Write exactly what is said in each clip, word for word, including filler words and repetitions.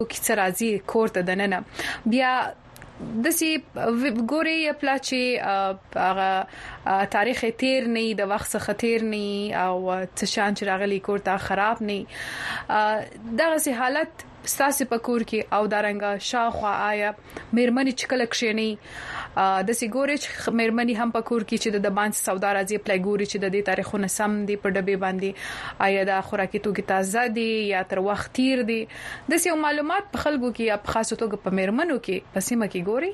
کی سرازي کوړه دننه بیا د سی ګوري پلاچی هغه تاریخ تیر نه د وخت څخه تیر نه او څه شان چې راغلي کوړه خراب نه دغه سي حالت ستاسو په کور کې او دارنګه شاوخوا آیا مېرمنې چکل کښېنی د سیګوري مېرمنې هم په کور کې چې د باندې سودا راځي پلي ګوري چې د دې تاریخونو سم دي په ډبې باندې آیا د خوراکي توګه تازه دي یا تر وخت تیر دي د سیو معلومات په خلکو کې په خاصه توګه په مېرمنو کې پسیمه کې ګوري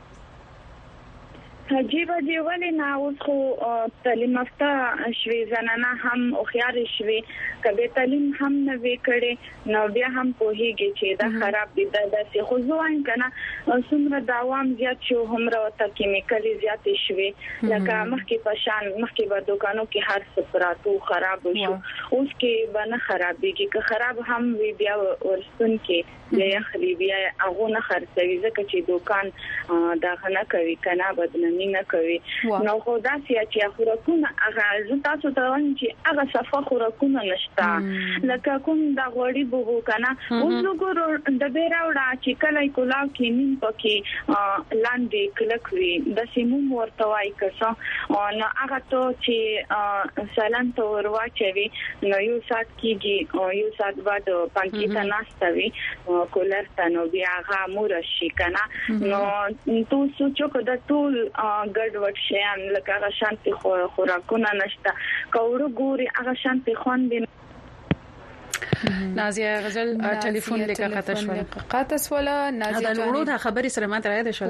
عجیب دی ولی نه اوس خو تعلیم یافته شوي زنانه هم او خيار شوي کبه تعلیم هم نه وکړي نو بیا هم پوهیږي چې دا خراب دي دا داسې خو ځوان کنه څومره دوام زیات شو هم راوته کیمیکل زیات شوي لکه مخکې پشان مخکې په دکانو کې هر څه پراتو خراب شو اوس کې باندې خرابېږي که خراب هم وي بیا ورستون کې بیا خري بیا هغه نه خرڅوي ځکه چې دکان دا نه کوي کنه بدل نه کوي نو خو دا چې خوراکونه هغه تاسو ته وایم چې هغه صفه خوراکونه نشته لکه کوم دا غوړي بوبو کنه اوس وګورو د بیراوډا چې کله کولاو کې نیم پکې لاندې کلکوي د سیمو ورته وای کسه نو هغه ته چې سالان ته ورواچوي نو یو سات کېږي یو سات بعد پانکی ته ناستوي کولر ته نو بیا هغه مور شي کنه نو تو سوچو کده ټول ګډ وډ شیان لکه هغه شانتي خوراکونه نشته کوړو ګوري هغه شانتي خوان دي نازیه غزل ټلیفون لیکه قطع شو قطع ولا نازیه دا ورو دا خبري سره ماته راځي شو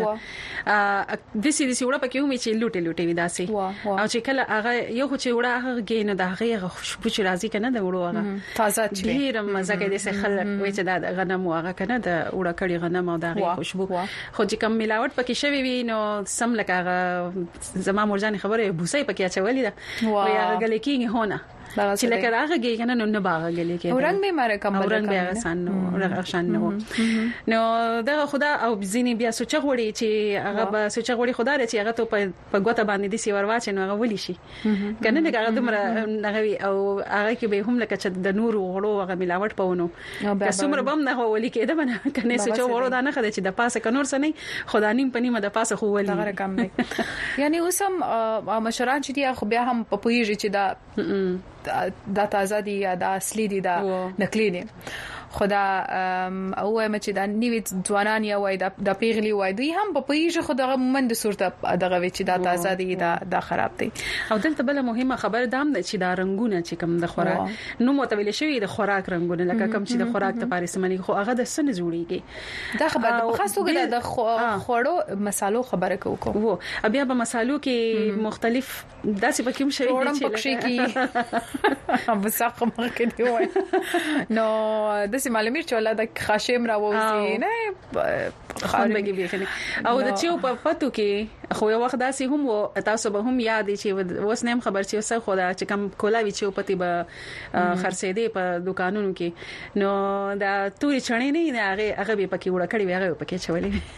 د سې د سې وړه پکې هم چې لوټه لوټه وي داسي او چې کله هغه یو چې وړه هغه ګینه د هغه خوشبو چې راځي کنه د وړو هغه تازه چې ډیر مزه کوي د خلک وې چې د غنم هغه کنه د وړه کړي غنم او د هغه خوشبو خو چې کوم ملاوت پکې شوی وي نو سم لکه هغه زما مرجان خبره بوسي پکې اچولې ده وي هغه غلې کېږي هونه چې لکه راغی کنه نو نه باغلی کې اورنګ به ماره کوم اورنګ به آسان نو رغشان نو نو دغه خدا او ځینی بیا سوچ غوړي چې هغه به سوچ غوړي خدا لري چې هغه ته په ګوته باندې دي سی ورواچ نو هغه ولي شي کنه لکه هغه دمر نغوي او هغه کې به هم لکه چې د نور غړو هغه ملاوت پونو که څومره بم نه ولي کېده بنه کنه سوچ غوړو دا نه خده چې د پاسه کنور سنې خدا نیم پنیمه د پاسه خو ولي هغه کم دی یعنی اوسم مشران چې دی خو بیا هم په پویږي چې دا دا تازه دي یا دا اصلي دي دا نقلي دي خدا او هم چې دا نیوي ځوانان یا وای دا پیغلی وای دوی هم په پیژه خدای مومن د صورت دغه وی چې دا تازه دي دا دا خراب دي او دلته بل مهمه خبر دام ده چې دا رنگونه چې کوم د خوراک نو متویل شوی د خوراک رنگونه لکه کوم چې د خوراک ته پاریس منی خو هغه د سن جوړیږي دا خبر په خاص توګه د خوړو مسالو خبره کوو وو بیا په مسالو کې مختلف داسې پکې هم شوی چې پکې کې هم وسخه مخکې دی وای نو د سیمه میر چې ولادت خاشم راوځي نه خان بګي بيخني او د چیو په پاتو کې خو یو وخت داسې هم تاسو به هم یاد چې وس نیم خبر چې وسه خو دا چې کم کولاوي چې پتی به خرڅې دي په دکانونو کې نو دا توري چڼې نه هغه هغه به پکې وړه کړی هغه پکې چولې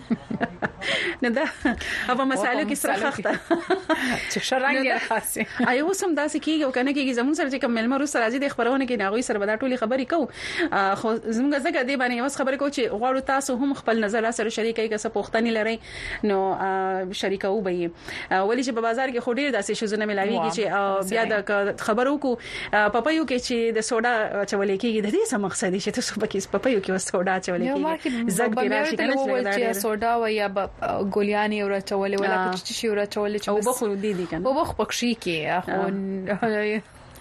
نه دا هغه مسالو کې سره خخته چې شرنګ یې خاصه ایو سم داسې کېږي او کنه کېږي زمون سره چې کوم ملمرو سره راځي د خبرونه کې ناغوي سره به دا ټولي خبرې کو خو زموږ زګه دی باندې اوس خبرې کو چې غواړو تاسو هم خپل نظر سره شریکای که څه پوښتنې لري نو شریکو به ولی چې په بازار کې خوري داسې شوزونه ملاويږي چې بیا د خبرو کو پپایو کې چې د سوډا چولې کېږي د دې څه مقصد دی چې تاسو پکې پپایو کې سوډا چولې کېږي زګ دی راشي کنه سوډا و یا ګولیانی او چولې ولا کچ شي او چولې او بخو دي دي کنه او بخ پکشي کې اخو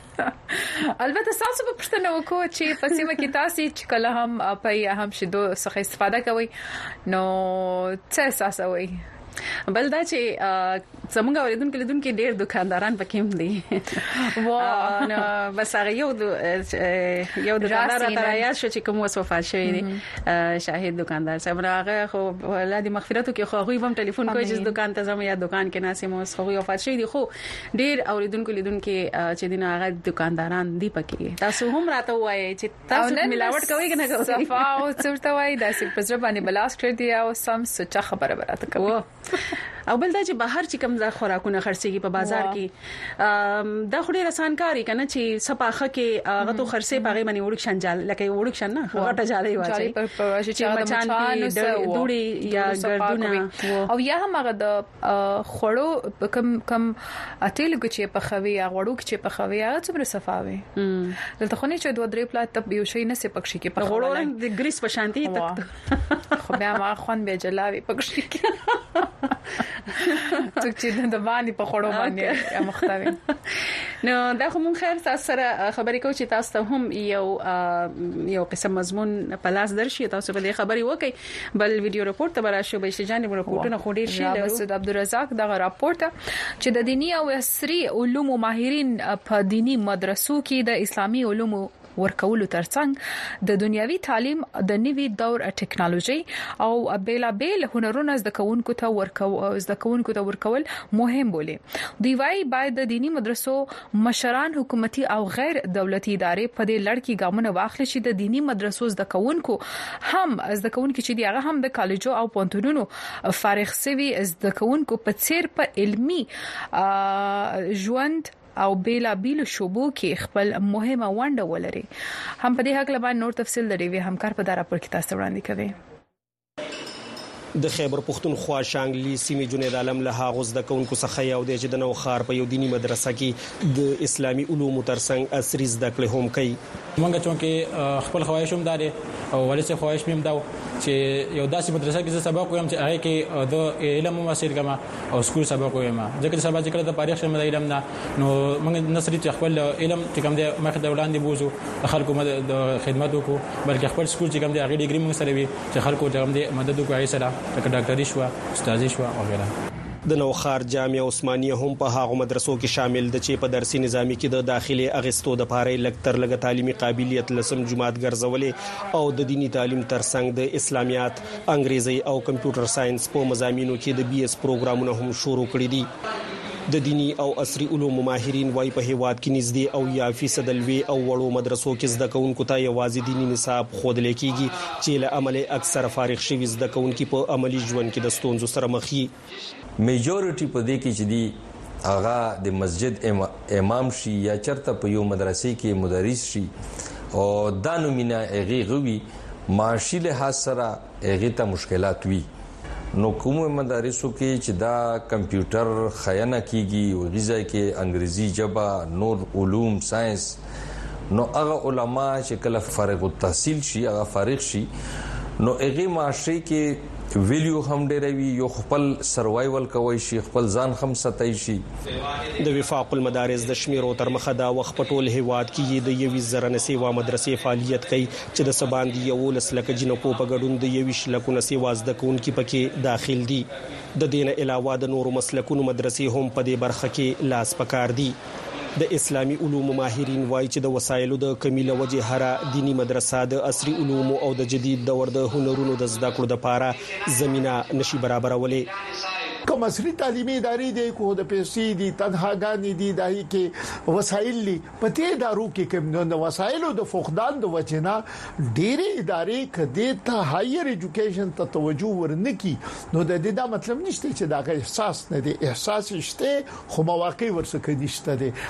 البته تاسو په پښتنه وکړو چې پسیمه کې تاسو چې کله هم په هم شیدو څخه استفاده کوي نو څه احساس وي بل دا چې زموږ اوریدونکو لیدونکو ډېر دکانداران پکې هم دي وا نو بس هغه یو یو دکاندار راځي چې کوم وسوفات شوی دی شاهد دکاندار صاحب هغه خو ولادي مغفرتو کې خو غوي هم ټلیفون کوي چې دکان ته زمو یا دکان کې ناسې مو خو وفات شوی دی خو ډېر اوریدونکو لیدونکو چې دین هغه دکانداران دی پکې تاسو هم راته وایي چې تاسو ملاوت کوي کنه صفا او څورته وایي داسې پزره باندې بلاس کړی دی او سم سچا خبره براته کوي او بل دا چې بهر چې کوم ځای خوراکونه خرڅيږي په بازار کې دا خوري رسان کاری کنه چې صفاخه کې هغه تو خرڅې باغې باندې وړک شنجال لکه وړک شن نه غټه جالي واچي چې مچان کې دوړي یا ګردونه او یا هم هغه د خړو کم کم اتل کې په خوي یا غړو کې په خوي هغه څومره صفاوي دلته خو نه چې دوه درې پلاټ ته یو شي نه سي پکشي کې په غړو د ګریس په شانتي تک خو بیا ما خوان به جلاوي پکشي کې څوک چې د باندې په خړو باندې مختوي نو دا خو مون خیر تاسو سره خبرې کوو چې تاسو ته هم یو یو قسم مضمون په لاس درشي تاسو به خبرې وکړي بل ویډیو راپورټ ته راشه به شجانې راپورټونه خو ډیر شي د عبدالرزاق دغه راپورټ چې د دینی او عصري علوم ماهرین په دینی مدرسو کې د اسلامي علومو ورکولو ترڅنګ د دنیوي تعلیم د نوي دور ټکنالوژي او بیلا بیل هنرونو زده کوونکو ته ورکول زده کوونکو ته ورکول مهم بولي دوی وايي باید د دینی مدرسو مشران حکومتي او غیر دولتي ادارې په دې لړ کې ګامونه واخلي چې د دینی مدرسو زده کوونکو هم زده کوونکو چې دی هغه هم د کالجو او پونتونونو فارغ سوي زده کوونکو په څیر په علمي ژوند او بیلا بیل شوبو کې خپل مهمه ونډه ولري هم په دې حق لبان نور تفصیل لري وی همکار په دارا پر کې تاسو وړاندې کوي د خیبر پختونخوا شانګلی سیمې جنید عالم له هغه زده کوونکو څخه یو دی چې د نو خار په یو دینی مدرسه کې د اسلامي علومو ترڅنګ عصري زده کړې هم کوي مونږ چې خپل خواهش هم داري او ولې خواهش مې هم دا چې یو داسې مدرسه کې سبق وایم چې هغه کې د علم مسیر کما او سکول سبق وایم ځکه چې سبا چې کله د تاریخ شمه د علم نه نو موږ نسري چې خپل علم چې کوم دی مخه د وړاندې بوزو خلکو د خدمت وکړو بلکې خپل سکول چې کوم دی هغه ډیګري موږ سره وي چې خلکو ته کوم دی مدد وکړي سره لکه ډاکټري شو استادي شو او غیره د نوخار جامعه عثمانیه هم په هغه مدرسو کې شامل د چې په درسي نظامی کې د داخلي اغستو د پاره لکتر لګ تعلیمي قابلیت لسم جماعت ګرځولې او د دینی تعلیم ترڅنګ د اسلامیات انګریزي او کمپیوټر ساينس په مضامینو کې د بي اس پروګرامونه هم شروع کړي دي د دینی او عصري علوم ماهرین وايي په هیواد کې نږدې او یا فیصد لوي او وړو مدرسو کې زده کوونکو ته یوازې دینی نصاب خود لیکيږي چې له عمل اکثر فارغ شوي زده کوونکو په عملی ژوند کې د ستونزو سره مخ دي میجورټي په دې کې چې دی هغه د مسجد امام شي یا چرته په یو مدرسې کې مدرس شي او دا نومینه هغه غوي معاشي له سره هغه ته مشکلات وي نو کومه مدارسو کې چې دا کمپیوټر خیانه کیږي او غذا کې انګریزي ژبه نور علوم ساينس نو هغه علما چې کله فارغ التحصیل شي هغه فارغ شي نو هغه معاشي کې ویلیو هم ډېروي یو خپل سروایوال کوي شي خپل ځان هم ستای شي د وفاق المدارس د شمیرو تر مخه دا وخت په ټول هیواد کې د یوې زره نسیوا مدرسې فعالیت کوي چې د سباندې یو لسلک جنکو په ګډون د یوې شلکو نسیوا زده کوونکو پکې داخل دي د دین علاوه د نورو مسلکونو مدرسې هم په دې برخه کې لاس پکار دي د اسلامي علوم ماهرین وایي چې د وسایلو د کمی له وجې هر دینی مدرسه د عصري علوم او د جدید دور د هنرونو د زده کړو لپاره زمينه نشي برابرولې کوم عصري تعلیمي ادارې د کو د پیسې دي تنهاګانې دي دای کې وسایل دي پته دارو کې کوم د وسایلو د فقدان د وجنا ډېرې ادارې کدي ته هایر ایجوکیشن ته توجه ورنکي نو د دې دا مطلب نشته چې دا احساس نه دي احساس شته خو مواقع ورسکه نشته دي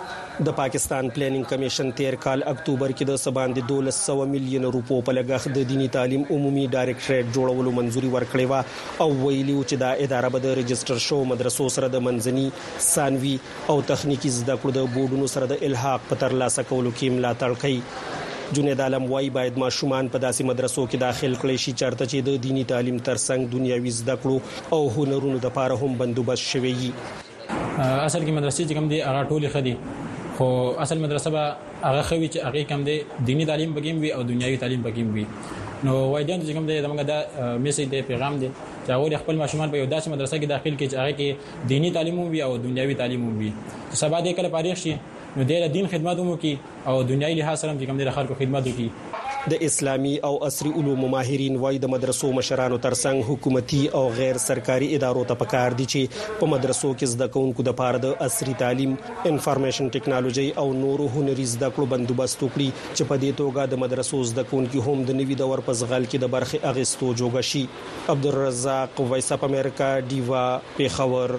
د پاکستان پلانینګ کمیشن تیر کال اکتوبر کې د سباندې دولس سوه میلیون روپو په لګښت د دینی تعلیم عمومي ډایریکټریټ جوړولو منځوري ورکړې و او ویلي چې دا اداره به د رجستر شو مدرسو سره د منځني ثانوي او تخنیکی زده کړو د بورډونو سره د الحاق په ترلاسه کولو کې ملاتړ کوي جنید عالم وايي باید ماشومان په داسې مدرسو کې داخل کړي شي چارته چې د دینی تعلیم ترڅنګ دنیوي زده کړو او هنرونو لپاره هم بندوبست شوی وي اصل کې مدرسې چې کوم دي هغه ټولې خدي خو اصل مدرسه به هغه خوي چې هغه کم دي دینی تعلیم بګیم وي او دنیوي تعلیم بګیم وي نو وایدان چې کوم دي دغه دا میسج دی پیغام دی چې هغه خپل ماشومان په یو داسې مدرسه کې داخل کړي چې هغه کې دینی تعلیم وي او دنیوي تعلیم وي سبا دې کله پاره شي نو د دین خدمت مو کوي او دنیوي لحاظ سره چې کوم دي خلکو خدمت کوي د اسلامي او عصري علومو ماهرین وايي د مدرسو مشرانو ترڅنګ حکومتي او غیر سرکاري ادارو ته پکار دي چې په مدرسو کې زده کوونکو د پاره د عصري تعلیم، انفارمیشن ټیکنالوژي او نورو هنري زده کړو بندوبست وکړي چې په دې توګه د مدرسو زده کوونکو هم د نوي دور په ځغال کې د برخه اغستو جوړ شي. عبدالرزاق، وایس اپ امریکا، دیوا، پیښور.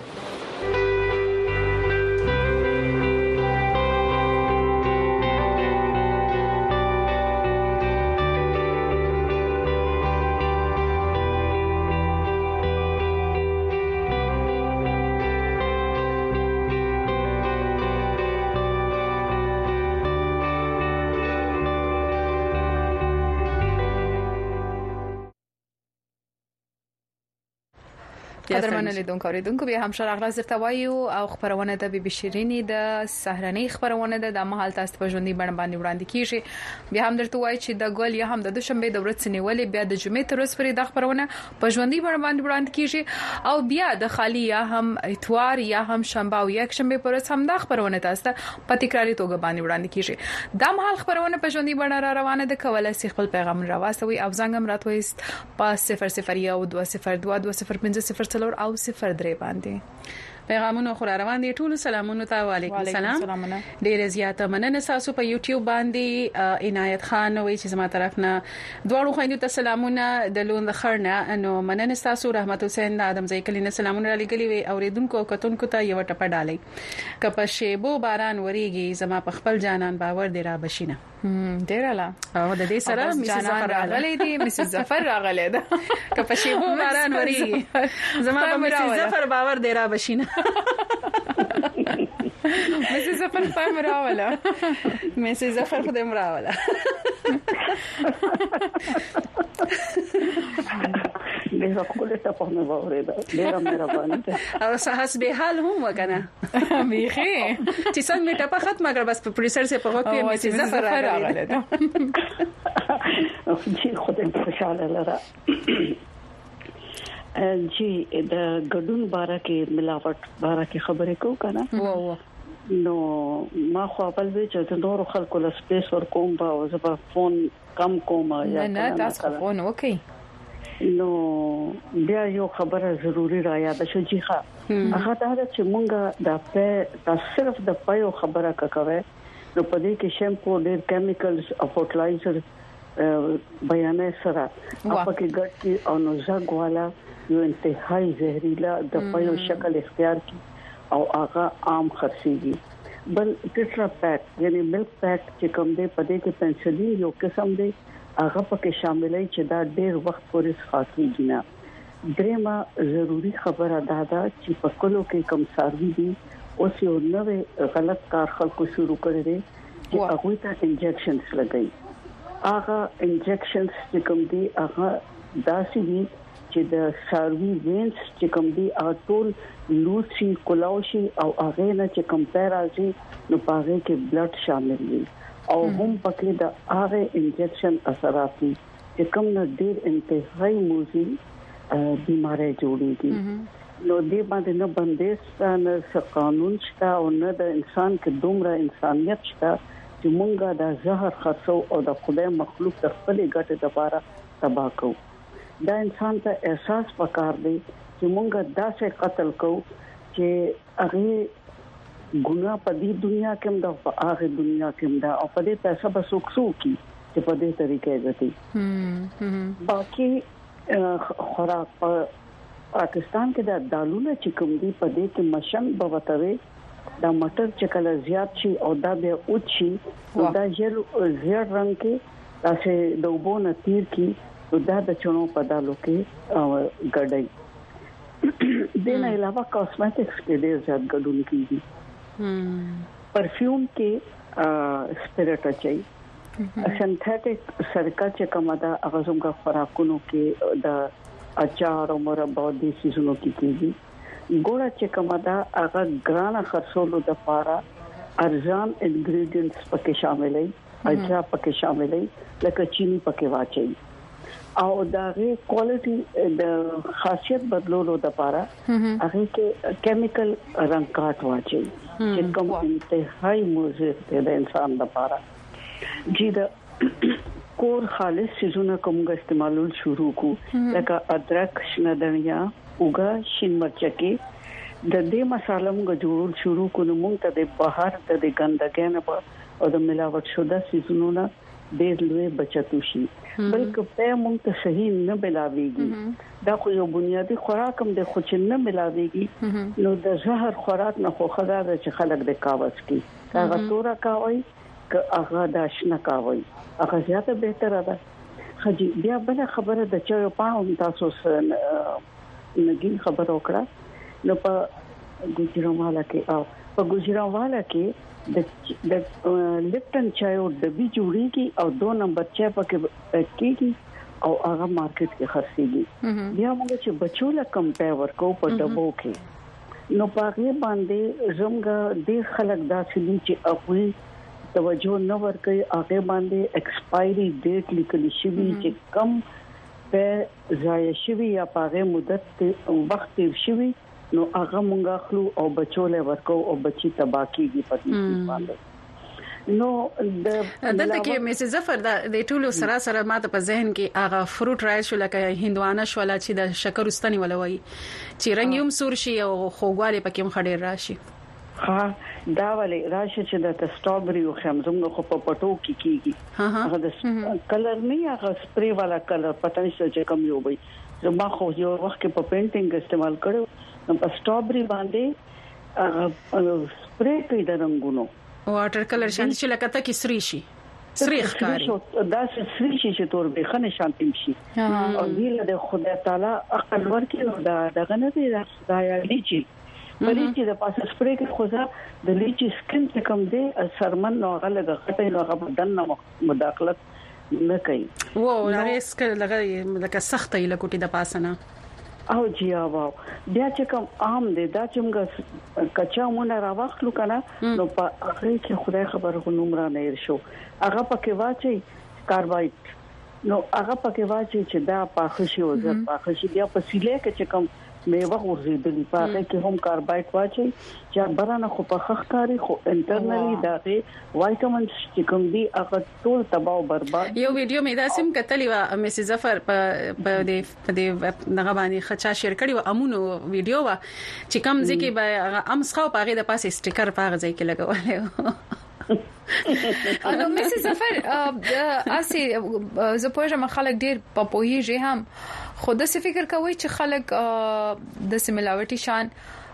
قدرمن لیدونکو اوریدونکو بیا هم شرغله زرته وایو او خبرونه د بي بي شيريني د سهرنۍ خبرونه د مهال تاسو په ژوندۍ بڼه باندې وړاندې کیږي. بیا هم درته وایي چې د ګل یا هم د دوشنبه د ورځې نیولې بیا د جمعې تر ورځې پورې د خبرونه په ژوندۍ بڼه باندې وړاندې کیږي او بیا د خالی یا هم اتوار یا هم شنبه او یک شنبه پر ورځ هم د خبرونه تاسو ته په تکراري توګه باندې وړاندې کیږي. د مهال خبرونه په ژوندۍ بڼه را روانه ده. کولای شي خپل پیغام راوستوي او زنګم راتويست په صفر صفر یو دوه صفر دوه دوه صفر پنځه صفر څلور او صفر درې باندې پیغامونه خو روان دي. ټول سلامونه ته وعلیکم السلام. ډیر زیاته مننه تاسو په یوټیوب باندې عنایت خان وایي چې زما طرف نه دواړو خويندو ته سلامونه د لوند خرنه نو مننه تاسو. رحمت حسین د ادم ځای کلینه سلامونه لګلی وي اوریدونکو او کتونکو ته یو ټپه ډالۍ کپه شیبو باران وریږي زما په خپل جانان باور دی را بشینه. هم ډیر لا او د دې سره مسز ظفر راغلی دی. مسز ظفر راغلی ده کپه شیبو باران وریږي زما په مسز ظفر باور دی را بشینه. مسز ظفر فهم راوله مسز ظفر خودم راوله ډیره کوله ته په مې وره ډیره مهرباني ده او صحاس به حال هم وکنه میخي چې څنګه مې ټپه ختمه کړ بس په پروډوسر سره په وخت کې مسز ظفر راغله او چې خدای خوشاله لره جی د ګډون بارا کې ملاوت بارا کې خبرې کو کنه وو نو ما خو خپل وی چې د نور خلکو له سپیس ور کوم با او زه په فون کم کوم یا نه تاسو فون وکي نو بیا یو خبره ضروری را یاد شو جی ښه هغه دا چې مونږه د په صرف د پيو خبره کوي نو په دې کې شیمپو ډېر کیمیکلز او فرټلایزر بیانې سره په کې ګټي او نو زګوالا یو انتهایی زهريلا د پيو شکل اختیار کی او هغه عام خرڅيږي بل ټټرا پیک یعنی ملک پیک چې کوم دی په دې کې پنسلین یو قسم دی هغه پکې شاملای چې دا ډېر وخت پورې خاصيږي نه. درېما ضروری خبره دا ده چې په کلو کې کم ساروي دي اوس یو نوې غلط کار خلکو شروع کړی دی چې هغه ته انجکشنز لګي. هغه انجکشنز چې کوم دي هغه داسې دي چې د ساروي وینز چې کوم دي هغه ټول لوسي کولاوشي او هغه نه چې کمپیر راځي نو پاره کې بلډ شامل دي او هم پکې د هغه انجکشن اثرات دي چې کوم نه ډېر انتهایی موزي بیماری جوړيږي. نو دې باندې نه بندیز نه قانون شته او نه د انسان کې دومره انسانيت شته چې مونږه د زهر خرڅو او د خدای مخلوق د خپل ګټه لپاره تباہ کوو. دا انسان ته احساس پکار دی چې مونږه داسې قتل کوو چې هغه ګناه په دې دنیا کې هم د په هغه دنیا کې هم دا او په دې پیسې به سوکسو کی چې په دې طریقې غتي هم باقي خوراک په پاکستان کې د دالونه چې کوم دي په دې کې مشن بوتوي دا مټر چې کله زیات شي او دا به اوچي دا ژر زیړ رنگ کې تاسو د وبونه تیر کې دا د چونو په دالو کې ګډای دین علاوه کاسمیټکس کې ډېر زیات ګډون کیږي. پرفیوم کې سپیرټ اچي سنتھیټک سرکا چې کومه دا هغه زموږ خوراکونو کې د اچار او مربا د سيزونو کې کیږي. ګوړه چې کومه دا هغه ګرانه خرڅولو د لپاره ارزان انګریډینټس پکې شاملې اجزا پکې شاملې لکه چینی پکې واچي او داغه کوالټي د خاصیت بدلولو د لپاره هغه کې کیمیکل رنګات واچي چې کوم انتهایی مضر دی د انسان لپاره. جی دا کور خالص سيزونه کومه استعمالول شروع کو لکه ادرک، شنه دنیا، اوګه، شین مرچکي د دې مصالحو موږ جوړول شروع کړو. موږ ته د بهر ته د ګندګۍ نه او د ملاوت شوه سيزونه ډېر لوی بچتو شي، بلکې په موږ ته صحیح نه ملاويږي. دا خو یو بنیادی خوراک هم د خو چې نه ملاويږي، نو د زهر خوراک نه خو خدا د چې خلک د کاوس کی هغه تورا کاوي که هغه داشنه کاوي هغه زیاته بهتره ده. خجی بیا بل خبره د چا په اړه تاسو سره نګین خبر وکړه نو په ګجراوالا کې او په ګجراوالا کې د د لپټن چایو د بي جوړیږي او دو نمبر چای پکې کېږي او هغه مارکیټ کې خرڅيږي. بیا موږ چې بچوله کمپیر کو په ډبو کې نو پاګې باندې زمګه د خلک داسې چې اپوي توجه نه ورکړي، هغه باندې ایکسپایری ډیټ لیکل شوی چې کم په ضایع شوی یا پاګه مدت وخت تیر شوی نو هغه مونږه خلو او بچوله ورکو او بچي تباکیږي پدې باندې. نو د دلته کې میسز ظفر د ټولو سره سره ماته په ذهن کې هغه فروټ رایس شو لکه هندوانه شو لا چې د شکر واستنی ولوي چې رنگ یوم سور شي او خوګواله پکې مخډیر راشي. ها دا ولې راشه چې د سټرابري او خمزمو خو په پټو کې کیږي هغه د کلر نه هغه سپری والا کلر پته نشته چې کوم یو وي. زما خو یو وخت کې په پینټینګ استعمال کړو نو په سټرابري باندې هغه سپری کوي د رنگونو واټر کلر شان چې لکه تا کې سری شي سری ښکاري دا سری شي چې تور به خنه شانتیم شي او دې له خدای تعالی عقل ورکړي دا دغه نه دی دا یا لیچي پرې چې د پاسه سپری کې خوځه د لیچي سکن څخه کم دی سرمن نو هغه لږه غټه نو هغه بدن نه مداخلت نه کوي. وو ریسک لږه لکه سخت یې لکوټي د پاسه نه او جی او بیا چې کوم عام دی دا چې موږ کچا مونږ راوخلو کنه نو په اخر کې خدای خبر غو نمبر نه شو هغه پکې واچي کاربایډ نو هغه پکې واچي چې دا پاخشي او زه پاخشي بیا په سیله کې چې کوم میوه ورزيدلی پاره کې هم کاربایډ واچي چې برانه خو په خخ کاری خو انټرنلی دا وایټامینز چې کوم دي هغه ټول تباہ او برباد. یو ویډیو مې دا سم کتلی و میسز ظفر په د د نغه باندې خچا شیر کړي و امونو ویډیو وا چې کوم ځکه به امس خو پاغه د پاسه سټیکر پاغه ځای کې لګولې. انو میسز ظفر اسی زه پوهه خلک ډیر په پوهیږي هم خود څه فکر کوي چې خلک د سیملاوټي شان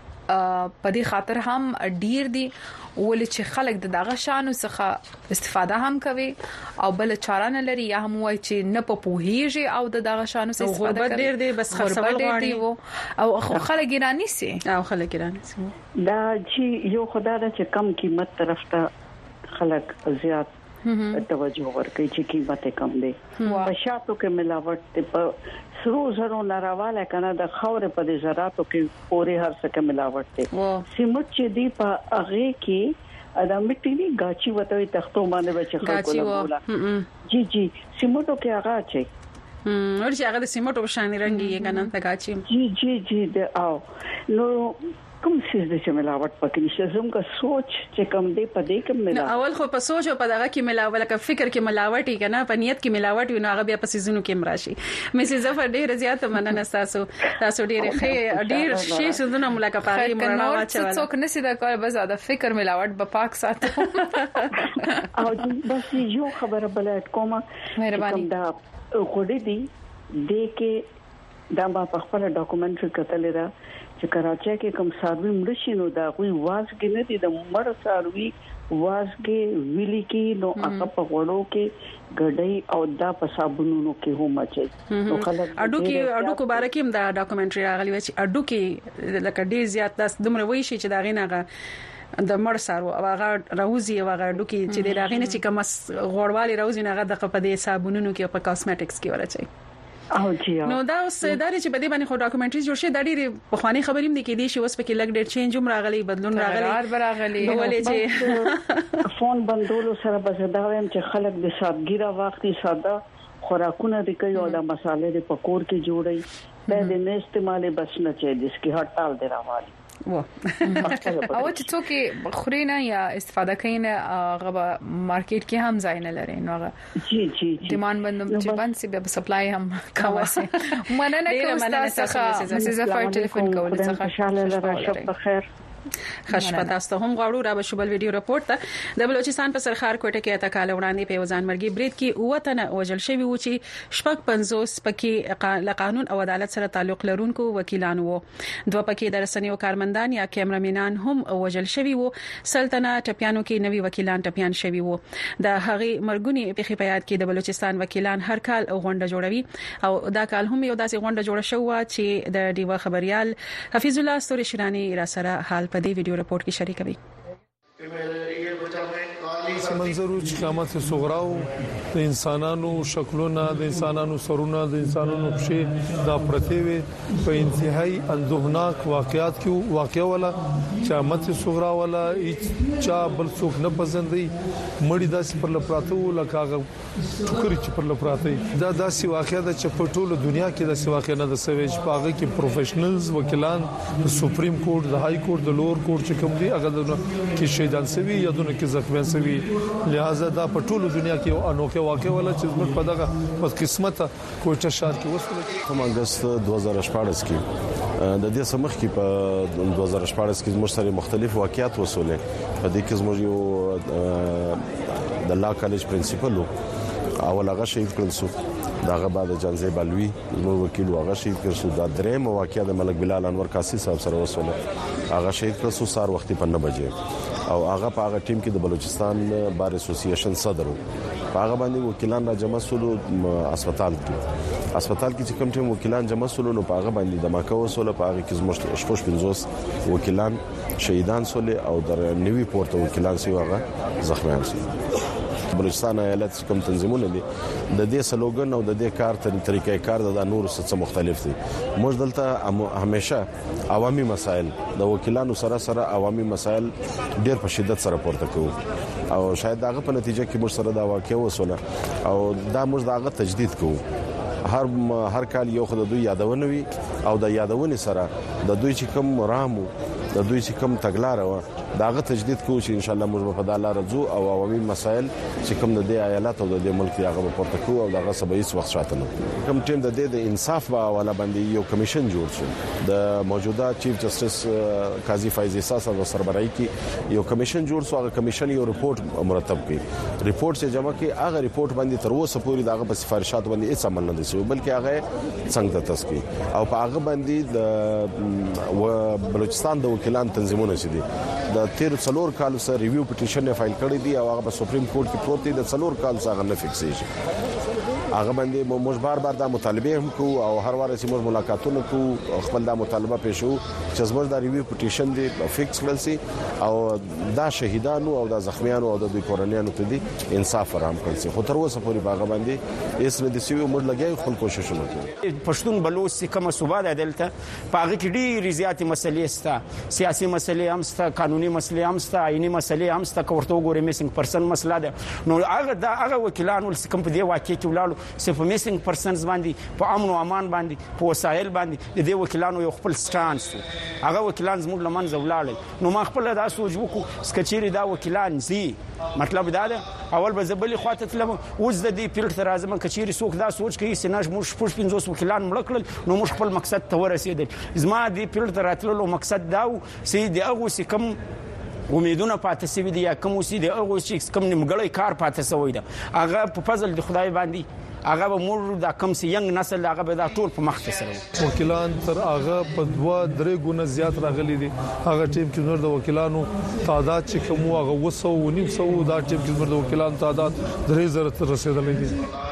په دې خاطر هم ډیر دي ول چې خلک د دغه شانو څخه استفاده هم کوي او بل چاره نه لري یا هم وای چې نه په پوهیږي او د دغه شانو څخه استفاده کوي ډیر دي بس خرڅول غواړي او خلک ایرانی سي او خلک ایرانی سي دا چې یو خدای چې کم قیمت طرف ته خلک زیات توجه ورکړي چې قیمت کم دي. په شاتو کې ملاوټ په سرو زرو نارواله کنه د خاورې په دې زراتو کې پوري هر څه کې ملاوټ دي. سیمټ چې دی په هغه کې ادا مټی نه غاچی وته تختو باندې بچ خلکو ولا جی جی سیمټو کې هغه چي هم ورته هغه د سیمټو په شان رنگي یې کنه تا غاچی جی جی جی د او نو کوم څه د چې ملاوټ پکې نشته زموږه سوچ چې کوم دی په دې کې ملاوټ اول خو په سوچ او په دغه کې ملاوټ لکه فکر کې ملاوټ یې کنه په نیت کې ملاوټ وي نو هغه بیا په سيزونو کې مراشي. میسز ظفر ډیر زیات مننه تاسو تاسو ډیر ښه ډیر شي سيزونو ملګه پاره مرنا واچول څوک نسی دا کار به زیاده فکر ملاوټ په پاک ساتو او بس یو خبره بلای کومه مهرباني دا غوډې دي د کې دا په خپل ډاکومنټري کتل را چې کراچۍ کې کوم ساروي مرشي نو دا کوئی واسګ نه دي د مړ ساروي واسګ ویلي کې نو هغه په غوړو کې ګډي او دا په صابونونو کې هم اچي نو خلک اډو کې اډو کو بارکیم دا ډاکومنټري راغلی و چې اډو کې لکه ډیر زیات داس دومره وی شي چې دا غینغه د مړ سارو او هغه راوزي او هغه اډو کې چې دا غینه چې کوم غوړوالي راوزي نه هغه د په دې صابونونو کې په کاسمیټکس کې ورچي او جی نو دا اوس دا چې په دې باندې خو ډاکومنټري جوړ شي د ډېری په خواني خبرې مې کې دي چې اوس په کې لګ ډېر چینج هم راغلي بدلون راغلي راغلي ولې چې فون بندولو سره بزداویم چې خلک د سادګیرا وختي ساده خوراکونه د کوي او د مصالحې د پکور کې جوړي په دې نه استعمالي بس نه چې د سکی هټال دی راوالي و او چې څوک خورينه یا استفاده کینه غو مارکیټ کې هم ځای نه لري نو جی جی ډیماند بندم چې باندې به سپلای هم کاوه مننه کوم تاسو مسز ظفر ټلیفون کول څخه خوشاله لره شب بخیر خشپه تاسو هم غواړو را به شوبل ویډیو رپورت ته د بلوچستان په سرخار کوټه کې اتکاله وړاندې په وزن مرګي برید کې وطن وجل شوی و چې شپږ پنځوس پکې له قانون او عدالت سره تعلق لرونکو وکیلان وو دوه پکې د رسنیو کارمندان یا کیمرامینان هم وجل شوی وو سلطنه ټپیانو کې نوي وکیلان ټپیان شوی وو د هغه مرګونی په خپيات کې د بلوچستان وکیلان هر کال غونډه جوړوي او دا کال هم یو داسې غونډه جوړه شو چې د دیوه خبريال حفیظ الله استوري شرانی را سره حال په دې ویډیو رپورت کې شریکوي منظرو چې قیامت صغراو د انسانانو شکلونه د انسانانو سرونه د انسانانو پښې دا پرتیوي په انتهایی اندوهناک واقعیات کې واقع ولا قیامت صغرا ولا چا بل څوک نه پسندي مړی داسې پر لپراتو لکه ټوکري چې پر لپراته دا داسې واقعیت چې په ټوله دنیا کې داسې واقع نه د سويج پاغه کې پروفیشنلز وکیلان د سپریم کورټ د های کورټ د لوور کورټ چې کوم دي هغه کې شهیدان سوي یا دونه کې زخمیان سوي لہذا دا په ټوله دنیا کې یو انوکه واقع ولا چې موږ په دغه په قسمت کوټه شهر کې وسوله په اگست دوه هزار شپږ کې د دې سمخ کې په دوه هزار شپږ کې موږ سره مختلف واقعیات وسوله په دې کې موږ یو د لا کالج پرنسپل اول هغه شهید کړل شو داغه بعد جانزي بالوي نو وکیل هغه شهید کړل شو دا درې مواقع د ملک بلال انور قاصي صاحب سره وسوله هغه شهید کړل شو سار وختي په نه بجې او هغه په هغه ټیم کې د بلوچستان بار اسوسییشن صدر وو په هغه باندې وکیلان را جمع سولو هسپتال کې هسپتال کې چې کوم ټیم وکیلان جمع سولو نو په هغه باندې د ماکو سولو په هغه کې زموږ شپږ پنځوس وکیلان شهیدان سولې او در نوي پورته وکیلان سي هغه زخمیان سي بلوچستان ایالت کوم تنظیمونه دي د دې سلوګن او د دې کار طریقې کار د نور څخه مختلف دي موږ دلته همیشه عوامي مسائل د وکیلانو سره سره عوامي مسائل ډېر په شدت سره پورته کوو او شاید داغه په نتیجه کې موږ سره دا واقع وسوله او دا موږ داغه تجدید کوو هر هر کال یو خدای دوی یادونه وي او د یادونه سره د دوی چې کوم رامو د دوی چې کوم تګلار و داغه تجدید کوو چې ان شاء الله موږ په دالار رځو او عوامي مسائل چې کوم د دې ایالت او د دې ملک هغه پورته کوو او داغه سبا هیڅ وخت شاته نه کوم ټیم د دې د انصاف با ولا باندې یو کمیشن جوړ شو د موجوده چیف جسټس قاضي فایز عیسی صاحب سربراهي کې یو کمیشن جوړ شو هغه کمیشن یو رپورټ مرتب کړي رپورټ چې جمع کړي هغه رپورټ باندې تر اوسه پورې داغه په سفارشات باندې هیڅ عمل نه دي شوی بلکې هغه څنګه تسکی او په هغه باندې د بلوچستان د وکیلان تنظیمونه چې دي د تیر څلور کال سره ریویو پټیشن فایل کړی دی او هغه په سپریم کورټ کې پروت دی د څلور کال څخه نه فکسیږي هغه باندې موږ بار بار دا مطالبه هم کوو او هر واره چې موږ ملاقاتونه کوو خپل دا مطالبه پېښو چې زموږ دا ریویو پټیشن دی فکس کړل شي او دا شهیدانو او دا زخمیانو او د دوی کورنیانو ته دي انصاف فراهم کړل شي خو تر اوسه پورې باغ باندې هیڅ نه دي سوي موږ لګي خپل کوششونه کوو پښتون بلوچ کومه صوبه ده دلته پاغه کې ډېری زیاتې مسلې سته سیاسي مسلې هم سته قانوني مسلې هم سته عیني مسلې هم سته کوړته وګوري میسنګ پرسن مسله ده نو هغه دا هغه وکیلانو کوم په دې واقع کې ولاړو صرف میسنګ پرسنز باندې په امن او امان باندې په وسایل باندې د دې وکیلانو یو خپل سټانس هغه وکیلان زموږ لمنځه ولاړل نو ما خپل دا سوچ وکړو سکچيري دا وکیلان زی مطلب دا ده اول به زبلي خواته تلم اوس د دې پیلټ تر ازمن کچيري سوق دا سوچ کوي سيناج موږ شپږ پنځوس وکیلان مړکل نو موږ خپل مقصد ته ورسېدل زما دې پیلټ راتللو مقصد دا و چې د هغه سي کم امیدونه پاتې سوي دي یا کوم سي د هغه چې کم نیمګړی کار پاتې سوی ده هغه په فضل د خدای باندې هغه به موږ د کم سي ینګ نسل هغه به دا ټول په مخ ته سره وکیلان تر هغه په دوه درې ګونه زیات راغلي دي هغه ټیم کې نور د وکیلانو تعداد چې کوم هغه وسو ونیم سو دا ټیم کې نور د وکیلانو تعداد درې زره تر رسیدلې دي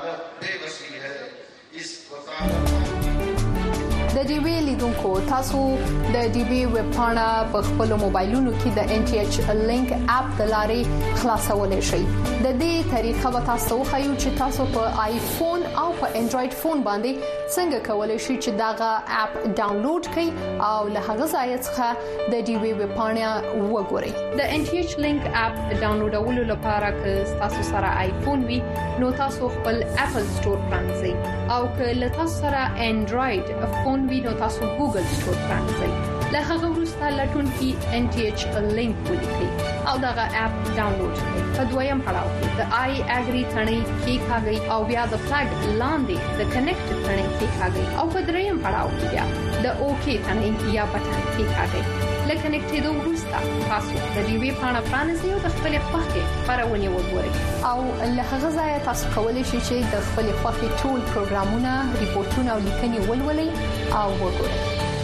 د ډي وی لیدونکو تاسو د ډي وی ویب پاڼه په خپل موبایلونو کې د ان ټي ایچ لینک اپ د لارې خلاصولای شئ د دې طریقه به تاسو خو چې تاسو په آیفون او په انډراید فون باندې څنګه کولای شئ چې داغه اپ ډاونلوډ کړئ او له هغه ځای څخه د ډي وی ویب پاڼه وګورئ د ان ټي ایچ لینک اپ ډاونلوډولو لپاره که تاسو سره آیفون وي نو تاسو خپل اپل سٹور پرانځئ او که له تاسو سره انډراید فون وینو تاسو ګوګل سٹور پرانځئ له هغه وروسته راسته لټون کې ان ټي ایچ لینک ولیکئ او دغه اپ ډاونلوډ کړئ. په دویم پړاو کې د آی اګری ثنې کې کاږي او بیا د فلګ لاندې د کنیکټ ثنې کې کاږي او په دریم پړاو کې بیا د اوکی ثنې یا بټن کې کاږي. لکه کنیکټېدو وروسته تاسو د دې وی پاڼه پرانیزئ او د خپل خوښې خبرونه وګورئ او له هغه ځای تاسو کولی شئ چې د خپل خوښې ټول پروګرامونه، ریپورتونه او لیکنې ولولئ او وګورئ.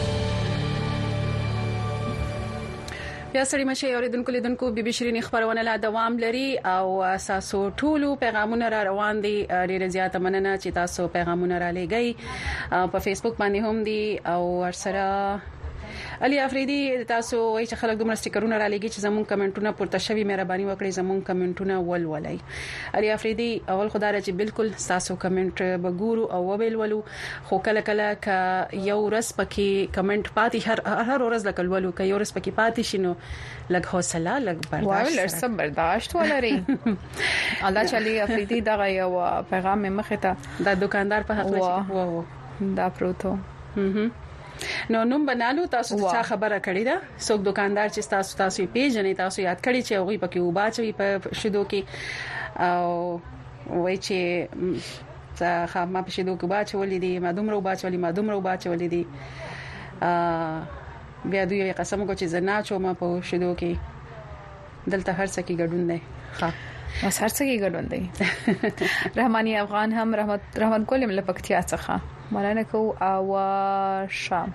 بیا سړی مشه اوریدونکو لیدونکو بي بي شيرين خبرونه لا دوام لري او اساسو ټولو پیغامونه را روان دي. ډیره زیاته مننه چې تاسو پیغامونه را لګي په فیسبوک باندې هم دي او ورسره علي افریدي تاسو وایي چې خلک دومره سټیکرونه را لګي چې زموږ کمنټونه پورته شوي، مهرباني وکړئ زموږ کمنټونه ولولئ. علي افریدي اول خدای چې بالکل تاسو کمنټ بګورو او وبلولو، خو کله کله ک یو ورځ پکې کمنټ پاتې هر هر ورځ لکلولو ک یو ورځ پکې پاتې شینو لګ حوصله لګ برداشت وای لرسم برداشت ولري. الله چالي افریدي دغه یو پیغام مخه ته د دکاندار په حق نشي وو دا پروتو نو نوم بنالو تاسو څه خبره کړی دا څوک دکاندار چې تاسو تاسو پیژنې تاسو یاد کړی چې هغه پکې وباچوي په شیدو کې او وای چې څه ما په شیدو کې باچولې دي ما دومره وباچولې ما دومره وباچولې دي بیا دوی قسم کو چې زنا چو ما په شیدو کې دلته هر څه کې ګډون دی. ها بس هر څه کې ګډون دی. رحماني افغان هم رحمت رحمان کولم لپکتیا څخه مننه کو او شام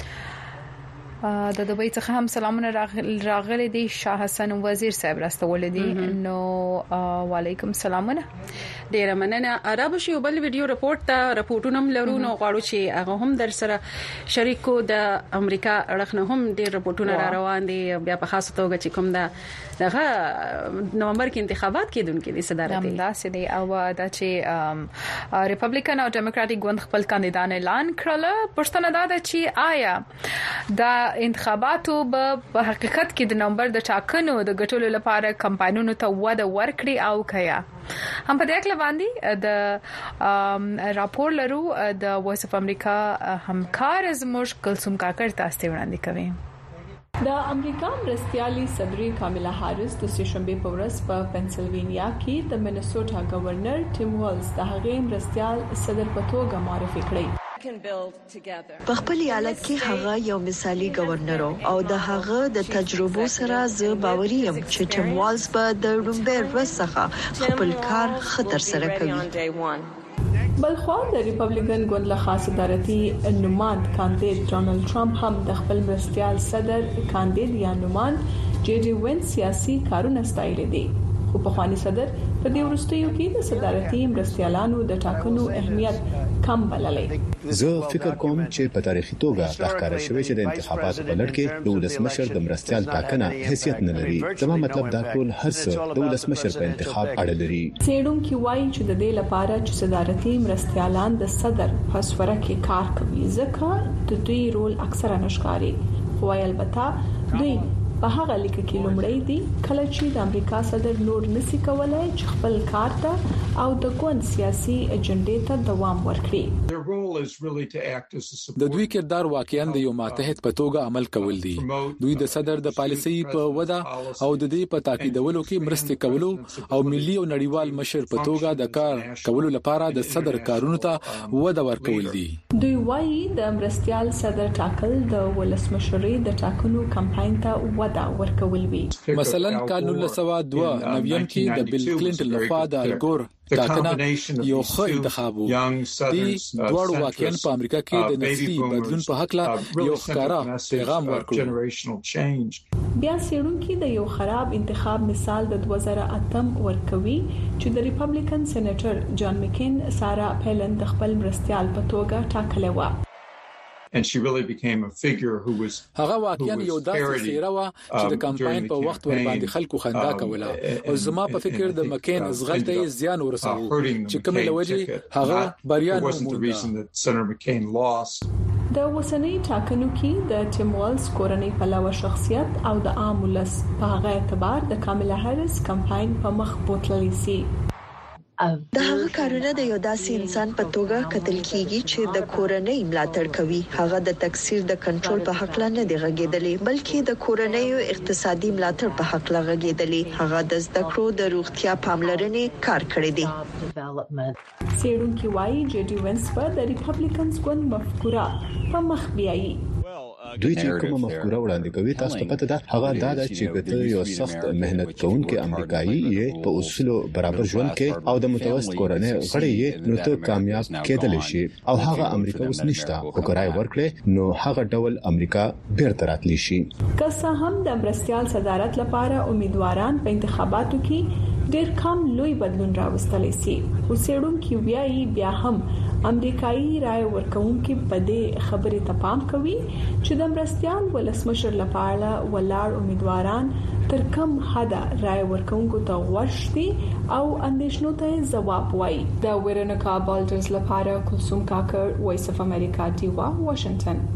د دبي څخه هم سلامونه راغلي دي. شاه حسن وزیر صاحب راستول دي. نو وعلیکم سلامونه ډیر مننه. عرب شي بل ویډیو رپورت ته رپورټونه لرو نو غواړو چې هغه هم در سره شریکو. د امریکا اړخنه هم ډیر رپورټونه را روان دي بیا په خاصه توګه چې کوم دا دغه نومبر کې انتخابات کېدونکې دي صدارت داسې دی او دا چې ریپبلیکن او ډیموکراټیک ګوند خپل کاندیدان اعلان کړل. پښتنه دا ده چې آیا دا انتخاباتو په حقیقت کې د نومبر د ټاکنو د ګټلو لپاره کمپاینونو ته وده ورکړي او کیا هم په دې اړه باندې د راپور لرو د وایس اف امریکا همکار زموږ کلثوم کاکړ تاسو ته وړاندې کوي. د امریکا مرستيالي صدري کاملا هاریس د سشنبه په ورځ په پنسلوانیا کې د منیسوټا گورنر ټیم والز د هغې مرستيال صدر په توګه معرفي کړی. په خپل ایالت کې هغه یو مثالي گورنر او د هغه د تجربو سره زه باوري یم چې ټیم والز په د لومبر ورڅخه خپل کار خطر سره کوي. بلخوا د ریپبلیکن ګوند له خاص صدارتي نمائند کاندید ډونالد ټرمپ هم د خپل مرستيال صدر کاندید یا نمائند جی ډي وینس سیاسي کارونه ستایل دي. خو په خواني صدر په دې ورستیو کې د صدارتي مرستيالانو د ټاکنو اهمیت کم بللې. زه فکر کوم چې په تاریخي توګه ښکارا شوی چې د انتخاباتو په لړ کې د ولسمشر د مرستيال ټاکنه حیثیت نه لري. زما مطلب دا ټول هر څه د ولسمشر په انتخاب اړه لري. څېړونکو وایي چې د دې لپاره چې صدارتي مرستيالان د صدر فسوره کې کار کوي ځکه د دوی رول اکثره نشکاري. خو البته دوی په هغه لیک کې لومړی دی کله چې د امریکا صدر نور نسی کولای چې خپل کار ته او د ګوند سیاسي اجنډې ته دوام ورکړي. د دوی کردار واقعاً د یو ماتحت په توګه عمل کول دي. دوی د صدر د پالیسۍ په وده او د دې په تاکیدولو کې مرسته کولو او ملي او نړیوال مشر په توګه د کار کولو لپاره د صدر کارونو ته وده ورکول دي. دوی وایي د مرستيال صدر ټاکل د ولسمشرۍ د ټاکنو کمپاین ته وده ورکول وي. مثلا کال نولس سوه دوه نوي کې د بیل کلینټن لخوا د الګور ټاکنه یو ښه انتخاب وو. دی دوړ واقعاً په امریکا کې د نسلي بدلون په حق لا یو ښکارا پیغام ورکړ. بیا سیرونکو د یو خراب انتخاب مثال د دوه زره اتم ورکوي چې د ریپبلیکن سېنیټر جان مکین سارا پیلن د خپل مرستيال په توګه ټاکلې و. and she really became a figure who was هغه واقعا یو داسې څیره و چې د کمپاین په وخت ور باندې خلکو خندا کوله او زما په فکر د مکین زغلته زیان ورساوه چې کومه لوجه هغه بریا نه د وسنۍ ټاکنو کې د ټیم والز کورنۍ پلوه شخصیت او د عام ولس په هغه اعتبار د کاملا هریس کمپاین په مخ بوتللی سي. د هغه کارونه د یو داسې انسان په توګه کتل کیږي چې د کورنۍ ملاتړ کوي. هغه د تکثیر د کنټرول په حق نه دی غږیدلی بلکې د کورنۍ اقتصادي ملاتړ په حق غږیدلی. هغه د زده کړو د روغتیا پاملرنې کار کړی دی. سیډونکي وايي جې ډي وینس په د ریپبلیکنز ګوند مفکوره په مخ بیایي. دوی چې کومه مفکوره وړاندې کوي تاسو ته پته ده هغه دا ده چې کته یو سخت مهنت کوونکې امریکایي یې په اصولو برابر ژوند کې او د متوسط کورنۍ غړي یې نو ته کامیاب کېدل شي او هغه امریکا اوس نشته او کرای ورکړي نو هغه ډول امریکا بیرته راتلی شي. که څه هم د مرستيال صدارت لپاره امیدواران په انتخاباتو کې ډېر کم لوی بدلون راوستلی سي. خو سیډونکي وایي بیا هم امریکایي رائے ورکوونکي په دې خبرې ته پام کوي چې د مرستيال ولسمشر لپاره ولاړ امیدواران تر کوم حد رائے ورکوونکو ته ورشتي او اندیشنو ته ځواب وایي. د ویرونیکا بالډرز لپاره کلثوم کاکر، وایس اف امریکا، ډیوا، واشنگټن.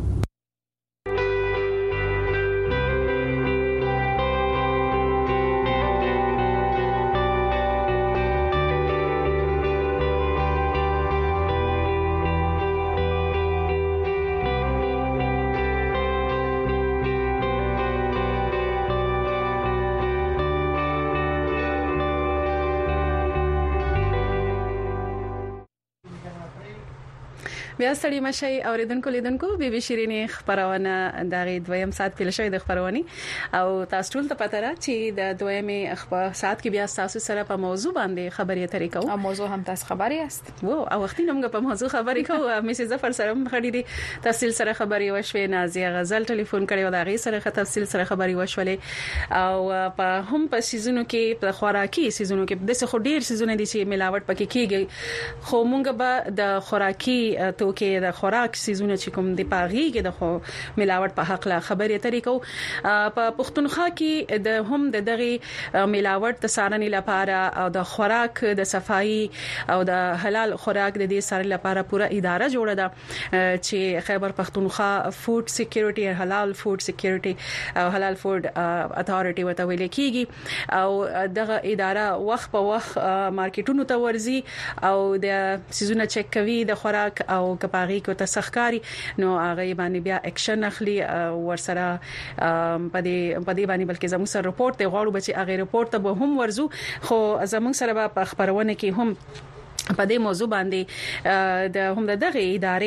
بیا ستړي مشي اوریدونکو لیدونکو بي بي شيرینې خبرونه د غي دویم سات پیل شوی د خبرونی او تاسو ټول ته پته را چې د دویمه اخبار سات کې بیا تاسو سره په موضوع باندې خبرې اترې کوو. او موضوع هم تاسو خبري است وو او وختي موږ په موضوع خبرې کوو. میسز ظفر سره خړې دي تفصیل سره خبرې وشوي. نازیه غزل ټلیفون کړي او د غي سره تفصیل سره خبرې وشولې او په هم په سيزونو کې په خوراکي سيزونو کې د څه ډیر سيزونه دي چې ملاوت پکې کیږي. خو موږ به د خوراکي کې د خوراک سيزونه چې کوم دی پاغي کې د خو ملاوت په حق لا خبرې طریقو په پښتونخوا کې د هم د دغه ملاوت د سارنې لپاره او د خوراک د صفائی او د حلال خوراک د دې سره لپاره پوره اداره جوړه ده چې خیبر پښتونخوا فود سکیورټي حلال فود سکیورټي او حلال فود اتھارټي وته ویل کیږي او دغه اداره وخت په وخت مارکیټونو ته ورزي او د سيزونه چک کوي د خوراک او کپاغي کو تسخکاری نو هغه باندې بیا اکشن اخلي ورسره په دې په دې باندې بلکې زموږ سره رپورت دی غواړو بچي هغه رپورت ته به هم ورزو خو زموږ سره په خبرونه کې هم په دې موضوع باندې د هم دغه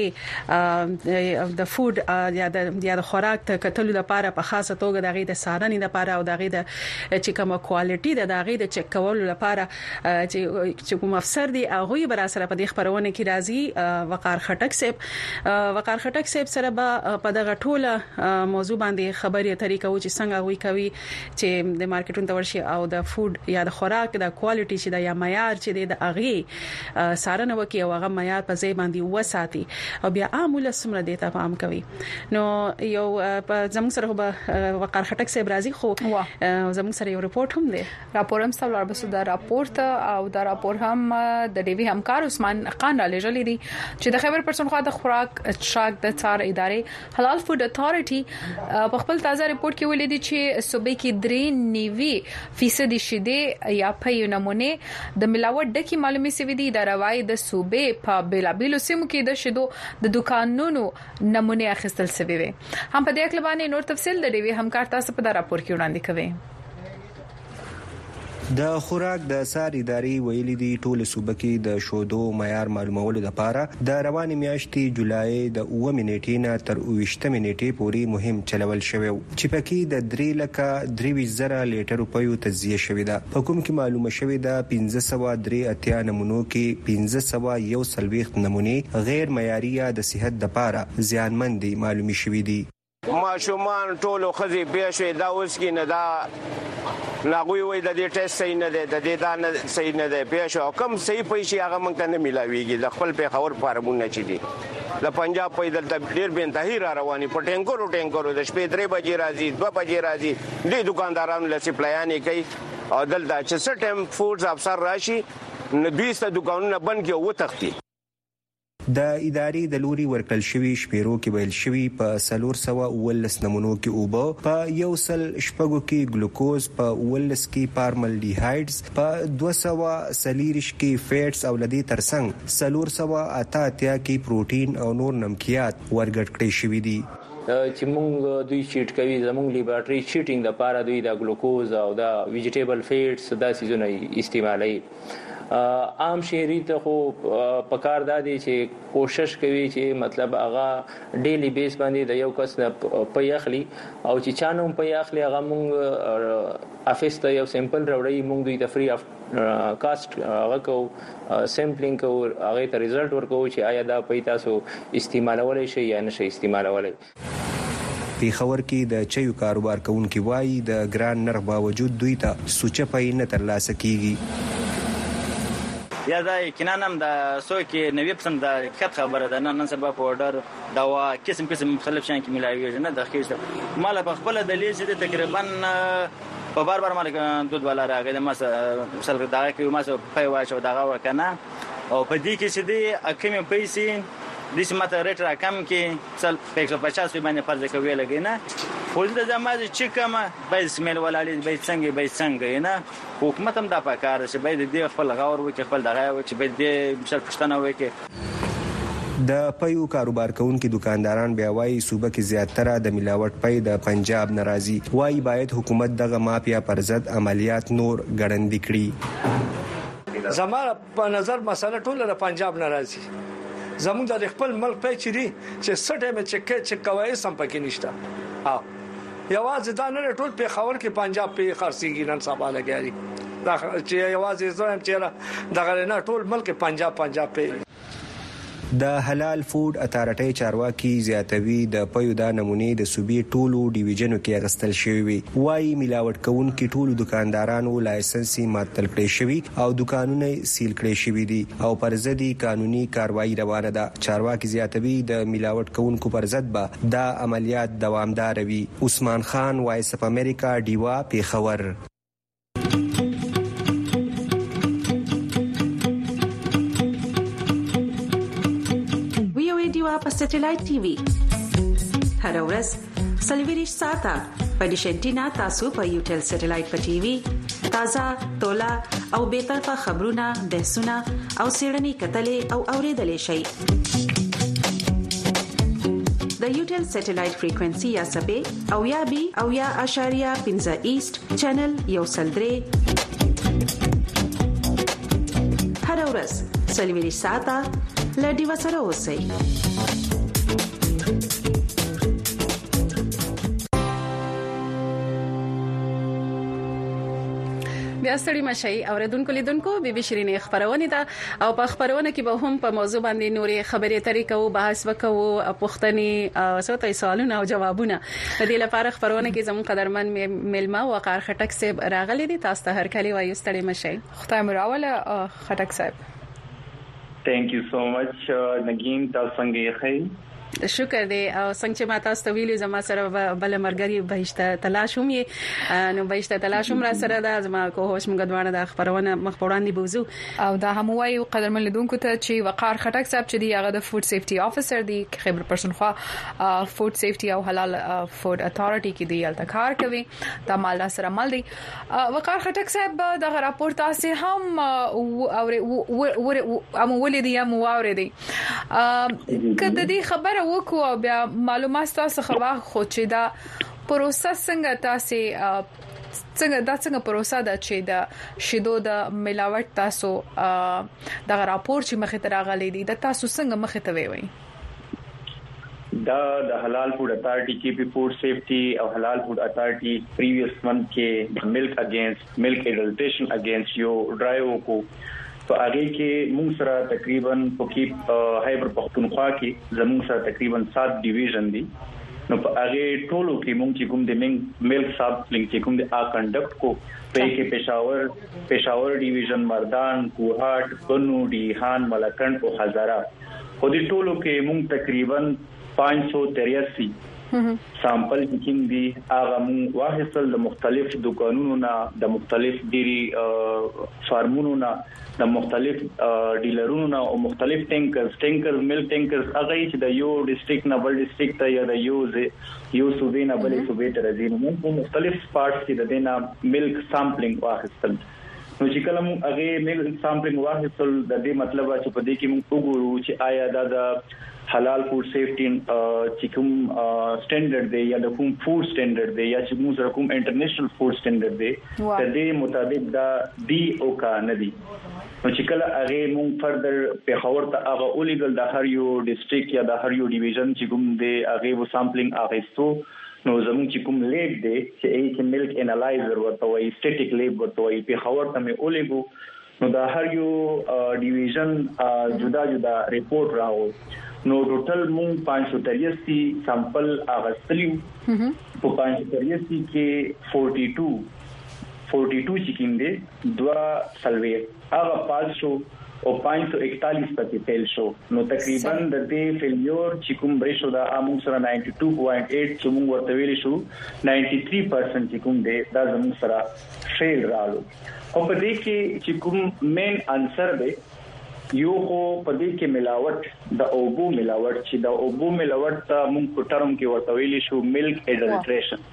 ادارې د فود یا د یا د خوراک ته کتلو لپاره په خاصه توګه دغه د سارنې لپاره او دغه د چې کومه کوالټي د دغه د چک کولو لپاره چې کوم افسر دی هغه بر سره په دې خبرونه کې راځي. وقار خټک صاحب وقار خټک صاحب سره په دغه ټوله موضوع باندې خبرې طریقو چې څنګه وی کوي چې د مارکیټونو ته ورشي او د فود یا د خوراک د کوالټي چې د یا معیار چې د اغه سارنه وکي او هغه معیار په ځای باندې وساتي او بیا عامل سمره دیتا فهم کوي. نو یو په زموږ سره به وقار خټک صاحب راځي خو زموږ سره یو رپورت هم دی. راپور هم ستاسو لپاره د راپورت او د راپور هم د ډیوی همکار عثمان خان را لېږلې دي چې د خیبر پښتونخوا د خوراک شاک د څار ادارې حلال فود اتھارټي په خپل تازه رپورت کې ولیدي چې صوبې کې درې نیوي فیصد شیدې یا په نمونه د ملاوت ډکی معلومي سوي دي. د روای د صوبې په بلابلو سیمو کې د شیدو د دکانونو نمونه اخیستل شوی وي. هم په دې اړه باندې نور تفصیل د ډیوی همکار تاسو په دا راپور کې وړاندې کوي. د خوراک د سار ادارې ویلي دي ټول صوبه کې د شودو معیار معلومولو لپاره د رواني میاشتې جولای د اوه منېټې نه تر اووه منېټې پورې مهم چلول شوی چې پکې د درې لکه درې زره لیټر په تجزیه شوی ده. په کوم کې معلومه شوی ده پنځه سوه درې اتیا نمونو کې پنځه سوه یو سلويخت نمونه غیر معیاري د صحت لپاره زیانمن دي معلومي شوی دي. ماشومان ټول خزي بيشه دا اوس کې نه دا لاغوي وي د دې ټیسټ صحیح نه ده د دې دا نه صحیح نه ده بيشه کم صحیح پیسې هغه مونږ ته نه ملاويږي. د خپل په خبر فارمونه چي دي د پنجاب په دلته ډیر به انتهایی را رواني په ټینکورو ټینکورو د شپې درې بجې راځي دوه بجې راځي دې دکاندارانو له سپلایانې کوي او دلته چې سټم فودز افسر راشي نو دوی ست دکانونه بند کې و تختی د ادارې د لوري ورکل شوی شمیرو کې ویل شوی په څلور سوه ولس نمونو کې اوبه، په یو سل شپږو کې ګلوکوز، په ولس کې پارمالډیهایډز، په دوه سوه سلیریش کې فیټس او لدی ترڅنګ څلور سوه اته اتیا کې پروتین او نور نمکیات ورګډ کړي شوی دي. چې موږ دوی چیټ کوي زموږ لیبارټري چیټینګ د پاره دوی د ګلوکوز او د ویجیټیبل فیټس د سيزونه استعمالي. عام شهري ته خو پکار دادي چې کوشش کوي چې مطلب هغه ډیلی بیس باندې د یو کس په یخلي او چې چانو په یخلي هغه موږ افیس ته یو سیمپل راوړی، موږ دوی ته فری اف کاست هغه کو سیمپلینګ کو هغه ته ریزلټ ورکو چې آیا دا په تاسو استعمالولای شي یا نشي استعمالولای. پیښور کې د چایو کاروبار کوونکي وایي د ګران نرخ باوجود دوی ته سوچه پای نه ترلاسه کیږي. یا دا یقینا هم د سو کې نوي پرسنټ د حقیقت خبره ده. نن سبا په اورډر دوا قسم قسم مختلف شان کې ملاوي نه د خېشته مال په خپل دلیل چې تقریبا په بار بار مال دود ولا راغی د مس مثال دا کې مس په واچو دغه وکنه او په دې کې چې دی اکمه پیسې د سمته ریټ را کم کې سل په یک سو پچاس باندې فرض کوي لګینا خو د زماده چې کومه به سیمل ولالي به څنګه به څنګه نه حکومت هم دا پکاره چې به د خپل غور وکړي خپل دغه وکړي به د مثال پښتنه وکړي. د پيو کاروبار کوونکي دکانداران بیا وايي صوبه کې زیاتره د ملاوټ پي د پنجاب ناراضي وايي باید حکومت دغه مافیا پر ضد عملیات نور ګړندې کړي. زموږ په نظر مسله ټول د پنجاب ناراضي زموږ د خپل ملک په چيري چې سټه مې چې چې کوي سم پکې نشته. ها یوازې دا نه ټول په خبر کې پنجاب په خرڅيږي نن سبا لګیاري دا چې یوازې زوم چې دا غره نه ټول ملک پنجاب پنجاب په. د حلال فود اتارټي چارواکي زیاتوي د پيو د نمونې د صوبې ټولو ډیویژنو کې اغستل شوی وایي ملاوټ کوونکي ټولو دکاندارانو لایسنسي معطل کړي شوی او دکانونه سیل کړي شوی دي او پر ضد قانوني کاروایی روانه ده. چارواکي زیاتوي د ملاوټ کوونکو پر ضد به دا عملیات دوامدار وي. عثمان خان وایس اف امریکا دیوا پیښور. په سټلایټ ټي وي هر ورځ سلویریش ساته په ډیشنټینا تاسو په یوټل سټلایټ په ټي وي تازه تولا او به طرفه خبرونه بحثونه او سیړنی کتلې او اوریدلې شي. د یوټل سټلایټ فریکوئنسي یا سبې او یا بي او یا اشاریه پنځه ایست چینل یو سلدري هر ورځ سلویریش ساته لډي وسره اوسئ. بیا ستړي مشي اوریدونکو لیدونکو بي بي شيرين خبرونه ده او په خبرونه کې به هم په موضوع باندې نورې خبرې طریقو بحث وکړو پوښتنې سوتې سوالونه او جوابونه. د دې لپاره خبرونه کې زموږ قدرمن ملما وقار خټک صاحب راغلي دي. تاسو ته هر کلی وایو ستړي مشي. خدای مراوله خټک صاحب. Thank you so much نگین تاسو څنګه ښه؟ شکر دی او څنګه چې ماته تاسو ویلو زما سره بل مرګري بهشته تلاش هم یې نو بهشته تلاش هم را سره ده زما کو هوش موږ دوانه د خبرونه مخ وړاندې بوزو او دا هم وایو قدرمن لیدونکو ته چې وقار خټک صاحب چې دی هغه د فود سیفټي افیسر دی خبر پرسن خو فود سیفټي او حلال فود اتارټي کې دی الته کار کوي دا مال سره مال دی. وقار خټک صاحب د راپور تاسو هم او ام ولې دی ام واورې دی کله دې خبره وکړو بیا معلومات تاسو خو خو چې دا پروسس څنګه تاسو څنګه دا څنګه پروسه ده چې دا شیدو د ملاوټ تاسو د راپور چې مخه تر غلې دي د تاسو څنګه مخه ته وي دا د حلال فود اتارټي کې په فود سیفټي او حلال فود اتارټي پریویس منث کې ملک اگینست ملک ایڈلټیشن اگینست یو ډرایو کو په هغه کې موږ سره تقریبا په کې هایبر پختونخوا کې زموږ سره تقریبا سات ډیویژن دي نو په هغه ټولو کې موږ چې کوم د ملک ساب لینک چې کوم د ا کنډکټ کو په کې پېښور پېښور ډیویژن مردان کوهاټ بنو ډیهان ملکند او هزاره خو دې ټولو کې موږ تقریبا پانچ سو تریاسی سامپل کوم دي هغه مون واخیستل د مختلف دکانونو نه د مختلف ډيري فارمونو نه د مختلف ډیلرونو نه او مختلف ټینکرز ټینکرز ملک ټینکرز هغه چې د یو ډیسټریکټ نه بل ډیسټریکټ ته یا د یو یو صوبې نه بل صوبې ته راځي نو مختلف پارټس کې د دینه ملک سامپلینګ واخیستل نو چې کله موږ هغه ملک سامپلینګ واخیستل د دې مطلب چې په دې کې موږ وګورو چې آیا دا د حلال فود سیفټي چې کوم سټانډرډ دی یا د کوم فود سټانډرډ دی یا چې موږ سره کوم انټرنیشنل فود سټانډرډ دی د دې مطابق دا دی او کا نه دی نو چې کله هغه موږ فردر په خبر ته هغه اولیګل د هر یو ډیسټریکټ یا د هر یو ډیویژن چې کوم دی هغه و سامپلینګ اغستو نو زموږ چې کوم لیب دی چې ای کې ملک انالایزر ورته وایي سټیټیک لیب ورته وایي په خبر ته مې اولیګو نو د هر یو ډیویژن جدا جدا ریپورت راو نو ټوټل مونږ پانچ سو تریاسی سامپل اغستلیو په پانچ سو تریاسی کې بارتیس بارتیس چې کوم دي دوا سلوي هغه پانچ سو او پانچ سو اکتالیس پکې فیل شو نو تقریبا د دې فیلیور چې کوم ریشو دا امون سره نائنٹی ټو پوائنٹ ایٹ چې موږ ورته ویل شو نائنٹی تھری پرسنٹ چې کوم دی دا زموږ سره فیل رالو او په دې کې چې کوم مین انسر دی یو خو په دې کې ملاوت د اوبو ملاوت چې د اوبو ملاوت ته موږ په ټرم کې ورته ویل شو ملک اډلټریشن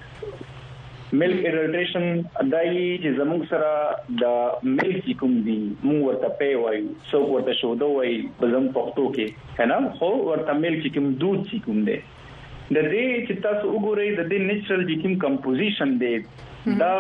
ملک اډلټریشن دای چې زموږ سره د ملک کوم دی موږ ورته پی وایو سو ورته شو دا وایي په زم پښتو کې کنه خو ورته ملک کوم دود چې کوم دی د دې چې تاسو وګورئ د دې نیچرل کوم کمپوزیشن دی دا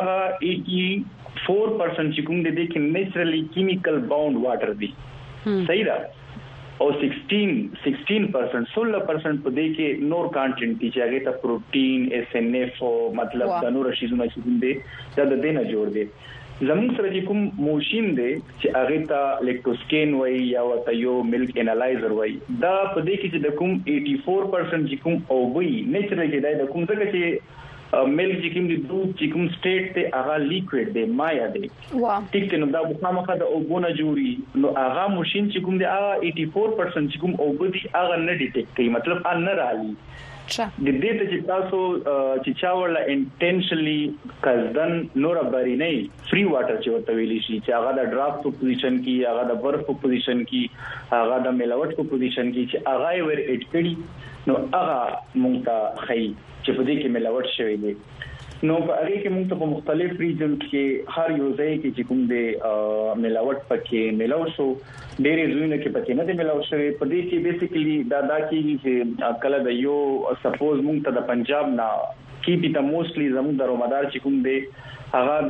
چورانه پرسنٹ چې کوم دی کې نیچرلی کیمیکل باوند واټر دی صحیح ده او سولہ سولہ پرسنٹ سولہ پرسنٹ په دې کې نور کانټینټ چې هغه ته پروتین اس ان اف او مطلب د نور شیزونه چې دي دا د دې نه جوړ دي زموږ سره چې کوم موشین دی چې هغه ته لیکټوسکین وای یا وته یو ملک انالایزر وای دا په دې کې چې د کوم چورانه پرسنٹ چې کوم او وی نیچرل کې دا کوم څه چې ملک چې کوم د دوه چې کوم سټیټ ته هغه لیکوډ دی مایا دی واه ټیک نو دا مخامخه د اوبونه جوړي نو هغه ماشين چې کوم دی هغه چورانه پرسنٹ چې کوم اوبو دی هغه نه ډیټیکټ کوي مطلب ان نه رالي د دې ته چې تاسو چې چاورله انټنشنلی کزدن نور بری نه فری واټر چې ورته ویلی شي چې هغه د ډراپ په پوزیشن کې هغه د برف په پوزیشن کې هغه د ملاوت په پوزیشن کې چې هغه ور اټ کړي نو هغه مونږ ته خي چې په دې کې ملاوت شوی دی نو په هغه کې موږ ته په مختلف ریجن کې هر یو ځای کې چې کوم دی ملاوت پکې ملاو شو ډېرې ځایونه کې پکې نه دی ملاو شوی په دې کې بیسیکلی دا دا کې چې کله د یو سپوز موږ ته د پنجاب نه کې پی ته موستلی زموږ د رومدار چې کوم دی هغه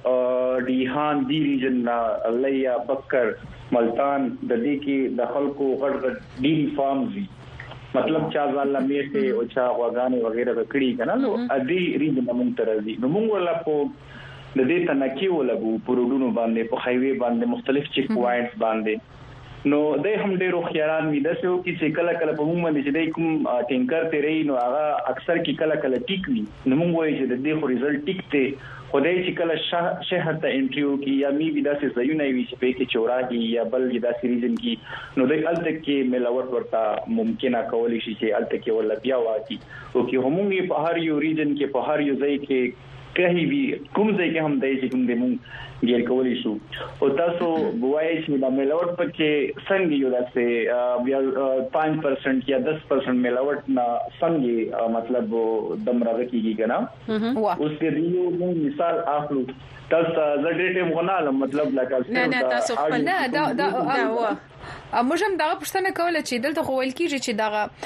د ډیهان دی ریجن نه لیا بکر ملتان د دې کې د خلکو غټ غټ ډیری فارمز دي مطلب چا ځاله میته او چا غواګانې وغیرہ وکړي کنه نو ادي ریجن موږ ته راځي نو موږ ولا په د دې تنکی ولګو پروډونو باندې په هایوي باندې مختلف چیک پوینټس باندې نو د هم ډیرو خیاران می دسو چې کله کله په موږ باندې چې د کوم ټینکر ته ری نو هغه اکثر کې کله کله ټیک وي نو موږ وایي چې د دې خو ریزلټ ټیک ته خدای چې کله شهر ته انټریو کی یا می بي داسې ځایونه وي چې په کې چوراږي یا بل داسې ریجن کې نو د الته کې ملاوت ورته ممکنه کولی شي چې الته کې ولا بیا واتی او کې همغه په هر یو ریجن کې په هر یو ځای کې کہیں بھی کوم ځای کې هم دای چې کوم د مونږ ګیر کولی شو او تاسو بوای چې د ملاوت پکې څنګه یو داسې بیا پانچ پرسنٹ یا دس پرسنٹ ملاوت نه څنګه مطلب دمرغه کیږي کنه اوس دې یو مثال اخلو تاسو زه ډېر مغناله مطلب لکه نه نه تاسو خپل نه دا دا موږ هم دا پښتنه کوله چې دلته خو ویل کیږي چې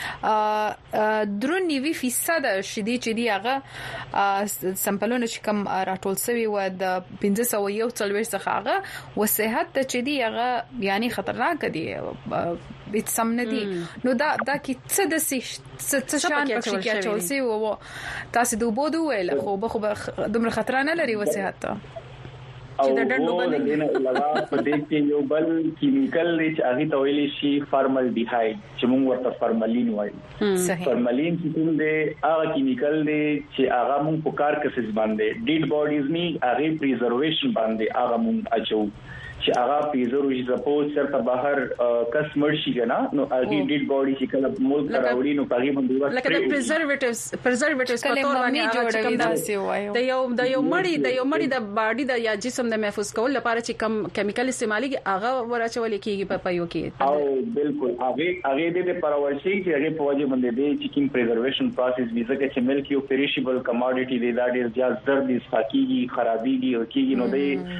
دا درون نیوي فیصد شدي چې دی هغه سمپلونه چې کوم راټول شوی و د پنځه سوه یو څلوېښت څخه هغه وسهت ته چې دی هغه یعنی خطرناک دی بیت سم نه دی نو دا دا کې څه د څه شان پکې کې چول سی او تاسو دوه بده ویل خو به خو دومره خطر نه لري وسهت ته چې د ډنډو باندې نه علاوه په دې کې یو بل کیمیکل چې هغه ته ویل شي فارمال ډیهاید چې موږ ورته فارمالین وایو فارمالین چې کوم دی هغه کیمیکل دی چې هغه موږ په کار کې څه باندې ډیډ باډیز نه هغه پریزرویشن باندې هغه موږ اچو چې هغه پیزرو چې سپوز چرته بهر کس مرشي کنه نو هغه ډیډ باډي چې کله مول راوړي نو پغي باندې ورته لکه د پرزرویټیوز پرزرویټیوز په تور باندې کوم د یو د یو مړی د یو مړی د باډي د یا جسم د محفوظ کول لپاره چې کم کیمیکل استعمالي هغه ورچول کیږي په پيو کې او بالکل هغه هغه د پرورشي چې هغه په وجه باندې د چیکینګ پریزرویشن پروسس ویزه کې چې ملک یو پیریشبل کموډټي دی دا ډیر زیات زر دي ساکيږي خرابيږي او کیږي نو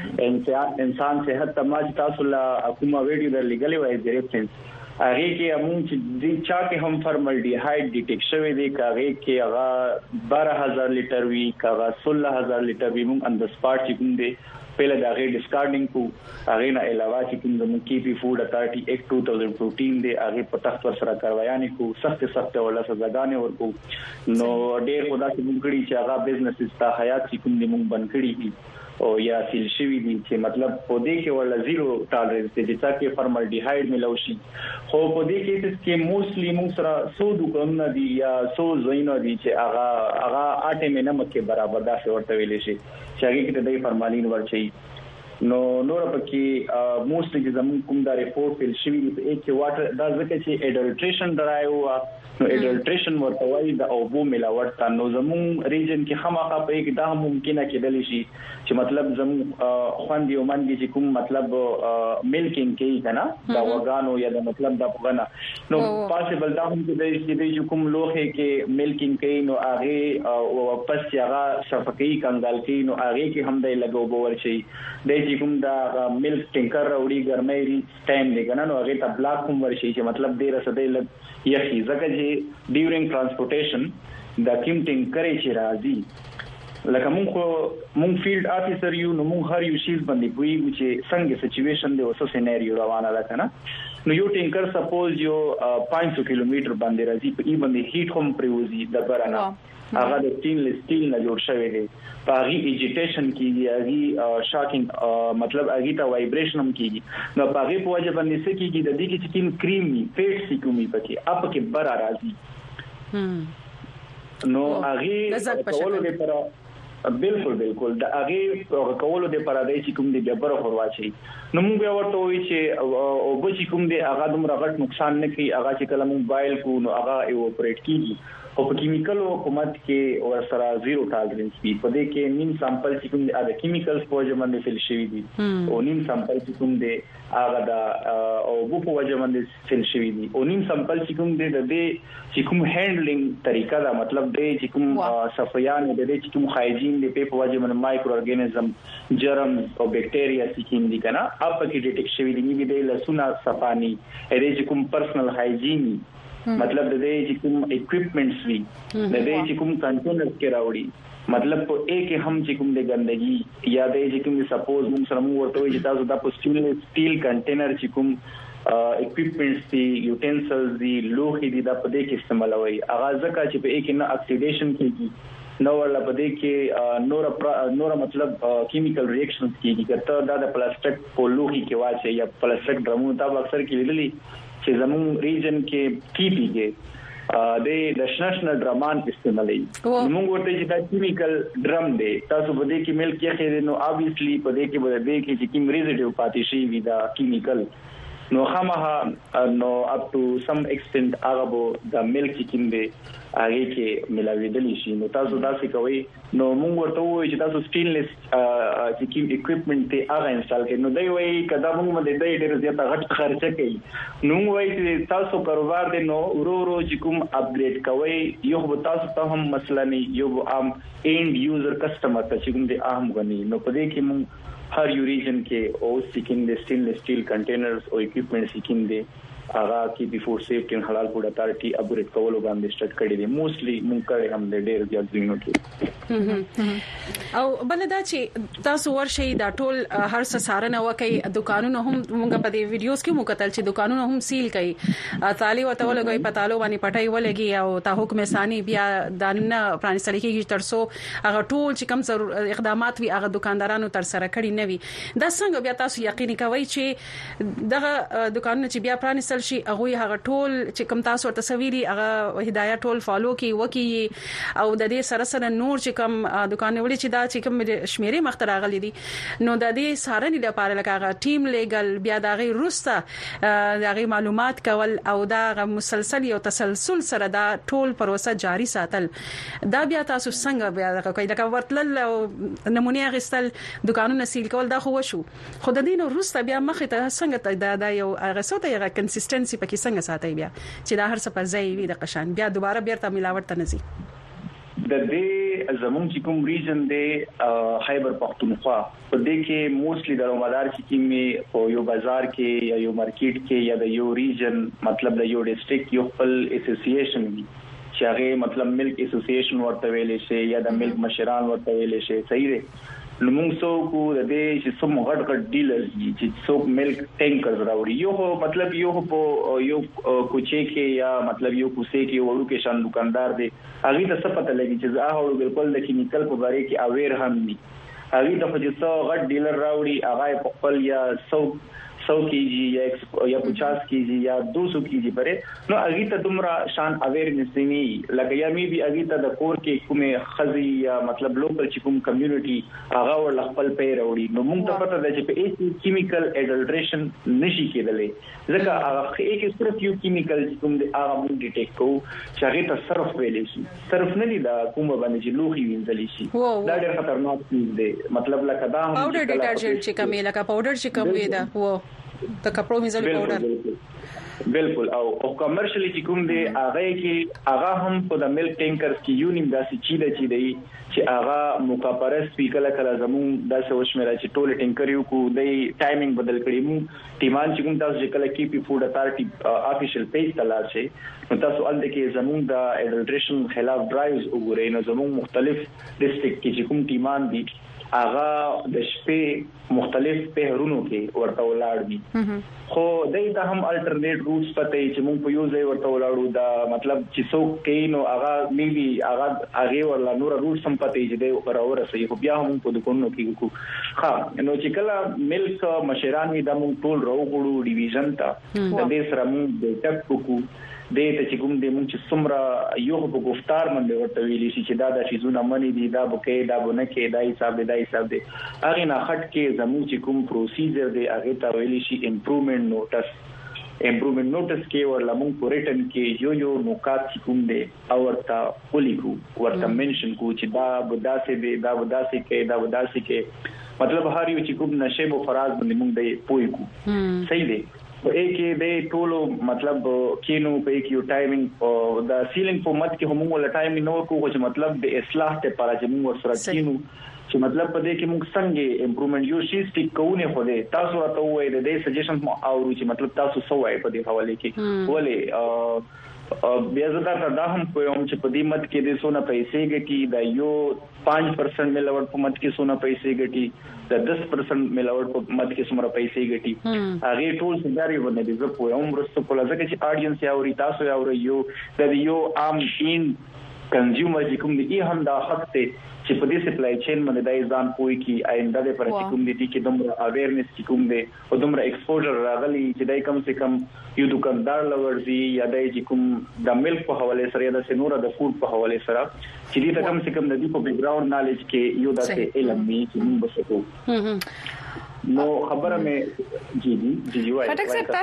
د انسان صحت تماج تاسو لا حکومت ویډیو در لګلې وای ډایرکټنس هغه کې موږ چې د چا کې هم فارمالډیهایډ ډیټیکټ شوی دی هغه کې هغه بارہ ہزار لیټر وی هغه سولہ ہزار لیټر وی موږ اند سپاټ چې کوم دی پہلے دا غي ډیسکارډینګ کو هغه نه علاوه چې کوم د مونکی پی فود اتھارټي ایکټ دو ہزار فورټین دی هغه په تخت ور سره کاروایانې کو سخت سخت ولا سزاګانې ورکو نو ډېر خدا چې مونږ کړي چې هغه بزنس استا حیات چې کوم دی مونږ بند کړي دي او یا سیل شوی دي چې مطلب په دې کې ولا زیرو ټالرنس دی چې چې فارمالډیهایډ ملوشي خو په دې کې چې موستلی موږ سره سو دکانونه دي یا سو زوینه دي چې هغه هغه اټه مې نه مکه برابر دا څه ورته ویل شي چې هغه کې د دې فارمالین ورچي نو نور پکې موستلی چې زموږ کوم دا ریپورت فل شوی دی په کې واټر دا ځکه چې اډلټریشن درایو نو اډلټریشن ورته وایي د اوبو ملاوټ تا نو زموږ ریجن کې خامخا په کې دا ممکنه کېدلی شي چې مطلب زموږ خواندې او منګي چې کوم مطلب ملکینګ کوي کنه دا وګانو یا د مطلب د پغنه نو پاسبل دا هم چې د کوم لوخه کې ملکینګ کوي نو هغه او پس هغه صفقي کنګال کوي نو هغه کې هم د لګو بور شي د چې کوم دا ملک ټینکر وړي ګرمۍ ری ټایم دی کنه نو هغه ته بلاک هم ورشي چې مطلب ډیر سده لګ یخي ځکه چې ډیورینګ ترانسپورټیشن دا کوم ټینکر چې راځي لکه مونږ مونږ فیلډ افیسر یو نو مونږ هر یو شیز باندې پویږو چې څنګه سچويشن دی اوسه سيناریو روانه ده کنه نو یو ټینکر سپوز یو پانچ سو کیلومتر باندې راځي په ای باندې هیټ هم پریوزي د برانه هغه د سټینلیس سټیل نه جوړ شوی دی په هغه ایجیټیشن کیږي هغه شاکینګ مطلب هغه ته وایبریشن هم کیږي نو په هغه په وجه باندې څه کیږي د دې کې چې کوم کریمي فیټ سیکومي پکې اپ کې بر راځي نو هغه کولو لپاره بالکل بالکل د هغه کولو لپاره د چې کوم دی ببر خورواچي نو موږ ورته وی چې او به چې کوم دی هغه دومره غټ نقصان نه کوي هغه چې کله موبایل کو نو هغه ایوپریټ کیږي او په کیمیکل حکومت کې ور سره زیرو ټالرنس وی په دې کې نیم سامپل چې کوم د کیمیکلز په وجه باندې فل شوی دي او نیم سامپل چې کوم دی هغه د او بو په وجه باندې فل شوی دي او نیم سامپل چې کوم دی د دې چې کوم هینډلینګ طریقه دا مطلب دی چې کوم صفیان د دې چې کوم هایجین دی په وجه باندې مایکرو اورګانیزم جرم او بکټیریا سکین دي کنه اپ کې ډیټیکټ شوی دي نیو دی لسونه صفانی دې چې کوم پرسنل هایجین مطلب د دې چې کوم اکوئپمنټس وی د دې چې کوم کنټینرز کې راوړي مطلب په یک هم چې کوم د ګندګي یا د چې کوم سپوز موږ سره موږ ورته چې تاسو د پوسټیل سټیل کنټینر چې کوم اکوئپمنټس دي یوټنسلز دي لوخي دي د په دې کې استعمالوي اغه ځکه چې په یک نه اکسیډیشن کېږي نو ورله په دې کې نور نور مطلب کیمیکل ریاکشنز کېږي کته د پلاستیک په لوخي کې واچي یا پلاستیک ډرمو ته اکثر کې لیدلي چې زموږ ریجن کې کیپی کې د نشنشن ډرمان استعمالي موږ ورته چې دا کیمیکل ډرم دی تاسو په دې کې ملک کې خېره نو obviously په دې کې به دې کې چې کوم ریزیډیو پاتې شي وي دا کیمیکل نو خامها نو اپ ټو سم ایکسټنت هغه به د ملک کې کوم دی هغه کې ملاویدلی شي نو تاسو داسې کوي نو موږ ورته وایو چې تاسو سټینلیس چې کوم اکوئپمنټ ته هغه انسټال کړئ نو دوی وایي کدا موږ مده د ډېر زیاته غټ خرچه کوي نو وایي چې تاسو کاروبار دې نو ورو ورو چې کوم اپګریډ کوي یو به تاسو ته هم مسله نه یو عام اینډ یوزر کسٹمر ته چې کوم دې اهم غني نو په دې کې موږ هر یو ریجن کې او سکین د سټینلیس سټیل کنټینرز او اکوئپمنټ سکین دي هغه کې بیفور سیفټی ان حلال فود اتھارټي اپګریډ کولو باندې سٹارټ کړی دي موستلی مونږ کړي هم د ډېر زیات ځینو کې او بلدا چې تاسو ورشي دا ټول هر څه سارنه وکي دکانونو هم مونږ په دې ویډیوز کې مو کتل چې دکانونو هم سیل کړي تعالی وته ولګي پتالو باندې پټای ولګي او تا حکم ثاني بیا دانه پرانستل کېږي ترسو هغه ټول چې کوم ضرور اقدامات وي هغه دکاندارانو تر سره کړی نه وي دا څنګه بیا تاسو یقیني کوي چې دغه دکانونه چې بیا پرانستل وصل شي هغه هغه ټول چې کوم تاسو تصویري هغه هدايت ټول فالو کی وکي او د دې سره سره نور چې کوم دکانونه چې دا چې کوم شمیرې مختره غلي دي نو د دې سارنې لپاره لکه ټیم لیګل بیا د غي روسته د غي معلومات کول او دا مسلسل یو تسلسل سره دا ټول پروسه جاری ساتل دا بیا تاسو څنګه بیا کوي لکه ورتل نمونه غستل دکانونه سیل کول دا خو شو خو د دې نو روسته بیا مخه ته څنګه دا دا یو هغه څه ته یو کنسستنسي پکې څنګه ساتي بیا چې دا هر څه په ځای وي د قشان بیا دوباره بیرته ملاوت ته نزي د دې زمون چې کوم ریجن دی خیبر پختونخوا په دې کې موستلی د رومدار چې کیمه په یو بازار کې یا یو مارکیټ کې یا د یو ریجن مطلب د یو ډیسټریکټ یو خپل اسوسییشن وي چې هغه مطلب ملک اسوسییشن ورته ویلې شي یا د ملک مشران ورته ویلې شي صحیح دی نو موږ څو کو د دې چې څوم غټ غټ ډیلرز دي چې څو ملک ټینکرز راوړي یو مطلب یو په یو کوچې کې یا مطلب یو کوڅې کې وړو کې شان دکاندار دی هغه ته څه پته لګي چې زه هغه بالکل د کیمیکل په باره کې اویر هم ني هغه ته چې څو غټ ډیلر راوړي هغه په خپل یا څو सौ केजी या या पचास केजी या दो सौ केजी परे नो अगीता तुमरा शान अवेयरनेस नहीं लगे या मी भी अगीता द कोर के कुमे खजी या मतलब लोकल चिकुम कम्युनिटी आगा वर लखपल पे रौड़ी नो मुंग ता पता दे पे एक केमिकल एडल्ट्रेशन नशी केदले जका आगा एक सिर्फ यू केमिकल चिकुम दे आगा मुंग डिटेक्ट को चागीता सरफ वेले शी सरफ नहीं दा कुम बाने जी लोही विंजली शी दा डर खतरनाक चीज दे मतलब लका दा पाउडर डिटर्जेंट चिकम लका पाउडर चिकम वेदा वो د کپړو میزل پاوډر بالکل او او کمرشلی چې کوم دی هغه کې هغه هم په د ملک ټینکرز کې یو نیم داسې چی دی چې دی چې هغه مکافره سپیکل کله زمون داسې وشمره چې ټول ټینکر یو کو دی ټایمینګ بدل کړی مو ټیمان چې کوم تاسو چې کله کی پی فود اتارټي افیشل پیج تلار شي نو تاسو ال د کې زمون د اډلټریشن خلاف ډرایوز وګورئ نو زمون مختلف ډیسټریکټ کې چې کوم ټیمان دي اغا د شپې مختلف پهرونو کې ورته ولاړ دي خو دایته هم الټرنیټ روټس پته چې مونږ په یو ځای ورته ولاړو دا مطلب چې څوک کینو اغا نیلی اغا هغه ورلا نور روټ سم پته چې دی پر اور سي خو بیا هم په دکونو کې کو ها نو چې کله ملک مشران می د مونږ ټول راوګړو ډیویژن ته د دې سره مونږ د ټک کو دې ته چې کوم دې مونږ چې څومره یو په گفتار باندې ورته ویلي چې دا د شیزونه منی دي دا بکې دا بونه کې دا حساب دی دا حساب دی هغه نه خټ کې زموږ چې کوم پروسیجر دی هغه ته ویلي شي امپروومنت نوټس امپروومنت نوټس کې ورلا مونږ په ریټن کې یو یو نوکات چې کوم دی او ورته ولیکو ورته منشن کو چې دا بداسه دی دا بداسه کې دا بداسه کې مطلب هر یو چې کوم نشیب او فراز باندې مونږ دی پوي کو صحیح دی په کې د ټولو مطلب کینو په کې یو ټایمینګ او د سیلینګ په مت کې هم ول ټایمینګ نو کو چې مطلب د اصلاح ته پر چې موږ سره کینو چې مطلب په دې کې موږ څنګه امپروومنت یو شي سټیک کوونه خو دې تاسو راته وایي د دې سجیشن او چې مطلب تاسو سو وایي په دې حواله کې ولې بیا زه دا دا هم کوم چې په دې مت کې د سونه پیسې ګټي دا یو पाँच परसेंट मिलावट په مت کې سونه پیسې ګټي د دس परसेंट मिलावट په مت کې سمره پیسې ګټي هغه ټول څنګه باندې د په عمر څخه په لږه چې اډینس یا اوري تاسو یا اوري یو د یو عام ان کنزیومر چې کوم دي هم دا حق ته چې په دې سپلای چین باندې د ځان پوي کی آینده د پر چې کوم دي چې دومره اویرنس چې کوم دي او دومره ایکسپوژر راغلي چې دای کم سے کم یو دکاندار لورځي یا دای چې کوم د ملک په حواله سره یا د سنوره د فود په حواله سره چې دې کم سے کم د دې په بیک گراوند نالج کې یو داسې علم می چې موږ بسکو نو خبره مې جی جی جی وای فټک سره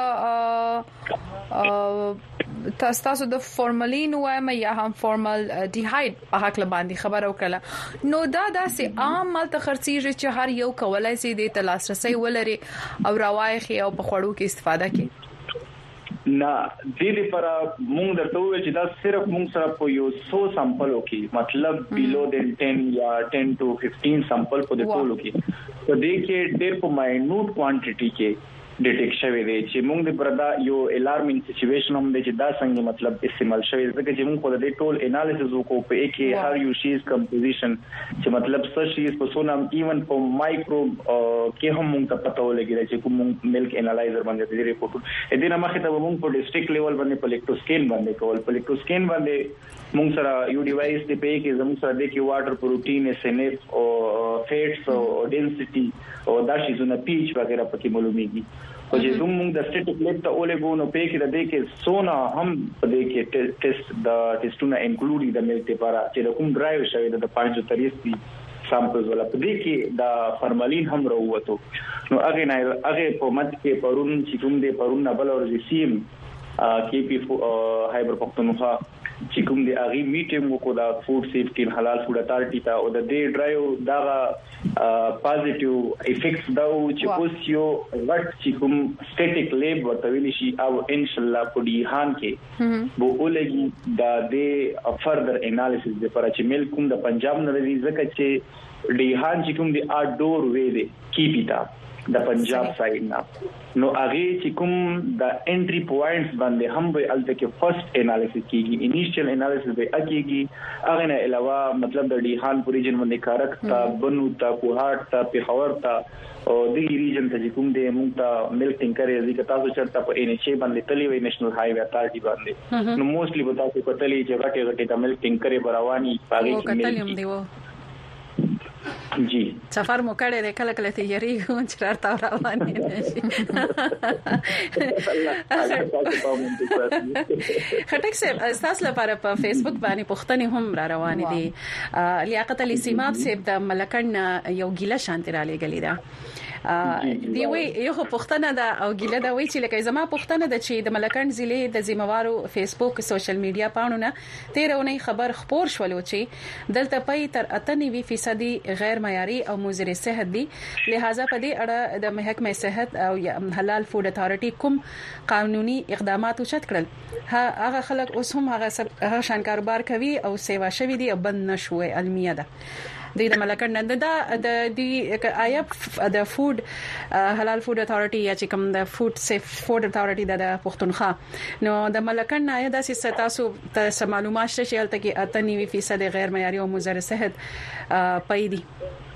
تاسو د تاسو د فورمالین وایم یا هم فورمال ډیهاید په حق باندې خبر او کله نو دا داسې عام مال ته خرڅیږي چې هر یو کولای سي د تلاسرسي ولري او روایخي او په خړو کې استفاده کوي نه دې لپاره موږ درته وایو چې دا صرف موږ سره په یو سو سامپل وکي مطلب بیلو دین ټن یا ټن ټو ففټین سامپل په دې ټول وکي په دې کې ډېر په ماینوټ کوانټیټي کې ډیټیکټ شوی دی چې موږ د پردا یو الارمینګ سچويشن هم دی چې دا څنګه مطلب استعمال شوی ځکه چې موږ په دې ټول انالیسس وکړو په کې هر یو شیز کمپوزیشن چې مطلب څه شیز په سونم ایون په مایکرو کې هم موږ ته پته ولګی چې کوم ملک انالایزر باندې د ریپورت دې نه مخه ته موږ په ډیسټریکټ لیول باندې په الکتروسکین باندې کول په الکتروسکین باندې موږ سره یو ډیوایس دی په کې زموږ سره د کې واټر پروتین اس ان اف او فیټس او ډنسټي او دا شیزونه پیچ وغیرہ پکې معلومیږي او چې موږ د سټیټیک لیب ته اولګو نو په کې د دې کې سونا هم په دې کې ټیسټ د ټیسټونه انکلوډ د ملک لپاره چې د کوم ډرایو شوی د پنځه تریسي سامپلز ولا په دې کې د فارمالین هم راووتو نو هغه نه هغه په مت کې پرون چې کوم دې پرون نه بل ورځ سیم کې پی هایبر پختونخوا چې کوم دې هغه میټینګ وکړه د فود سیفټي ان حلال فود اتارټي ته او د دې ډرایو دا پازیټیو افیکټس دا چې اوس یو ورټ چې کوم سټیټیک لیب ورته ویل شي او ان شاء الله په دیهان کې بو ولګي دا د فردر انالیسس لپاره چې مل کوم د پنجاب نه لري ځکه چې دیهان چې کوم د اډور وې دي کی پیتا د پنجاب سایډ نه نو هغه چې کوم د انټری پوینټس باندې هم به الته کې فرست انالیسس کیږي انیشیل انالیسس به کیږي هغه نه علاوه مطلب د ډیهان په ریجن باندې کارک تا بنو تا کوهاټ تا پیښور تا او د ریجن ته کوم د مونږ ته ملک ټینکر یې تاسو چرته په ان ایچ ای باندې تلی وی نېشنل های وی اتارټي باندې نو موستلی به تاسو په تلی چې غټه غټه د ملک ټینکر رواني پاږي کې جی سفر مو کړی دی کله کله ته یری چې راته روان دي خټک صاحب تاسو لپاره په فیسبوک باندې پښتني هم را روان دي لیاقت علي سیماب صاحب د ملکن یو ګیله شانتی را لګلی دا دی وی یو پښتنه دا او ګیله دا وی چې لکه زما پښتنه د چې د ملکن ضلع د ذمہوارو فیسبوک سوشل میډیا پاڼونه تیرونه خبر خبر شولو چې دلته پي تر اته نوي فیصد غیر معیاري او مضر صحت دي لہذا په دې اړه د محکمه صحت او حلال فود اتارټي کوم قانوني اقدامات وشت کړل هغه خلک اوس هم هغه شان کاروبار کوي او سیوا شوی دي بند نشوي علميه ده د ملکن نن دا د دی آیا د فود حلال فود اتارټي یا چې کوم د فود سیف فود اتارټي د پښتونخوا نو د ملکن آیا د سیاست تاسو ته معلومات شته چې الته کې اته نوي فیصد غیر معیاري او مضر صحت پېدي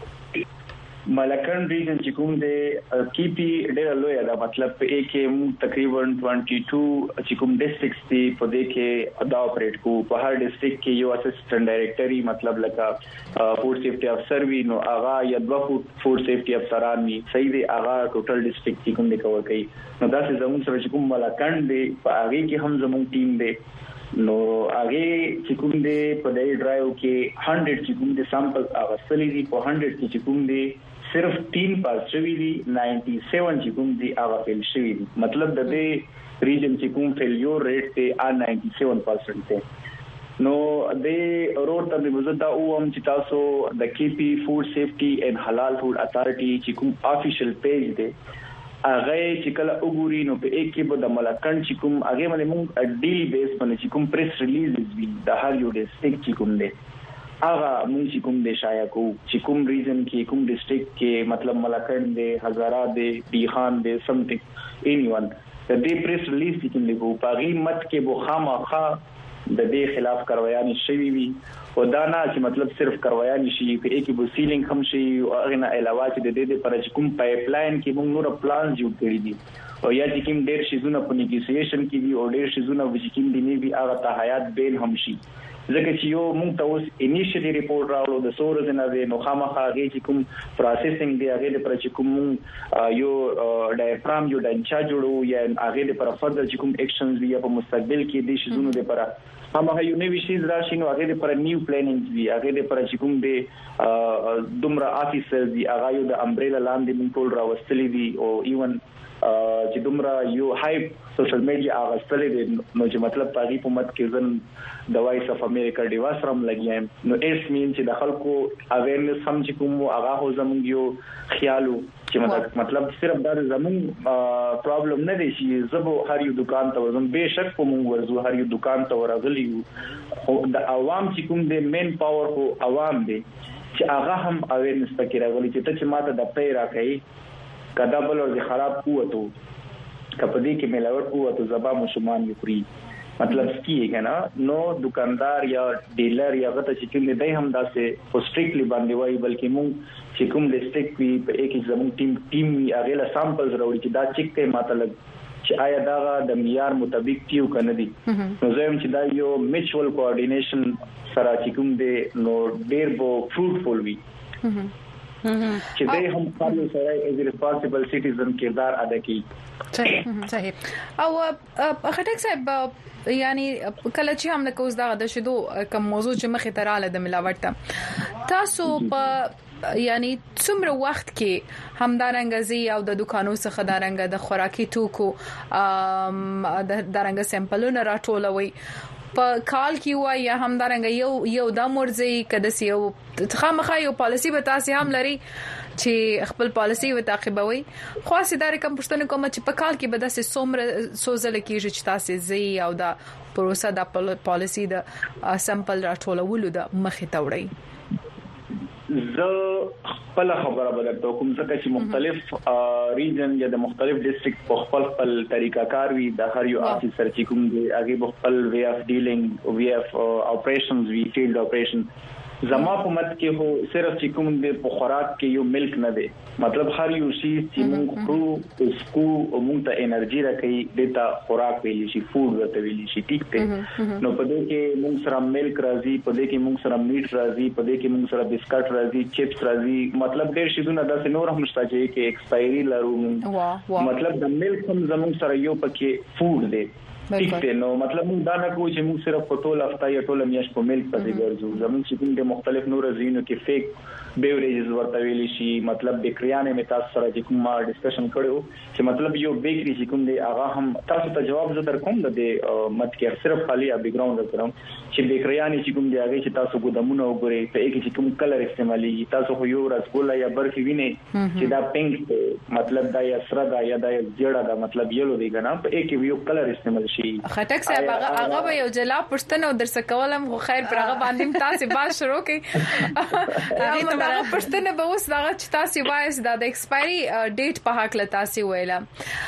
ملکن ریجن چې کوم د کی پی ډېر لوی دا مطلب په کې مو تقریبا باندې چې کوم ډیسټرکټس دي په دې کې دا اپریټ کو په هر ډیسټرکټ کې یو اسسټنټ ډایریکټري مطلب لکه فود سیفټي افسر وی نو هغه یا دوه فود سیفټي افسران وی صحیح دی هغه ټوټل ډیسټرکټ کې کوم دی کور کوي نو دا چې زموږ سره چې کوم ملکن دی په هغه کې هم زموږ ټیم دی نو هغه چې کوم دی په دې ډرایو کې سل چې کوم دی سامپل هغه سلی دی په سل کې چې کوم دی صرف تین پاس شوی دي نائنٹی سیون چې کوم دي هغه فیل شوی دي مطلب د دې ریجن چې کوم فیلیور ریټ ته نائنٹی سیون پرسنٹ ته نو د روډ ته مزدا او هم چې تاسو د کی پی فود سیفټي اینڈ حلال فود اتارټي چې کوم افیشل پیج دی هغه چې کله وګوري نو په یک کې به د ملکن چې کوم هغه باندې موږ ډیلی بیس باندې چې کوم پریس ریلیزز وی د هر یو ډیسټرکټ چې کوم دی هغه موږ چې کوم د شایع کو چې کوم ریجن کې کوم ډیسټرکټ کې مطلب ملکن دی هزارا دی دیخان دی سمثینګ اینی ون د دې پریس ریلیز چې کوم دی په پاغي مت کې بو خامخا د دې خلاف کاروایان شوي وي او دا نه چې مطلب صرف کاروایان شي په کې بو سیلینګ هم شي او هغه نه علاوه چې د دې پر چې کوم پایپ لاین کې موږ نور پلان جوړ کړی دي او یا چې کوم ډېر شي زونه په نیګوسییشن کې دي او ډېر شي زونه چې کوم دی نه وي هغه ته حیات بیل هم شي ځکه چې یو موږ ته اوس انیشیټي ریپورت راوړو د سورز نه دی نو خامخا هغه چې کوم پروسیسینګ دی هغه لپاره چې کوم یو ډایفرام یو ډنچا جوړو یا هغه لپاره فردر چې کوم اکشنز دی په مستقبل کې د شزونو لپاره هغه یو نوی شي راشي نو هغه لپاره نیو پلانینګ دی هغه لپاره چې کوم دی دومره افیسرز دی هغه یو د امبریلا لاندې موږ ټول راوستلې دي او ایون چې دومره یو هایپ سوشل میډیا هغه ستلې دي نو چې مطلب پاغي په مت کې زن د وایس اف امریکا دیواسرم لګیم نو اس مين چې د خلکو اویرنس هم چې کوم هغه هو زموږ یو خیالو چې مطلب صرف دا زموږ پرابلم نه دی چې زبو هر یو دکان ته وزم به شک په مونږ ورزو هر یو دکان ته ورغلی او د عوام چې کوم د مین پاور او عوام دی چې هغه هم اویرنس پکې راغلی چې ته چې ماته د پی راکې کدا بل ور خراب قوتو کپدې کې ملاوت قوتو زبا مشمان یوري مطلب کیه کنه نو دکاندار یا ډیلر یا غته چې کوم دی هم داسې پوسټریکلی باندې وای بلکې مونږ چې کوم لیسټک وی په یک زمون ټیم ټیم وی هغه لا سامپلز راوړي چې دا چیک کوي ماته لګ چې آیا دا د معیار مطابق کیو کنه دي نو زم چې دا یو میچوال کوارډینیشن سره چې کوم دی نو ډیر بو فروټفول وی چې دوی هم خپل سره ایز ریسپانسیبل سټیزن کردار ادا کوي. صحیح صحیح. او خټک صاحب یعنی کله چې هم لکه اوس دا د شیدو کوم موضوع چې مخې ته رااله د ملاوت تاسو په یعنی څومره وخت کې همدارنګزي او د دکانو څخه دارنګ د خوراکي توکو د دارنګ سیمپلونه راټولوي په کال کې وای یا همدارنګ یو یو د مرزي کده سیو خامخا یو پالیسی به تاسو هم لري چې خپل پالیسی و تعقیبوي. خو سیدار کوم پښتنه کوم چې په کال کې به د سومره سوزل کېږي چې تاسو زی او د پروسه د پالیسی د سیمپل راټولولو د مخې ته وړي. زه خپل خبره بدلته کوم ځکه چې مختلف ریجن یا د مختلف ډیسټریکټ په خپل خپل طریقہ کار وي د هر یو افیسر چې کوم دی هغه په خپل وی اف ډیلینګ وی اف اپریشنز وی فیلډ اپریشن. زما په مت کې هو صرف چې کوم دی په خوراک کې یو ملک نه دی مطلب هر یو شی چې موږ خورو اسکو او موږ ته انرژي راکړي دتا خوراک ویلی شي فود ورته ویلی شي ټیک ته نو په دې کې موږ سره ملک راځي په دې کې موږ سره میټ راځي په دې کې موږ سره بسکټ راځي چپس راځي مطلب ډېر شي دونه داسې نور هم شته چې ایکسپایری لرو مطلب د ملک هم زموږ سره یو پکې فود دی ٹھیک ته نو مطلب موږ دا نه کوو چې موږ صرف په ټول هفته یا ټول میاشت په ملک پسې ګرځو زموږ چې کوم د مختلف نور زینو کې فیک بیوریجز ورته ویلي شي مطلب بیکریانه می تاسو سره چې کوم ما ډسکشن کړو چې مطلب یو بیکری چې کوم دی هغه هم تاسو ته جواب زه در کوم د مت کې صرف خالی ا بیک گراوند درم چې بیکریانه چې کوم دی هغه چې تاسو ګودمونه وګورئ په کې چې کوم کلر استعمالي تاسو خو یو رسګولا یا برفي ویني چې دا پینک مطلب دا یا سره دا یا دا جړه دا مطلب یلو دی کنه په کې یو کلر استعمال شي. خټک صاحب هغه به یو جلا پښتنه درس کولم خو خیر پر هغه باندې تاسو با شروع کړئ هغه هغه پښتنه به اوس هغه چې تاسو وایس د ایکسپایری ډیټ په حق له تاسو ویلا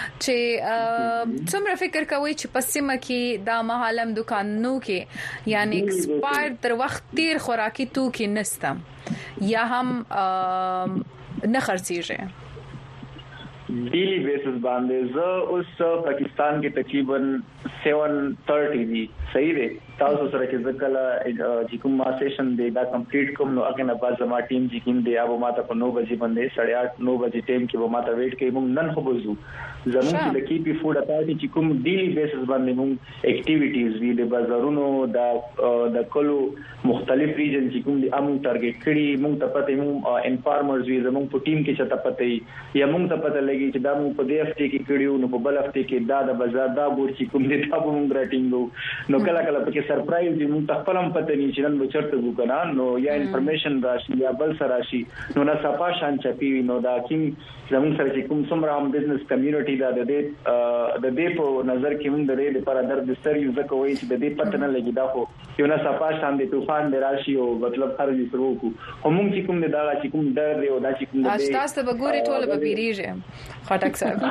چې څومره فکر کوي چې پسمه کې دا محلم دکانونو کې یعنی ایکسپایر تر وخت تیر خوراکي توکي نسته یا هم نه خرڅیږي ډیلی بیسس باندې زه اوس پاکستان کې تقریبا سات تیس دی صحیح دی تاسو سره کې ځکه چې کوم ما سیشن دی دا کمپلیټ کوم نو هغه نه بعد زما ټیم چې کوم دی هغه ماته په نو بجې باندې ساڑھے آٹھ نو بجې ټیم کې به ماته ویټ کوي موږ نن خو بوزو زموږ چې د کیپی فود اتارټي چې کوم ډیلی بیسس باندې موږ اکټیویټیز وی د بازارونو د د کلو مختلف ریجن چې کوم دی امو ټارګټ کړي موږ ته پته موږ انفارمرز وی زموږ په ټیم کې چې ته پته یا موږ ته پته لګي چې دا موږ په دې هفته کې کړیو نو په بل هفته کې دا د بازار دا ګور چې کوم دی تاسو موږ راټینګو نو کله کله پکې سرپرایز دی موږ خپل هم پته نه چې نن به چرته وګورم نو یا انفارمیشن راشي یا بل سره راشي نو نه صفه شان چپی نو دا کوم زموږ سره چې کوم څومره هم بزنس کمیونټي دا د دې د دې په نظر کې موږ د دې لپاره درد ستر یو ځکه وایي چې د دې پته نه لګي دا خو یو نه صفه شان دی طوفان دی راشي او مطلب هر دې سره وکړو هم چې کوم دا چې کوم درد او دا چې کوم د تاسو به ګوري ټول به بیریږي خټک صاحب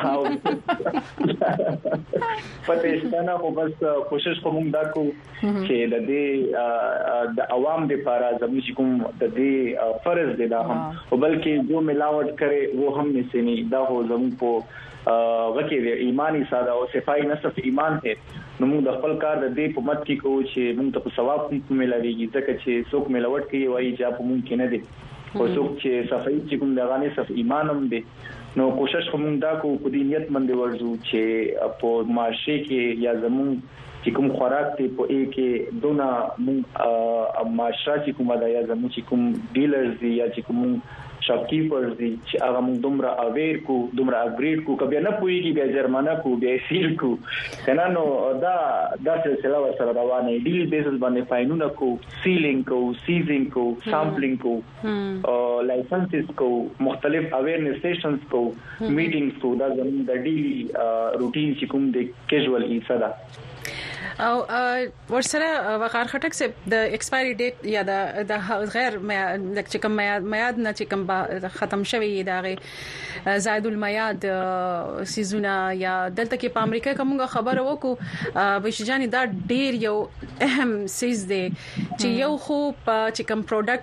پته ستنه خو بس کوشش کوم دا کو چې د دې د عوام لپاره زموږ کوم د دې فرض دی دا هم او بلکې جو ملاوت کرے وہ ہم میں سے نہیں دا هو زموږ په غکه ایمانی ساده او صفای نصف ایمان ته نو موږ د خپل کار د دې په مت کې کوو چې موږ ته په ثواب کوم ملایږي ځکه چې څوک ملاوت کوي وایي چې په ممکن نه دي او څوک چې صفای چې کوم د غانې صف ایمان هم دي نو کوشش کوم دا کو په دې نیت باندې ورزو چې په معاشره کې یا زموږ چې کوم خوراک ته په ای کې دونه موږ معاشره چې کومه دا یا زموږ چې کوم ډیلرز دي یا چې کوم شاپکیپرز دي چې هغه موږ دومره اویر کو دومره اپګریډ کو کبه نه پويږي بیا جرمانه کو بیا سیل کو کنه نو دا دا سلسله ورسره روانه دی ډیل بیسس باندې فاینونه کو سیلینګ کو سیزینګ کو سامپلینګ کو او لایسنسز کو مختلف اویرنس سیشنز کو میټینګز کو دا زموږ د ډیلی روټین چې کوم د کیژوال ایسا او ورسره وقار خټک سه د ایکسپایری ډیټ یا د غیر لکه چې کوم میاد نه چې کوم ختم شوی دا غي زائد المیاد سيزونه یا دلته کې په امریکا کومه خبره وکړو بشجاني دا ډیر یو اهم سیز دی چې یو خو چې کوم پروډکټ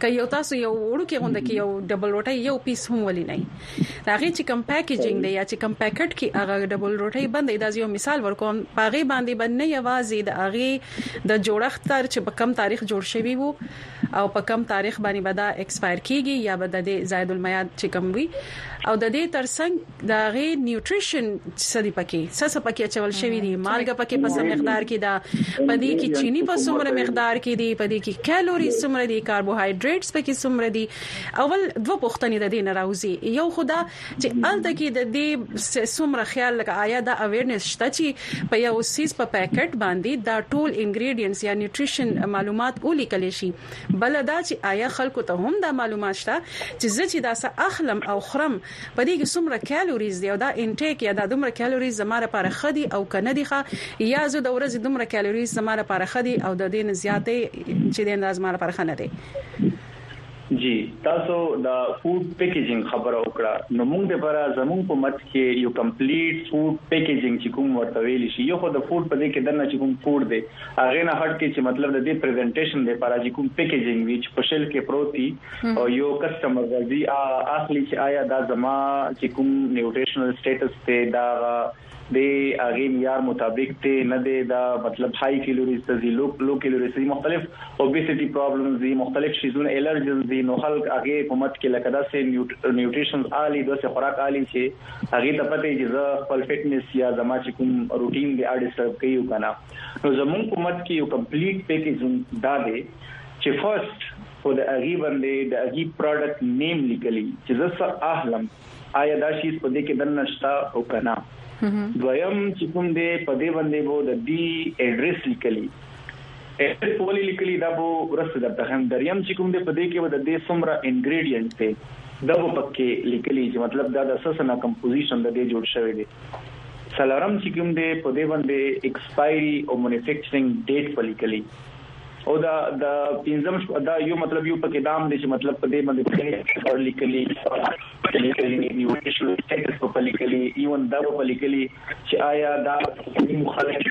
ک یو تاسو یو وړو کې غونډه کې یو ډبل روټي یو پیس هم ولې نه دا غي چې کم پیکیجینګ دی یا چې کم پیکټ کې هغه ډبل روټي باندې دا یو مثال ورکوم پاغه باندې باندې یوازې د هغه د جوړښت تر چې په کم تاریخ جوړ شوی وو او په کم تاریخ باندې به دا ایکسپایر کیږي یا به د زائد المیعاد چې کم وي او د دې ترڅنګ د غي نیوټریشن سدي پکې سس پکې چول شوی دی مالګه پکې په سم مقدار کې دا پدې کې چینی په څومره مقدار کې دی پدې کې کیلوري څومره دي کاربوهایډریټس پکې څومره دي اول دوه پوښتنې د دې نه راوځي یو خدا چې الته کې د دې څومره خیال لکه آیا دا اویرنس شته چې په یو سیس په پیکټ باندې دا ټول انګریډینټس یا نیوټریشن معلومات ولیکل شي بل دا چې آیا خلکو ته هم دا معلومات شته چې زه چې دا څه اخلم او خرم پدې کې څومره کیلوریز دی او دا انټیک یا دا دومره کیلوریز زماره لپاره خدي او کنه دي ښه یا زه د ورځې دومره کیلوریز زماره لپاره خدي او د دې نه زیاتې چې د انداز مال لپاره خنه دي جی تاسو دا فود پیکیجینګ خبره وکړه نو موږ د لپاره زموږ په مت کې یو کمپلیټ فود پیکیجینګ چې کوم ورته ویل شي یو خو د فود په دې کې دنه چې کوم فود دی هغه نه هټ کې چې مطلب د دې پریزنټیشن دی لپاره چې کوم پیکیجینګ وی چې په شل کې پروتي او یو کسٹمر ورزي اخلي چې آیا دا زما چې کوم نیوټریشنل سټیټس ته دا د هغه معیار مطابق ته نه دی دا مطلب های کیلوریز ته لو لو کیلوریز مختلف اوبیسټي پرابلمز دي مختلف شیزونه الرجنز دي نو خلک هغه په مت کې لکه دا سه نیوټریشن عالی د سه خوراک عالی چې هغه ته پته چې زه خپل فټنس یا زما چې کوم روټین دی اډ ډسټرب کوي کنه نو زمون په مت کې یو کمپلیټ پیکیجینګ دا دی چې فرست او د هغه باندې د هغه پروډکټ نیم لیکلی چې زه څه اهلم آیا دا شی په دې کې دنه شتا او کنه دویم چې کوم دې په دې باندې وو د دې اډرس لیکلی اډرس ولې لیکلی دا وو ورسره د هم دریم چې کوم دې په دې کې و د دې څومره انګریډینټ ته دا وو پکې لیکلی چې مطلب دا د اساسنا کمپوزیشن د دې جوړ شوی دی سلارم چې کوم دې په دې باندې ایکسپایری او مانیفیکچرینګ ډیټ په لیکلی او دا د پنځم دا یو مطلب یو پکې دام دي چې مطلب په دې باندې په لیکلي لیکلي نیوټریشنل سټیټس په لیکلي ایون دا په لیکلي چې آیا دا مخالف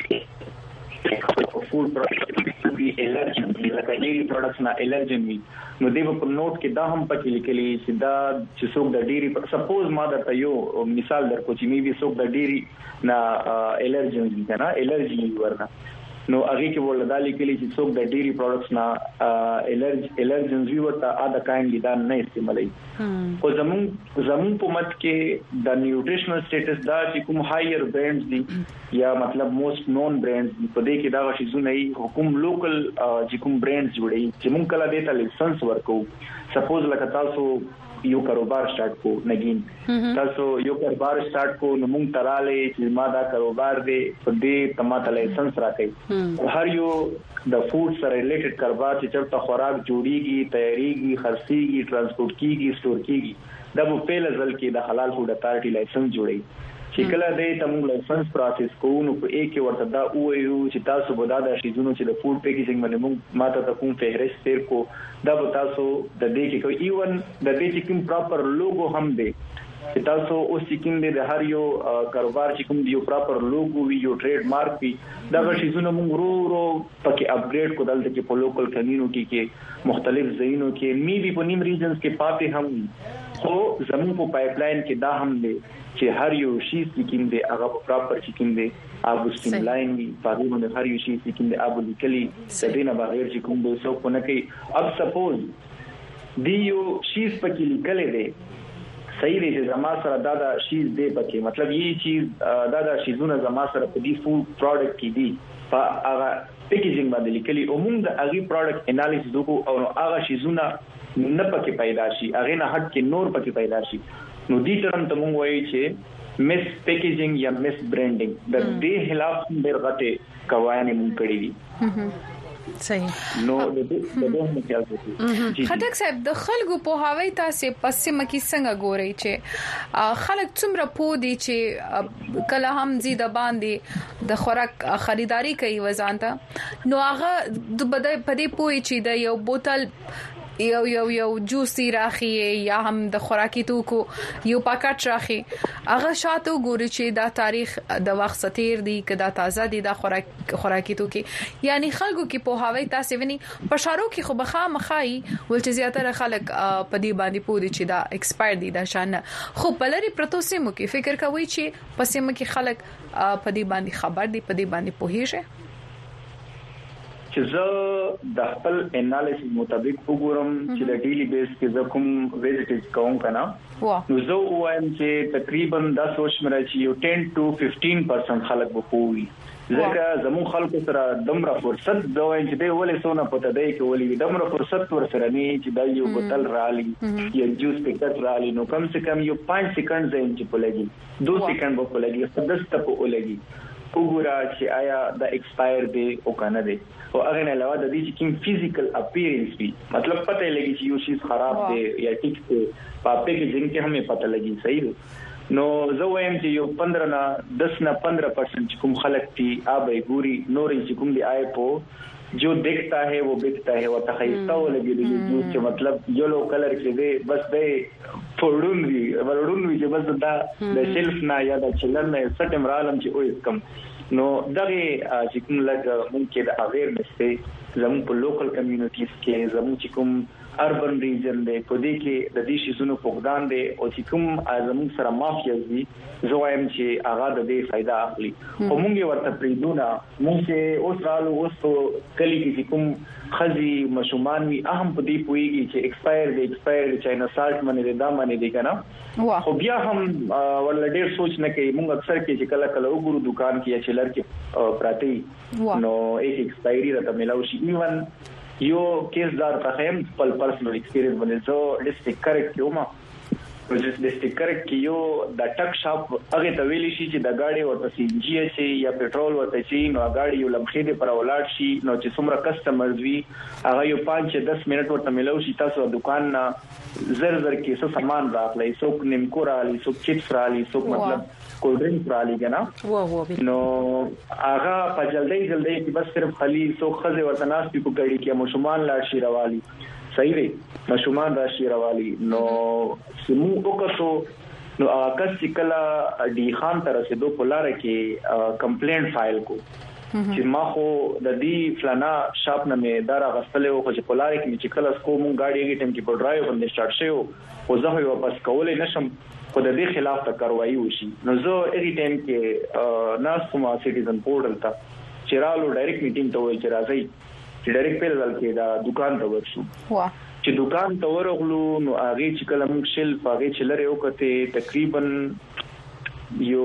فود پروډکټس وی الرجن لکه ډیری پروډکټس نه الرجن وی نو دی په نوٹ کې دا هم پکې لیکلي چې دا چې څوک د ډیری سپوز ما درته یو مثال درکو چې می وی څوک د ډیری نه الرجن دي کنه الرجي ورنه نو هغه کې ولدا لیکلي چې څوک د ډیری پروډکټس نه الرج الرجنز وی ورته ادا کاین لیدا نه استعمالي او زمون زمون په مت کې د نیوټریشنل سټیټس دا چې کوم هایر برانډز دي یا مطلب موست نون برانډز په دې کې دا غشي زونه حکومت لوکل چې کوم برانډز جوړي چې مونږ کله دې ته لایسنس ورکو سپوز لکه تاسو یو کاروبار سٹارټ کو نگین تاسو یو کاروبار سٹارټ کو نو مونږ تراله چې ما دا کاروبار دی په دې تماته لایسنس راکې هر یو د فود سره ریلیټډ کاروبار چې چرته خوراک جوړیږي تیاریږي خرڅيږي ترانسپورت کیږي سٹور کیږي دا په پیل ځل کې د حلال فود اتارټي لایسنس جوړي چې کله دې تمون لایسنس پروسس کوو نو په یک ورته دا وایو چې تاسو به دا د شیزونو چې د فود پیکیجینګ باندې موږ ماته ته کوم فهرست تیر کو دا به تاسو د دې کې کوي ایون د دې چې کوم پراپر لوګو هم دی چې تاسو اوس چې کوم د هر یو کاروبار چې کوم یو پراپر لوګو وی یو ټریډ مارک وی دا شیزونه موږ ورو ورو پکې اپګریډ کو دلته کې په لوکل کمیونټي کې مختلف ځایونو کې می بي په نیم ریجنز کې پاتې هم خو زموږ په پایپلاین کې دا هم دی چې هر یو شی چې کوم دی هغه پراپر چې کوم دی ابو سټیملاین دی په دې باندې هر یو شی چې کوم دی ابو لیکلي سدينه بغیر چې کوم دی څوک نه کوي اب سپوز دی یو شی پکې لیکل دی صحیح دی چې زما سره دا دا شی دی پکې مطلب یی چیز دا دا شیزونه زما سره په دې فود پروډکټ کې دی په هغه پیکیجینګ باندې لیکلي او موږ د هغه پروډکټ انالیسس وکړو او هغه شیزونه نه پکې پیدا شي هغه نه هټ کې نور پکې پیدا شي نو دې ترم ته موږ وایي چې مس پیکیجینګ یا مس برانډینګ د دې خلاف ډېر غټه قوانین موږ کړی دي صحیح نو د دې د هم خیال وکړئ خټک صاحب د خلکو په هواي تاسو پسمه کې څنګه ګوري چې خلک څومره پو دي چې کله هم زیاده باندې د خوراک خریداري کوي وزانته نو هغه د بده پدې پوي چې د یو بوتل یو یو یو جوسي راخي یا هم د خوراکي توکو یو پاکټ راخي هغه شاته ګوري چې دا تاریخ د وخت ستیر دی کدا تازه دی د خوراک خوراکي توکي یعنی خلکو کې په هاوی تاسو ونی په شارو کې خو بخا مخای ول چې زیاتره خلک په دې باندې پوری چې دا ایکسپایر دی دا شان خو بلری پروتو سیمو کې فکر کوي چې په سیمو کې خلک په دې باندې خبر دی په دې باندې پوهیږي چې زه د خپل انالیسس مطابق وګورم چې د ډیلی بیس کې زه کوم ویزټز کوم کنه نو زه وایم چې تقریبا د سوچ مې راځي یو ten to fifteen percent خلک وپوي ځکه زمو خلکو سره دمره فرصت دوی چې دی ولې سونه پته دی کې ولې دمره فرصت ور سره نه چې دا یو بوتل رالي یا جوس پکټ رالي نو کم سے کم یو five seconds زین چې پلګي two seconds په پلګي دس ته په ولګي وګورا چې آیا د ایکسپایر دی او کنه دی او هغه نه علاوه د دې چې کوم فزیکل اپیرنس وي مطلب پته لګي چې یو شی خراب دی یا ټیک دی په پیکیجینګ کې هم پته لګي صحیح دی نو زه وایم چې یو fifteen نه ten نه fifteen percent کوم خلک دي آبای ګوري نور چې کوم دی آی په جو دیکھتا ہے وہ بکتا ہے وہ تخیلتا ہو لگی دی جو چې مطلب یلو کلر کې دی بس دی فورډون وی ورډون وی چې بس دا د شلف نه یا د چلن نه سټم رالم چې او کم نو دغه چې کوم لګ ممکن د اویرنس ته زموږ په لوکل کمیونټیز کې زموږ چې کوم اربن ریجن دی په دې کې د دې شیزونو فقدان دی او چې کوم زموږ سره مافیاز دي زه وایم چې هغه د دې فائدہ اخلي او موږ ورته پریدونه موږ چې اوس رالو اوس کلی کې کوم خزي مشومان وی اهم په دې پويږي چې ایکسپایر دی ایکسپایر چاینا سالت باندې دی دا باندې دی کنه خو بیا هم ول ډېر سوچ نه کوي موږ اکثر کې چې کله کله وګورو دکان کې یا چلر کې پراتی نو ایک ایکسپایری راته ملاوي شي ایون یو کیس دار تخیم خپل پرسنل ایکسپیرینس باندې زه ډیسټریکټ کریکټ کیوم نو ډیسټریکټ کریکټ کیو د ټک شاپ هغه ته ویلی شي چې د گاډي ورته سی جی اس یا پېټرول ورته شي نو گاډي یو لمخې دې پر ولاړ شي نو چې څومره کسٹمرز وي هغه یو five to ten منټ ورته ملو شي تاسو دکان نه زر زر کې څه سامان راغلی څوک نیمکو رالی څوک چپس رالی څوک مطلب کولډ ډرینګ رالی کنه وا وا نو هغه په جلدی جلدی کې بس صرف خلی څوک خزه ورته ناس په ګاډي کې مشومان لاړ شي راوالي صحیح دی مشومان راشي راوالي نو سمو وکړو نو کس چې کله ډی خان تر رسیدو په لار کې کمپلینټ فایل کو چې ما خو د دې فلانا شاپ نه مې دارا غسلې او چې په لار کې چې کله سکو مون گاډي کې ټیم کې په ډرایو باندې سٹارټ شو او زه یو واپس کولې نشم خو د دې خلاف ته کاروایی وشي نو زه اېری ټیم کې ناس کوم سټیزن پورټل ته چیرالو ډایرکټ میټینګ ته وای چې راځي چې ډایرکټ په لږ کې دا دکان ته ورشو وا چې دکان ته ورغلو نو هغه چې کله موږ شل هغه چې لري او کته تقریبا یو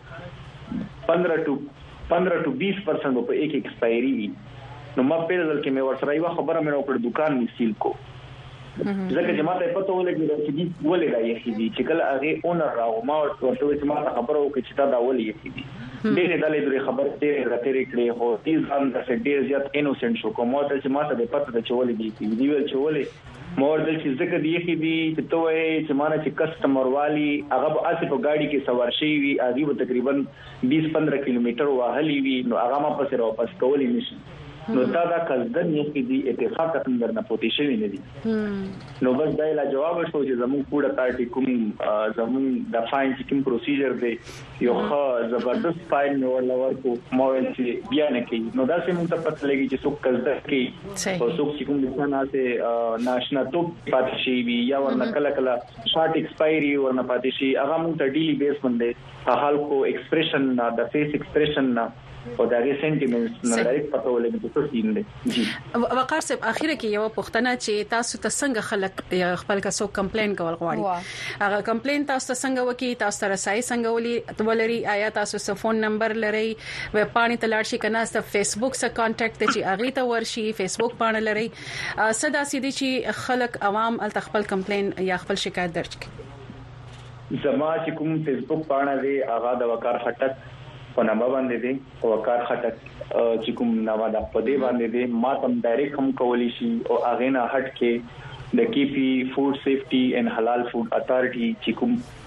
fifteen to twenty percent په یک ایکسپایری نو ما په لږ کې مې ورسره یو خبره مې وکړه دکان می سیل کو ځکه چې ما ته پته ولګی چې دې ولې دا یې خېدي چې کله هغه اونر راو ما ورته چې ما خبره وکړه چې دا ولې یې خېدي ډېر دلې درې خبر ته راته کړې هو تیز ځان د ډېر زیات انوسنت شو کومه ته چې ما ته پته ده چې ولې دې دی ویل چې ولې مور د چې ځکه دی خېدي چې ته چې ما نه چې کسٹمر والی هغه به اسې په گاډي کې سوار شي وي هغه به تقریبا twenty to fifteen کیلومتر واهلي وي نو هغه ما پسې واپس کولې نشي نو دا دا کزدن یې کې دي اتفاق څنګه نه پوتې شوی نه دي نو بس دا لا جواب شو چې زموږ پوره پارټي کوم زموږ د فاین کوم پروسیجر دی یو ښه زبردست فاین نو ولور کو مو چې بیا نه کوي نو دا سم ته پته لګي چې څوک کزدن کوي او څوک چې کوم د څنګه ناشنا توپ پاتې شي وي یا ورنه کله کله شارټ ایکسپایری ورنه پاتې شي هغه موږ ته ډیلی بیس باندې په حال کو ایکسپریشن نه د فیس ایکسپریشن نه او دا غي سنټیمنټس نه ډایرکټ پته ولګي چې څه دین دي جی وقار صاحب اخیره کې یو پوښتنه چې تاسو ته څنګه خلک خپل کا سو کمپلین کول غواړي هغه کمپلین تاسو ته څنګه وکي تاسو ته رسای څنګه ولي ولري آیا تاسو سره فون نمبر لري و پانی تلاړ شي کنه ست فیسبوک سره کانټیکټ چې اغه ته ورشي فیسبوک پاڼه لري صدا سیدي چې خلک عوام ال خپل کمپلین یا خپل شکایت درج کړي زما چې کوم فیسبوک پاڼه دی هغه د وقار خټک په نامه باندې دي وقار خټک چې کوم نامه د په دې باندې دي ما تم ډایرکټ هم کولی شي او اغه نه هټ کې د کی پی فود سیفټي اینڈ حلال فود اتھارټي چې کوم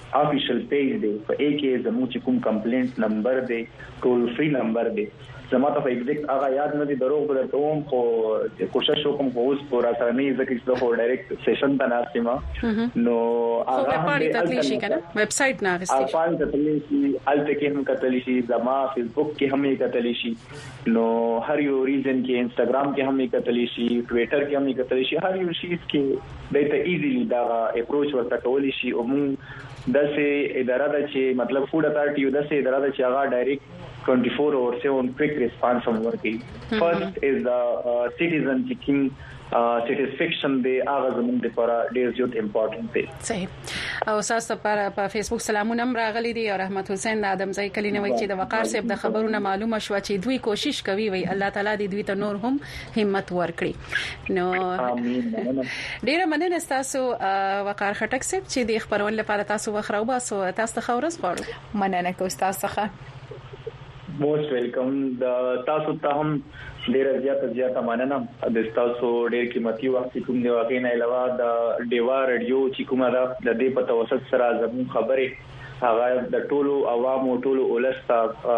افیشل پیج دی په اې کې زموږ چې کوم کمپلینټ نمبر دی ټول فری نمبر دی زما ته ایگزیکټ هغه یاد نه دي دروغ به کوم خو کوشش وکم خو اوس پورا سره نه ځکه چې خو ډایرکټ سیشن ته ناسم نو هغه په تکلیف شي کنه ویب سټ نه غوښتي افان تکلیف شي الته کې هم کتلی شي زما فیسبوک کې هم کتلی شي نو هر یو ریزن کې انستګرام کې هم کتلی شي ټوئیټر کې هم کتلی شي هر یو شي کې دایته ایزیلی دا اپروچ ورته کولی شي او موږ داسې اداره ده چې مطلب فود اتارټي یو داسې اداره ده چې هغه ډایرکټ twenty-four hours seven quick response from working. Mm-hmm. First is the uh, citizen seeking uh, satisfaction day هغه زموږ لپاره ډیر زیات امپورټنت دی. صحیح. او تاسو په په فیسبوک سلامونه هم راغلي دي او رحمت حسین د ادم ځای کلی نوې چې د وقار صاحب د خبرونه معلومه شو چې دوی کوشش کوي وي الله تعالی دې دوی ته نور هم همت ورکړي. نو امين. ډیر مننه تاسو وقار خټک صاحب چې د خبرون لپاره تاسو وخرو باسو تاسو ته خورس غواړو. مننه کوم تاسو څخه. موست ویلکم د تاسو ته هم ډیر زیات زیات مننه د تاسو ډیر قیمتي وخت کوم دی واقعي نه علاوه د ډیوا رادیو چې کومه ده د دې په توسط سره زموږ خبره هغه د ټولو عوامو ټولو ولستا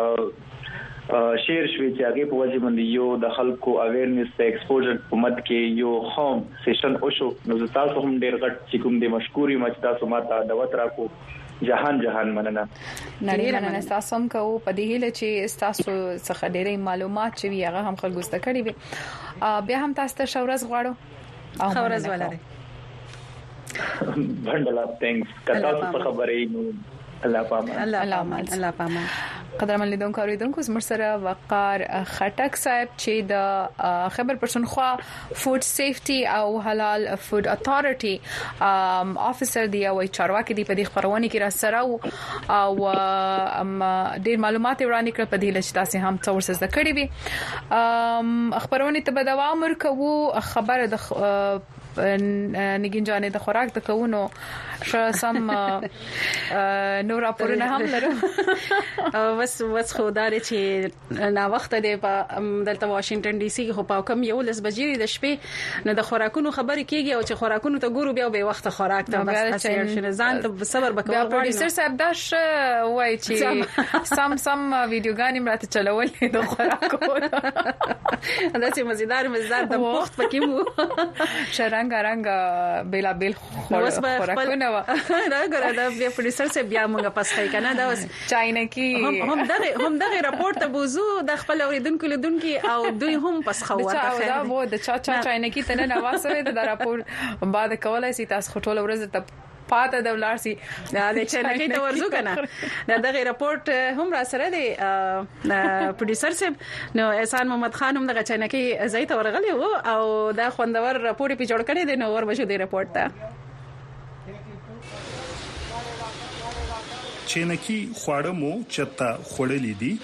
شیر شوي چې هغه په وجه باندې یو د خلکو اویرنس ته ایکسپوژر حکومت کې یو هوم سیشن او شو نو تاسو هم ډیر غټ چې کوم دی مشکوري مچ تاسو ماته دعوت راکو جهان جهان مننه نړۍ مننه تاسو هم کوو په دې هیله چې تاسو څخه ډېرې معلومات چې هغه هم خلکو زده کړي وي بیا هم تاسو ته شورز غواړو او خبرز ولري بندلا ثانکس کله تاسو خبرې نو الله پامان الله پامان الله پامان قدرمن لیدونکو اوریدونکو زموږ سره وقار خټک صاحب چې د خبر پښتونخوا فود سیفټي او حلال فود اتارټي افیسر دی او چارواکي دی په دې خبرونه کې را سره او ډیر معلومات وړاندې کړ په دې لچ تاسو هم څور څه ذکرې وي خبرونه ته به دوام ورکوو خبره د نګین جانې د خوراک د کوونو شسم نو راپورونه هم لرو بس بس خدای چې نا وخت دی په دلته واشنگټن ډي سي کې خو په کم یو لس بجې د شپې نه د خوراکونو خبرې کیږي او چې خوراکونو ته ګورو بیا به وخت خوراک ته بس اسیر شنه ځان ته صبر وکړو بیا پروډوسر صاحب داش وای چې سم سم ویډیوګانې مراته چلول د خوراکو دا چې مزیدار مزیدار د پخت پکې وو شرنګ رنګ بیل بیل خوراکونه دا ګره دا بیا پروډوسر صاحب بیا موږ پسخای کنه دا اوس چاینکی هم دغه هم دغه راپورټ ته بوزو د خپل اوریدونکو لیدونکو او دوی هم پسخو ورته دا وو د چا چا چاینکی ته نه واسوي د راپور بعد کولای سي تاسو خټول ورځ ته پاته د ولارسي دا د چاینکی ته ورزو کنه دا دغه راپورټ هم را سره دی پروډوسر صاحب نو احسان محمد خان هم دغه چاینکی زیات ورغلی وو او دا خوندور راپورټ په جوړ کړی دی نو ور بشو دی راپورټ ته چینکی خواړه مو چتا خړلې دي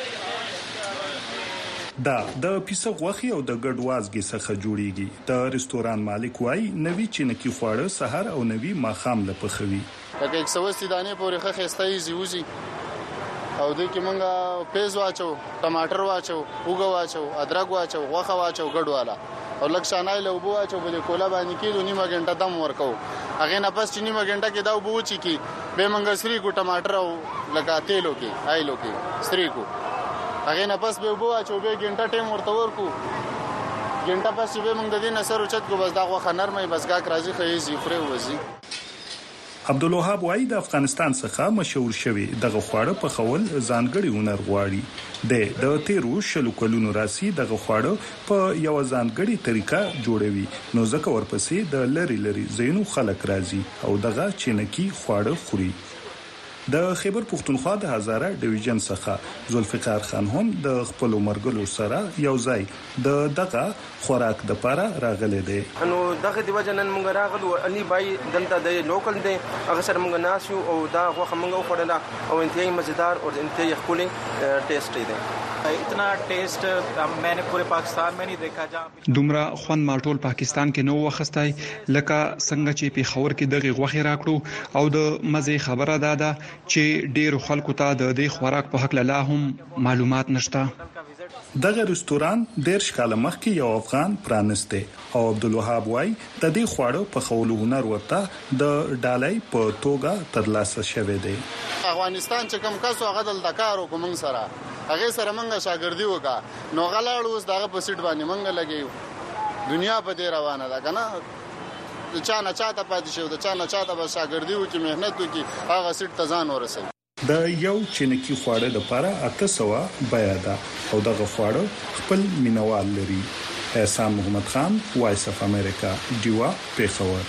دا د پیسه غوخي او د ګډوازګي څخه جوړیږي د ریستوران مالک وای نوی چینکی خواړه سحر او نوی ماخام لپخوي لکه یک سوستي دانه پورې خخستای زیوزي او د کې مونږه پیاز واچو ټماټر واچو وګ واچو ادرک واچو غوخه واچو ګډوالا او لکه شانای له وبو واچو بل کولا باندې کېدو نیمه غنټه دم ورکو هغه نه پس چې نیمه غنټه کې دا وبو چی کی به مونږه سری کو ټماټر او لکه تیلو کې آیلو کې سری کو هغه نه پس به وبو واچو به غنټه ټیم ورته ورکو غنټه پس به مونږ د دې نصر چت کو بس دا غوخه نرمه بس گاک راځي خېزي فري وځي عبدالوهاب وای د افغانستان څخه مشهور شوی دغه خواړه په خول ځانګړي هنر غواړي د د تیرو شلو کلونو راسي دغه خواړه په یو ځانګړي طریقه جوړوي نو ځکه ورپسې د لری لری زینو خلک راځي او دغه چینکی خواړه خوري د خیبر پښتونخوا د هزاره ډیویژن څخه ذوالفقار خان هم د خپل مرګلو سره یو ځای د دغه خوراک د پاره راغله دي نو دغه دی وجنن مونږ راغلو علي بای دلته د لوکل دی هغه سره مونږ ناسو او دا غوخه مونږ وخوړل او انتهایی مزیدار او انتهایی خولي ټیسټ دی اتنا ټیسټ میں نے پورے پاکستان میں نہیں دیکھا جہاں دومره خوان مالټول پاکستان کې نو وخستای لکه څنګه چې په خبر کې دغه غوخي راکړو او د مزه خبره ده چې ډیر خلکو ته د دې خوراک په حق لا هم معلومات نشته دغه رستوران ډیر شکاله مخکې یو افغان پرانسته او عبدالوهاب وای د دې خواړو په خولو هنر ورته د ډالۍ په توګه ترلاسه شوه دی. افغانستان چې کوم کسو هغه د دکارو کوم سره هغه سره منګه شاګردي وکا نو غلاړ اوس دغه په سیټ باندې منګه لګیو دنیا په دې روانه ده کنه چا نه چاته پاتې شو د چا نه چاته به شاګردي وکي مهنت وکي هغه سیټ ته ځان ورسوي. د یو چینکی خواړه لپاره اته سوه بیا ده او دغه خواړه خپل مینوال لري. احسان محمد خان، وایس اف امریکا، دیوا، پیښور.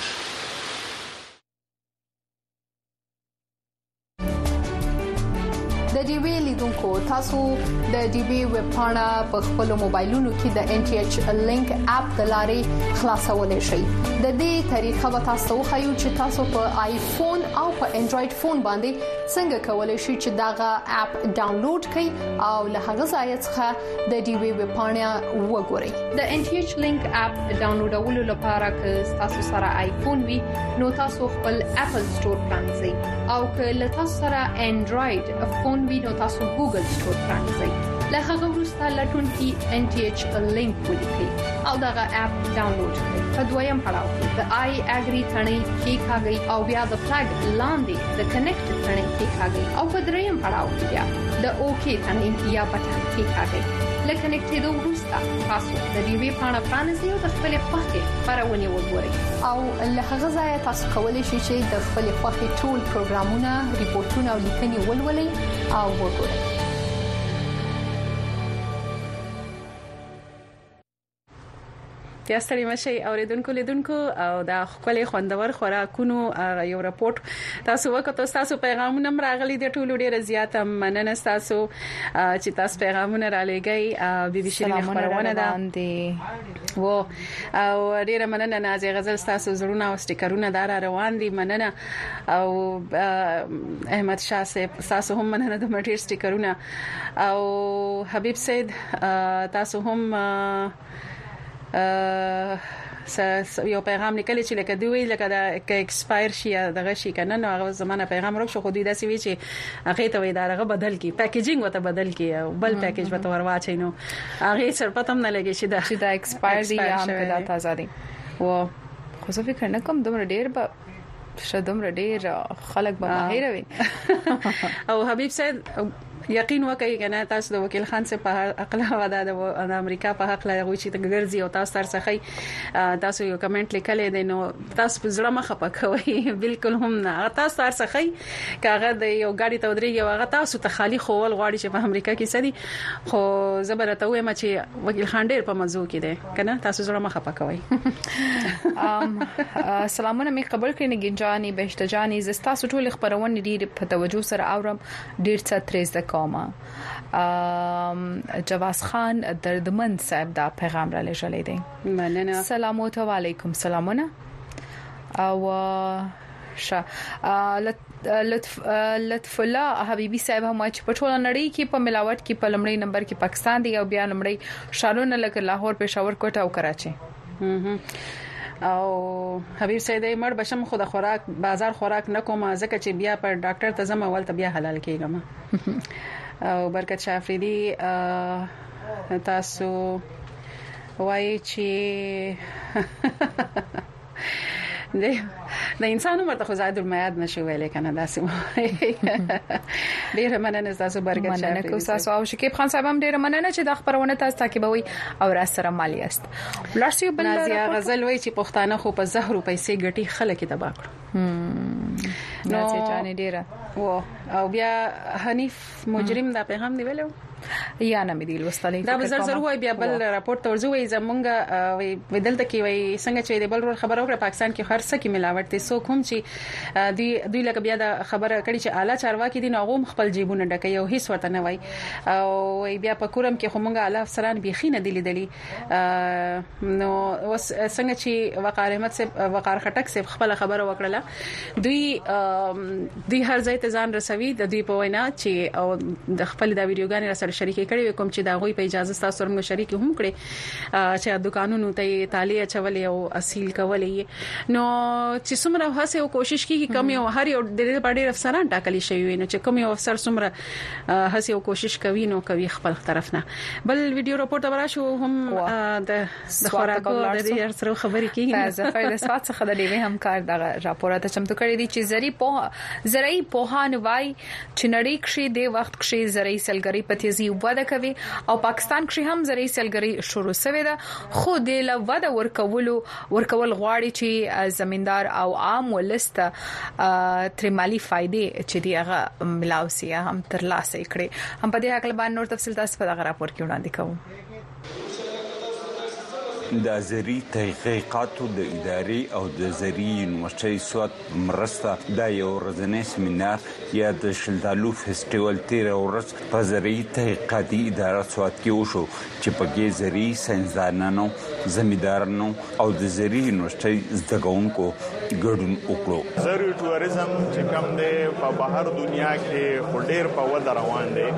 د ډي وی لیدونکو تاسو د ډي وی ویب پاڼه په خپل موبایلونو کې د ان ټي ایچ لینک اپ د لارې خلاصولای شئ. د دې طریقه به تاسو خو چې تاسو په آیفون او په انډراید فون باندې څنګه کولای شئ چې داغه اپ ډاونلوډ کړئ او له هغه ځای څخه د ډي وی ویب پاڼه وګورئ. د ان ټي ایچ لینک اپ ډاونلوډولو لپاره که تاسو سره آیفون وي نو تاسو خپل اپل سٹور پرانځئ او که له تاسو سره انډراید فون وي نو تاسو ګوګل سٹور پرانځئ. له هغه وروسته لټون کې ان ټي ایچ لینک ولیکئ او دغه اپ ډاونلوډ کړئ. په دویم پړاو کې د آی اګری ثنې کې کاږئ او بیا د فلګ لاندې د کنیکټ ثنې کې کاږئ او په دریم پړاو کې بیا د اوکی ثنې یا بټن کې کاږئ. لکه کنیکټ د وروسته تاسو د دې وی پاڼه پرانیزئ او د خپل خوښه خبرونه وګورئ او له هغه ځای تاسو کولی شئ چې د خپل خوښه ټول پروګرامونه، ریپورتونه او لیکنې ولولئ او وګورئ. یا ستړي مشي اوریدونکو لیدونکو او دا خپل خوندور خوراکونو یو راپورټ تاسو وکړو. تاسو پیغامونه راغلي د ټولو ډیره زیاته مننه تاسو چې تاسو پیغامونه را لګي. بي بي سي خبرونه ده و او ډیره مننه نازي غزل تاسو زړونه او سټیکرونه دار روان دي مننه او احمد شاه صاحب تاسو هم مننه د مټیر سټیکرونه او حبیب سید تاسو هم یو پیغام لیکلی چې لکه دوی لکه دا ایکسپایر شي دغه شي کنه نو هغه زمانه پیغام ورک شو خو دوی داسې وی چې هغه ته وی دا هغه بدل کی پیکیجینګ وته بدل کی او بل پیکیج وته ورواچي نو هغه سر پته هم نه لګي چې دا چې دا ایکسپایر دی یا هم کدا تازه دی و خو څه فکر نه کوم دومره ډیر به شدم ډیر خلک به ماهر وي او حبیب صاحب یقین وکړئ کنه تاسو د وکیل خان څخه په عقل هواده د امریکا په حق لغوي چې د ګرځي او تاسو تر څخه تاسو یو کمنټ لیکلې دی نو تاسو په زړه مخه پکوي بالکل هم نه تاسو تر څخه کاغه د یو غاډي ته ودرېږي هغه تاسو ته خالی خول غواړي چې په امریکا کې سدي خو زبرته وایم چې وکیل خان ډېر په مزو کې دی کنه تاسو زړه مخه پکوي. ام سلامونه می قبول کړئ نګنجانی بهشتجانی زستاسو ټول خبرونه ډېر په توجه سره اورم ډېر څه ترېز کومه. جواز خان دردمن صاحب دا پیغام را لېږلی دی. مننه. سلام علیکم. سلامونه او ش لطف لطف الله حبيبي صاحب هم چې په ټوله نړۍ کې په ملاوت کې په لمړی نمبر کې پاکستان دی او بیا لمړی شارونه لکه لاهور، پېښور، کوټه او کراچي. او حبیب سید مړ بشم خو د خوراک بازار خوراک نکوم ځکه چې بیا پر ډاکټر ته زما ولته بیا حلال کېږم. او برکت شافریدی تاسو وایي چې د د انسان عمر ته خو زائد المیاد نشو ویلې کنه داسې ډیره مننه تاسو برکت شافریدی مننه کو تاسو او شکیب خان صاحب هم ډیره مننه چې د خبرونه تاسو تعقیبوي او را سره مالی است. لاسیو بل نازیه غزل وایي چې پښتانه خو په زهر او پیسې ګټي خلک تبا کړو. نازیه جان ډیره و او بیا حنیف مجرم دا پیغام دی ویلو یا نه مې دی لوستلې دا بزر ضرور وای بیا بل راپورټ ورزوي زمونږ وی بدلته کې وای څنګه چې د بل خبر اوره پاکستان کې هر څه کې ملاوت دي سو کوم چې دوی دوی لکه بیا د خبره کړي چې اعلی چارواکي دي نو خپل جیبونه ډکې او هیڅ ورته نه وای او بیا په کورم کې خو مونږه اعلی افسران بيخي نه دي لیدلي نو څنګه چې وقار احمد صاحب وقار خټک صاحب خپل خبره وکړه دوی دوی هر ځای ته ځان رسوي د دوی په وینا چې او د خپل د ویډیوګانې سره سره شریک کړي کوم چې دا غوي په اجازه تاسو سره شریک هم کړي چې دکانونو ته تالی اچولې او اصیل کولې نو چې څومره هڅه او کوشش کوي کم یو هر یو د دې په ډېر افسران ټاکلي شوی نو چې کوم یو افسر څومره هڅه او کوشش کوي نو کوي خپل طرف نه بل ویډیو راپورټ اورا شو هم د خوراکو د دې سره خبرې کیږي زفر د سواد څخه د ډیوی همکار د راپورټ چمتو کړی دی چې زری په زری پوهان وای چې نړۍ کې د وخت کې زری سلګری په تیزی وده کوي او پاکستان کې هم زری سلګری شروع شوه ده خو د لوده ورکولو ورکول غواړي چې زمیندار او عام ولست تر مالی فائدې چې دی هغه ملاوسي هم تر لاسه کړي هم په دې حق باندې نور تفصیل تاسو په دغه راپور کې وړاندې کوم د زری تحقیقاتو د ادارې او د زری یونیورسيټي سواد مرسته د یو ورځنی سیمینار یا د شلدالو فیسټیوال تیر ورځ په زری تحقیقاتي اداره سواد کې وشو چې په کې زری ساينسدانانو زمیندارانو او د زری یونیورسيټي زده کوونکو ګډون وکړو. زری ټوریزم چې کوم دی په بهر دنیا کې ډېر په وده روان دی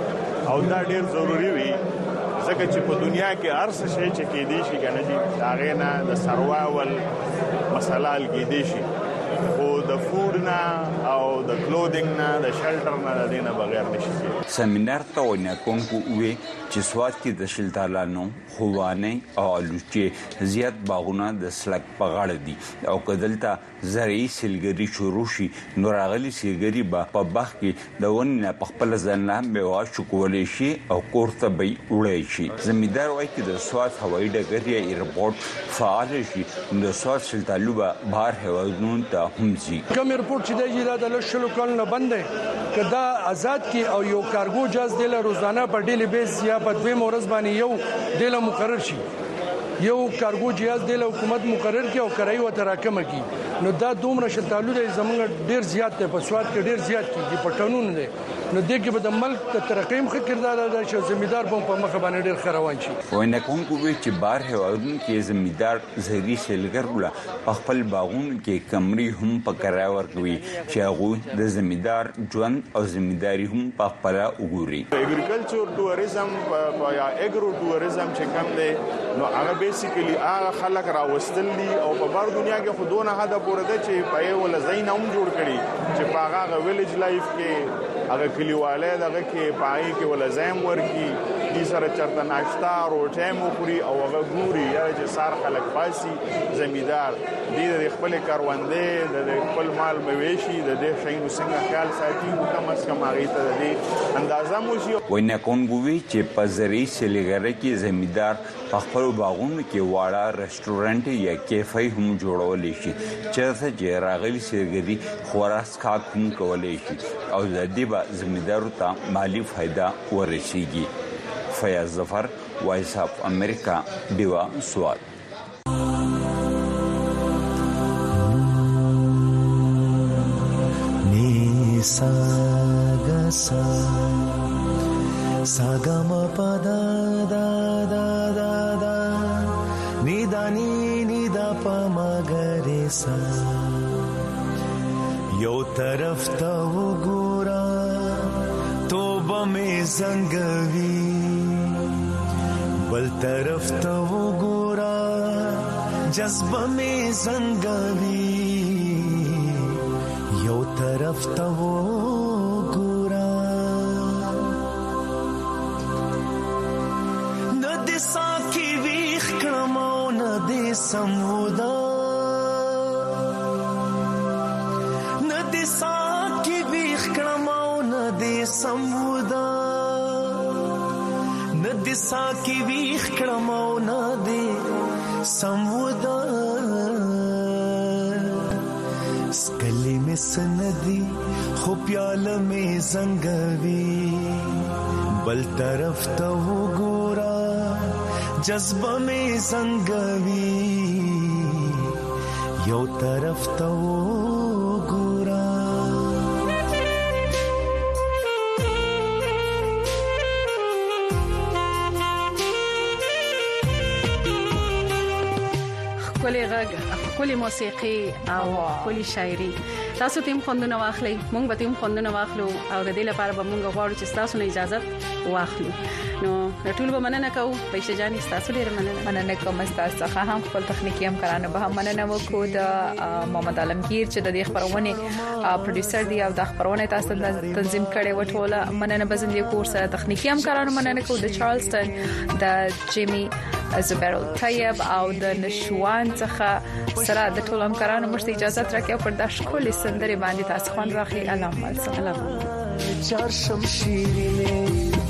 او دا ډېر ضروری وي ځکه چې په دنیا کې هر څه شي چې کې دي شي کنه چې هغه نه د سروایول مسالال کې دي شي او د فود نه او د کلودینګ نه د شلټر نه د دینه بغیر نشي. سیمینار ته ونه کوونکو وی چې سواد کې د شلټالانو خوانه او الوچې زیات باغونه د سلک په غاړه دي او کدلته زرعي سلګري شروع شي نو راغلي سلګري په باغ کې د ونه په خپل ځان له میوه شکولې شي او کوړه به وړي شي. زمیندار وایي چې د سواد هوایي ډګر یا ایرپورټ فعال شي د سواد شلټالو به بهر هوایونو ته هم شي. کوم ایرپورټ چې د جیرا د لشلو کلن بند دی کدا آزاد کی او یو کارګو جاز د روزانه په ډیلی بیس یا په دوی مورز باندې یو ډیله مقرر شي یو کارګو جهاز د حکومت مقرر کی او کرای و تراکم کی نو دا دومره شلتالو د زمونږ ډیر زیات په سواد کې ډیر زیات کیږي په قانون دی نو دغه به د ملک ته ترقیم خ کردار ادا شي زمیندار په مخ باندې ډیر خروان شي. وینه کوم کوی چې بار هوادون کې زمیندار زهري شلګر بولا خپل باغون کې کمري هم په کرای ورکوي چې هغه د زمیندار ژوند او زمینداری هم په خپل وګوري. اګریکلچر ټوریزم یا اګرو ټوریزم چې کوم دی نو هغه بیسیکلی هغه خلک راوستل دي او په بار دنیا کې خودونه هدا پورده چې په یو لزین هم جوړ کړي چې په هغه ویلیج لایف کې هغه کلیواله دغه کې پای کې ولزم ورکی دي سره چرته ناشتا روټه مو خوري او هغه ګوري یا چې سار خلک پاسي زمیندار دي د خپل کاروانده د خپل مال مویشي د دې شینو څنګه خیال ساتي او کم از کم هغه ته د اندازه مو شي. وینه کونګوي چې په زری سلیګره کې زمیندار په خپل باغونو کې واړه ریسټورانټ یا کیفې هم جوړول شي چې چې راغلي سیګري خوراک هم کولای شي او د دې با زمیندارو ته مالی فائدہ ورسیږي. فیاض ظفر وایس اف امریکا دیوا سواد. نی سا گا سا سا گا ما پا دا دا دا دا دا نی دا نی نی دا پا ما گا رے سا یو طرف تا وګورا توبه می زنګوي بل طرف ته وګورا جذبه می زنګوي یو طرف ته وګورا ند ساکي ویخ کړمو ند سمودا ند ساکي ویخ کړمو ند سمودا ند ساکي ویخ کړمو ند سمودا سکلی میں سندی خو پیاله میں زنګوي بل طرف ته وګورا جذبه میں زنګوي یو طرف ته وګورا. کلی غږ کلی موسیقي او کلی شاعري تاسو تیم خوندونه واخلئ مونږ به تیم خوندونه واخلو او د دې لپاره به مونږ غواړو چې تاسو نه اجازه واخلو. نو ټول به مننه کوو پېښه جاني تاسو ډیر مننه مننه کوم تاسو څخه هم خپل تخنیکی هم کرانه به هم مننه وکړو د محمد عالمگیر چې د دې خبرونه پروډوسر دی او د خبرونه تاسو تنظیم کړي و ټوله مننه بزندې کورس تخنیکی هم کرانه مننه کوو د چارلستون د جیمی زبیرل طیب او د نشوان څخه سره د ټول هم کرانه مشته اجازه ترکه پر د شکل سندري باندې تاسو خوان راخي علامه سلام چار شمشیرینه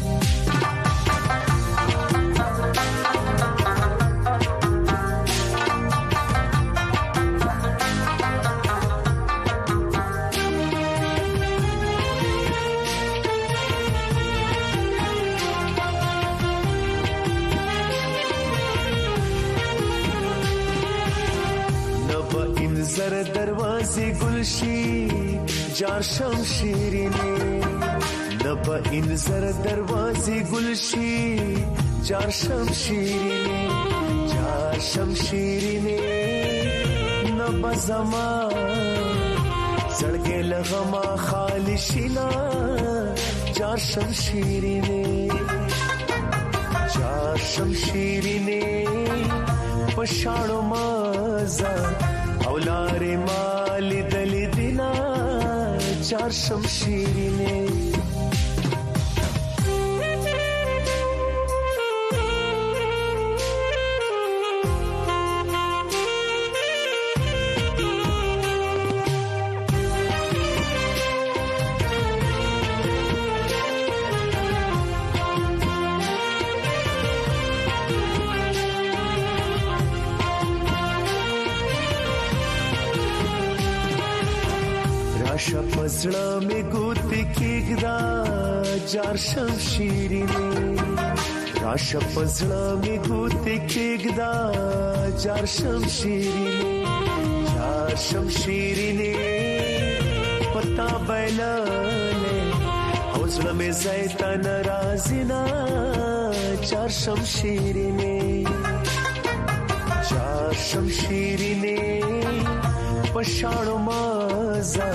زر دروازه گلشی جار شمشیرینه نبا این زر دروازه گلشی جار شمشیرینه جار شمشیرینه نبا زمان زړګې لغما خالشینا جار شمشیرینه جار شمشیرینه پښاړو مازه اولار مال دل دینا چار شمشیرینه شپزړه می ګوت کېګدا جار شمشیرینه را شپزړه می ګوت کېګدا جار شمشیرینه جار شمشیرینه پتا بیلانه حوصله می زیتا ناراضینا جار شمشیرینه جار شمشیرینه پښاړو مازه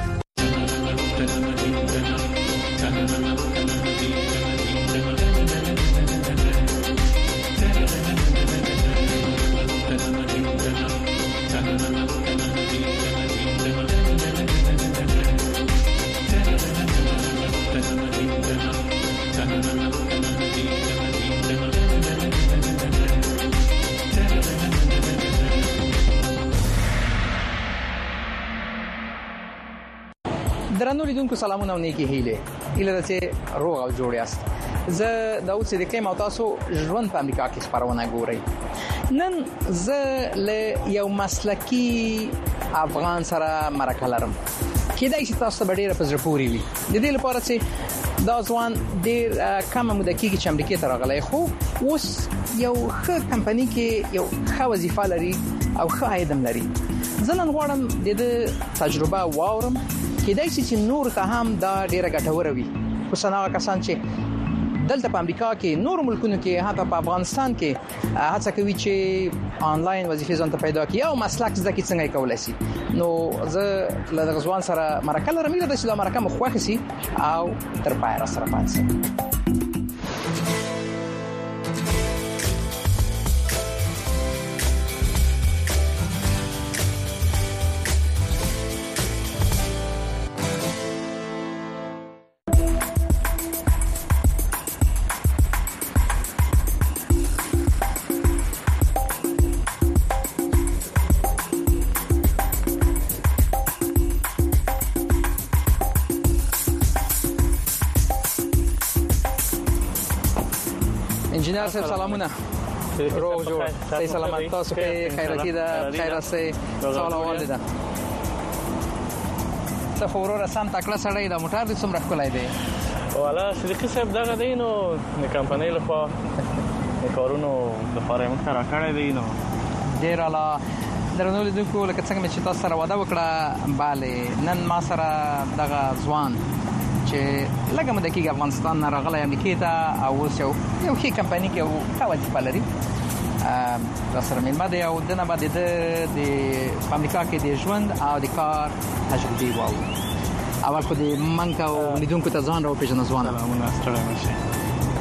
درنو لیدونکو سلامونه او نیکی هیله اله چې روغ او جوړ یاست. زه داوود صدیقی او تاسو ژوند په امریکا کې خبرونه ګورئ. نن زه له یو مسلکی افغان سره مرکه لرم. کېدای شي تاسو به ډیره پزره پوری وي. د دې لپاره چې دا ځوان ډیر کم مده کې چې امریکا ته راغلی خو اوس یو ښه کمپنی کې یو ښه وظیفه لري او ښه عاید لري. زه نن غواړم د دې تجربه واورم. کېدای شي چې نور ته هم دا ډیره ګټوره وي. خصوصا کسان چې دلته په امریکا کې نور ملکونو کې حتی په افغانستان کې هڅه کوي چې آنلاین وظیفې ځان ته پیدا کړي او مسلک زده کړي څنګه کولای شي. نو زه له غزوان سره مرکه لرم چې دا مرکه مخوخه سي او تر پای را سره پاتې شي. انجینر صاحب سلامونه. روغ جوړ. صحیح سلامت تاسو په خیراتي ده خیر سه سوال اول ده. څه فورور سم تکړه سړی دا موټر د څومره کولای دی؟ والا صدیقی صاحب دغه دی نو د کمپنۍ لخوا د کارونو لپاره موږ را کړی دی. نو ډیر اعلی. درنو لیدونکو لکه څنګه چې تاسو سره وعده وکړه bale نن ما سره دغه ځوان چې لکه مده کې افغانستان نه راغلی امریکا ته او اوس یو یو ښه کمپنی کې یو ښه وظیفه لري. دا سره مېلمه دی او دنه باندې د امریکا کې د ژوند او د کار تجربه واو. اول خو د منکا او لیدونکو ته ځان راو پیژنه ځوان. سلامونه ستړي مشه.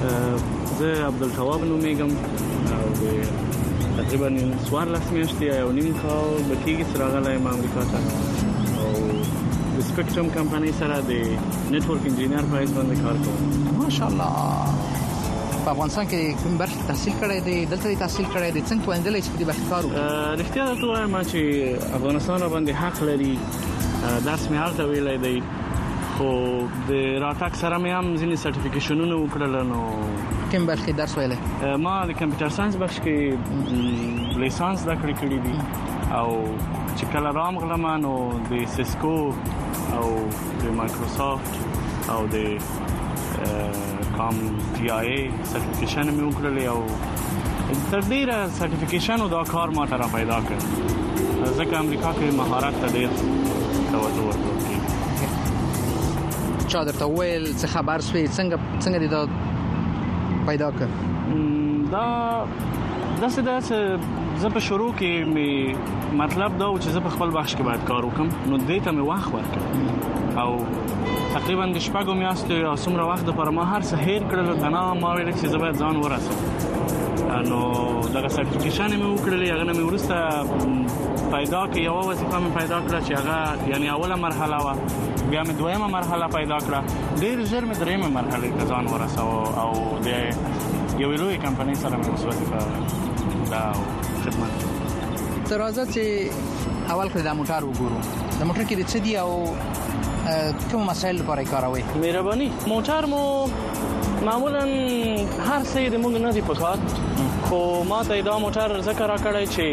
زه عبدالتواب نومېږم او تقریبا څوارلس میاشتې یا یو نیم کال به کېږي چې راغلی یم امریکا ته او د سپیکټرم کمپنۍ سره د نیټورک انجینر په حیث باندې کار کوم. ماشاءالله. په افغانستان کې کوم برخه تحصیل کړی دی؟ دلته تحصیل کړی دی؟ څنګه توانیدلی چې په دې برخه کار وکړو؟ رښتیا درته وایم چې افغانستان باندې حق لري، درس مې هلته ویلی دی، خو د راتګ سره مې هم ځینې سرټیفیکیشنونه وکړل. نو کوم برخه درس ویلی؟ ما د کمپیوټر ساينس بخش کې لیسانس زده کړې کړي دي او چې کله رامغلم نو د سیسکو او د مایکروسافت او د کام ټي آی ای سرټیفیکیشن مې وکړلې او تر ډیره سرټیفیکیشن دا کار ما ته را پیدا کړ ځکه امریکا کې مهارت ته ډیر توجه ورکول کېږي. چا درته وویل څه خبر شوې؟ څنګه څنګه دې دا پیدا کړ؟ دا داسې ده چې زه په شروع کې مې مطلب دا و چې زه په خپل بخش کې باید کار وکړم، نو دې ته مې وخت ورکړ او تقریبا د شپږو میاشتو یا څومره وخت لپاره ما هر څه هیر کړل. کنه ما ویل چې زه باید ځان ورسوم، نو دغه سرټیفیکیشن مې وکړلې. هغه نه مې وروسته پیدا کړ، یو وظیفه مې پیدا کړه چې هغه یعنی اوله مرحله و، بیا مې دویمه مرحله پیدا کړه، ډېر ژر مې دریمه مرحله ته ځان ورساو او د یوې لویې کمپنۍ سره مې اوس وظیفه دا خدمت. تر راځه چې اول کړه د موټر وګورو. د موټر کې د څه دی او کوم مسایل لپاره کاروي؟ مهرباني موټر مو معمولا هر څه د موږ نه دی پکار، خو ما ته دا موټر ذکر راکړی چې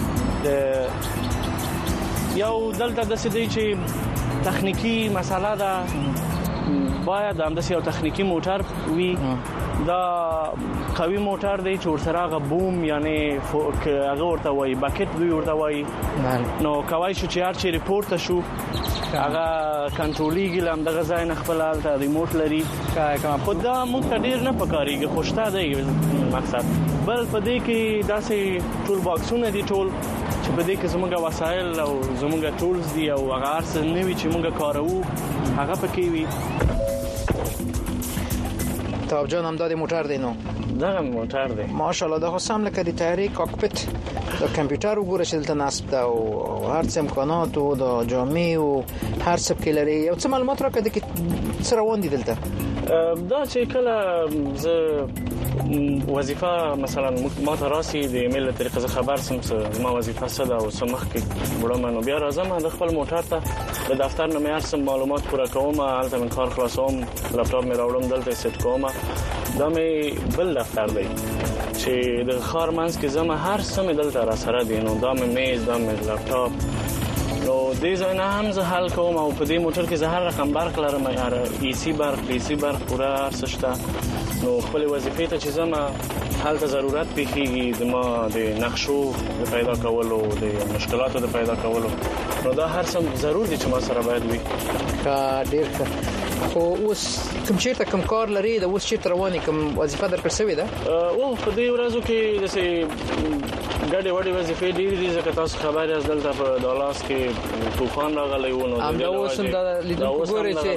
یو دلته د څه دی چې تخنیکی مسله ده، باید همداسې یو تخنیکی موټر وي. دا قوي موټر دی چې ورسره هغه بوم یعنی هغه ورته وایي بکټ دوی ورته وایي، نو کوای شو چې هر چی ریپورت شو هغه کنټرولېږي له همدغه ځای نه خپل هلته ریموټ لري. خو دا موږ ته ډېر نه پکارېږي، خو شته دی مقصد. بل په دې کې داسې ټول باکسونه دي ټول چې په دې کې زموږ وسایل او زموږ ټولز دي او هغه هر څه نوي چې موږ کاروو هغه پکې وي. تواب جان هم دا د موټر دی؟ نو دغه موټر دی ماشاءالله. دا خو سم لکه د طیارې کاکپټ د کمپیوټر وګوره چې دلته نصب ده او هر څه امکانات او د جامې او هر څه کې لري. یو څه معلومات راکړه کې څه روان دي دلته؟ دا چې کله زه وظیفه مثلا ما ته راسي د ایمیل له طریقې زه خبر سم چې ما وظیفه څه ده او څه مخکې وړم، نو بیا راځم د خپل موټر ته د دفتر نه مې هر څه معلومات پوره کوم، هلته مې کار خلاصوم، لپټاپ مې راوړم دلته سیټ کوم. دا مې بل دفتر دی چې د ښار منځ کې زما هر څه مې دلته را سره دي، نو دا مې میز، دا مې لپټاپ، نو دې ځای نه هم زه حل کوم. او په دې موټر کې زه هر رقم برق لرم، هر ای سی برق، ای سی برق پوره هر څه شته. نو خپل وظیفې ته چې زما هلته ضرورت پیښیږي د ما د نقشو د پیدا کولو، د مشکلاتو د پیدا کولو، نو دا هر څه ضرور دي چې ما سره باید وي. کا ډیر ښه. خو اوس کوم چیرته کوم کار لري؟ د اوس چیرته رواني کوم وظیفه درکړ شوې ده؟ او په دې ورځو کې داسې ګډې وډې وظیفې ډېرې دي، ځکه تاسو خبر یاست دلته په دالاس کې طوفان راغلی و، نو همدا اوس هم دا لیدونکو ګوري چې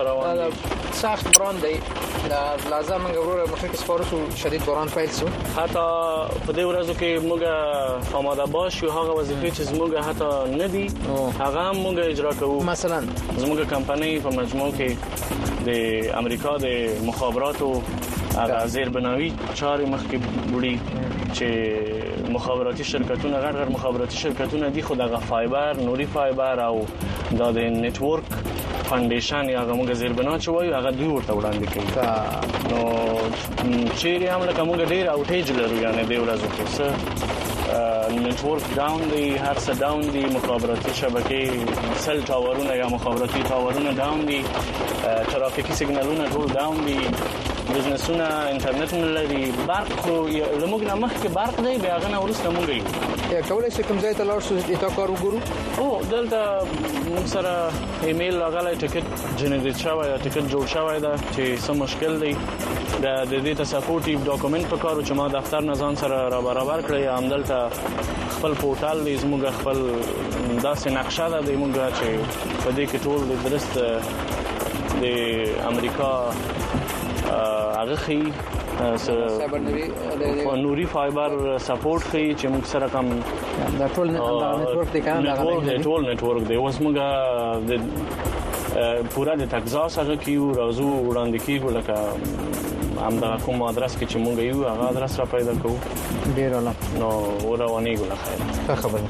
سخت باران دی. دا لازم موږ وروره مخکې سپارښو شدید باران پیل شو. حتی په دې ورځو کې موږ آماده باشو هغه وظیفې چې موږ حتی نه دي هغه هم موږ اجرا کوو. مثلا زموږ کمپنۍ په مجموع کې د امریکا د مخابراتو هغه زیربناوي چارې مخکې وړي چې مخابراتي شرکتونه غټ غټ مخابراتي شرکتونه دي، خو دغه فایبر، نوري فایبر او دا د نتورک فاونډیشن یا موږ زیربنا چې وایو هغه دوی ورته وړاندې کوي. نو چیرې هم لکه موږ ډېر اوټیج لرو، یعنی د ورځو کې څه نتورک ډاون دی، هر څه ډاون دی، مخابراتي شبکې سل ټاورونه یا مخابراتي ټاورونه ډاون دي، ترافیکي سیګنالونه ټول ډاون دي، بزنسونه انټرنیټ نه لري، برق خو زموږ نه مخکې برق دی، بیا هغه نه وروسته موږ یو. یا کولای شي کوم ځای ته لاړ شو دا کار وګورو؟ او دلته موږ سره ایمیل راغلی، ټیکټ جنریټ شوی دی، ټیکټ جوړ شوی دی چې څه مشکل دی، د دې ته سپورټیو ډاکومنټ پکارو چې ما دفتر نه ځان سره را برابر کړی. همدلته خپل پورتال دی، زموږ خپل داسې نقشه ده د موږ چې په دې کې ټول د درست د امریکا هغه خي نوري فایبر سپورټ کوي چې موږ سره کوم دا ټول نتورک دی کنه دا ټول نتورک دی اوس موږ د پورا د تگزاس هغه کیو راځو وړاندې کیږو لکه همدا کوم ادرس کې چې موږ یو هغه ادرس را پیدا کوو ډیر ولا نو ورونه ګل خیر خبره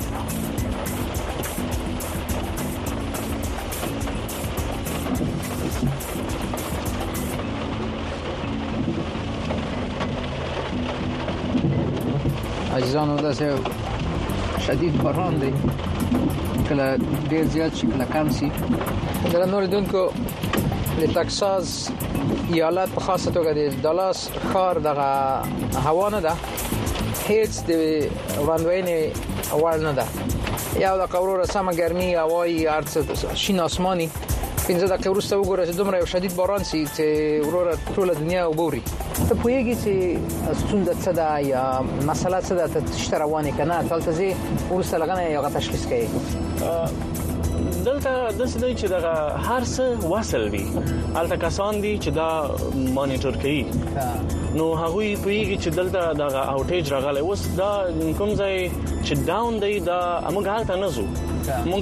عزیزانو دا سه شدید باران دی کله ډیر زیات شي کله کم شي در نور دونکو د تکساس ایالت په خاصه توګه د دالاس ښار دغه هوا نه ده هیڅ د وانوینې اول نه ده یا د قورو سمه ګرمي هوایي ارڅ شین آسماني پنځه دقیقې وروسته وګورئ چې دومره یو شدید باران سي چې وروره ټول دنیا وبوري ته پوهیږي چې ستونزه څه ده یا مسله څه ده چې روانه کنه تلته زی ورسته لګنه یو تشخیص کوي دلته د څه چې دا هر څه وصل دي الته کسان دي چې دا مانیټور کوي نو هغه پوهیږي چې دلته دا اوټیج راغلی اوس دا کوم ځای چې ډاون دی دا موږ حالت نه زو موږ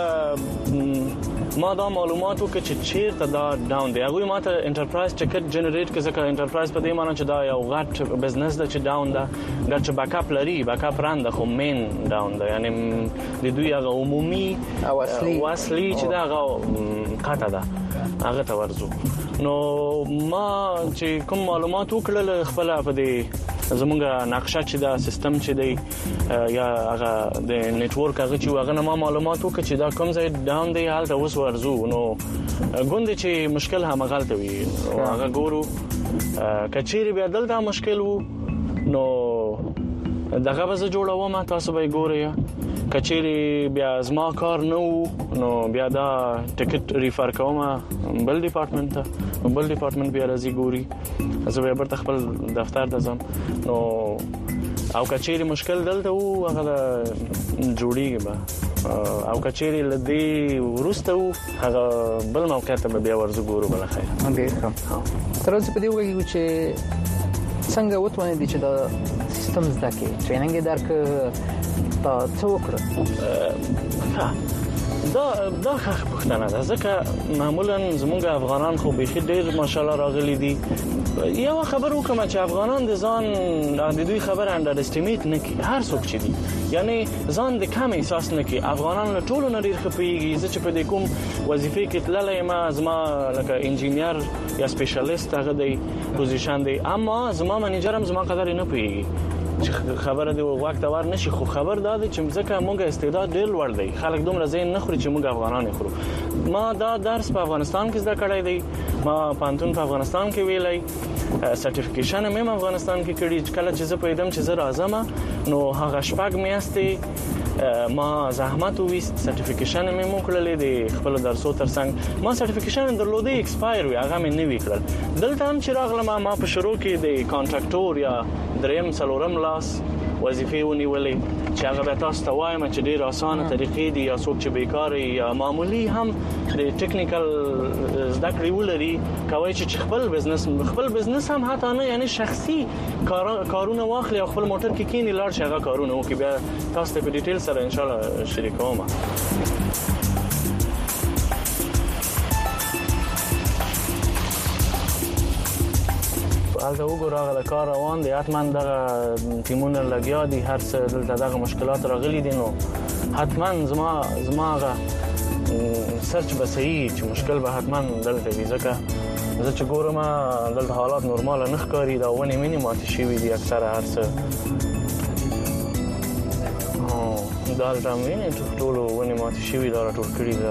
ما دا معلومات وکړ چې چیرته دا ډاون دی هغه ماته انټرپرایز ټیکټ جنریټ کړه ځکه انټرپرایز په دې معنی چې دا یو غټ بزنس ده چې ډاون ده دا چې بیک اپ لري بیک اپ راند خو مین ډاون ده یعنی د دوی هغه عمومي او اصلي واصلي چې دا هغه قاطه ده هغه ته ورزو نو ما چې کوم معلومات وکړل خپل په دې زمونږه نقشه چې دا سیستم چې دی یا هغه د نتورک هغه چې هغه ما معلومات وکړ چې دا کوم ځای ډاون دی حالت اوس ورزو نو ګوند چې مشکل هم غلط وي هغه ګورو کچېری بیا دلته مشکل وو نو دغه به زه جوړوم تاسو به ګورئ کچېری بیا زما کار نه وو نو بیا دا ټیکټ ریفر کوم بل ډپارټمنټ ته بل ډپارټمنټ بیا راځي ګوري زه به برته خپل دفتر ته ځم نو او کچېری مشکل دلته وو هغه جوړیږي به او کچېری لدی ورسته وو هغه بل موقع ته بیا ورځو ګورو بل خیر ډیر ښه تر اوسه په دې وګورئ چې څنګه وتونه دي چې دا سیستم زده کې ټریننګ درک تا څوکړه دا دا ښه پښتنه ده ځکه معمولا زموږ افغانان خو به ډېر ماشاءالله راغلي دي یو خبر وکم چې افغانان د ځان د دوی خبر انډر استیمیټ نه کوي هر څوک چې دي یعنی ځان د کم احساس نه کوي افغانان له ټولو نه ډېر خپيږي چې په دې کوم وظیفه کې تللې ما زما لکه انجینیر یا سپیشلیست هغه دی پوزیشن دی اما زما منیجر هم زما قدر نه پیږي خبره دی وخت ور نشي خو خبر داده چې ځکه موږ استعداد ډېر لوړ دی خلک دومره زین نه خوري چې موږ افغانان خورو ما دا درس په افغانستان کې زده کړی دی ما پانتون په افغانستان کې ویلای سرټیفیکیشن مې افغانستان کې کړی کله چې زه پیدم چې زه راځم نو هغه شپږ میاشتې ما زحمت وېست سرټیفیکیشن مې مو کړلې دی خپل درسو ترڅنګ ما سرټیفیکیشن درلودې ایکسپایر وی هغه مې نه وکړل دلته هم چې راغلم ما په شروع کې د کانټراکټور یا دریم څلورم لاس وظیفه ونیولې چې هغه به تاسو ته وایم چې ډېر اسانه طریقې دي یا څوک چې بیکار یا معمولی هم د ټیکنیکل زده کړې ولري کوي چې خپل بزنس خپل بزنس هم حتی نه یعنی شخصي کارونه واخلي او خپل موټر کې کینی لاړ شي هغه کارونه وکړي بیا تاسو ته په ډیټیل سره ان شاء الله شریکوم البته وګوره هغه کار روان دی حتما دغه ټیمونه لګیا دي هر څه دلته دغه مشکلات راغلي دي نو حتما زما زما هغه سرچ به صحیح چې مشکل به حتما دلته وي ځکه زه چې ګورم دلته حالات نورمال نه ښکاري دا ونې مینې ماتې شوي دي اکثره هر څه دلته مینې ټولو ونې ماتې شوي دا راټول کړي دا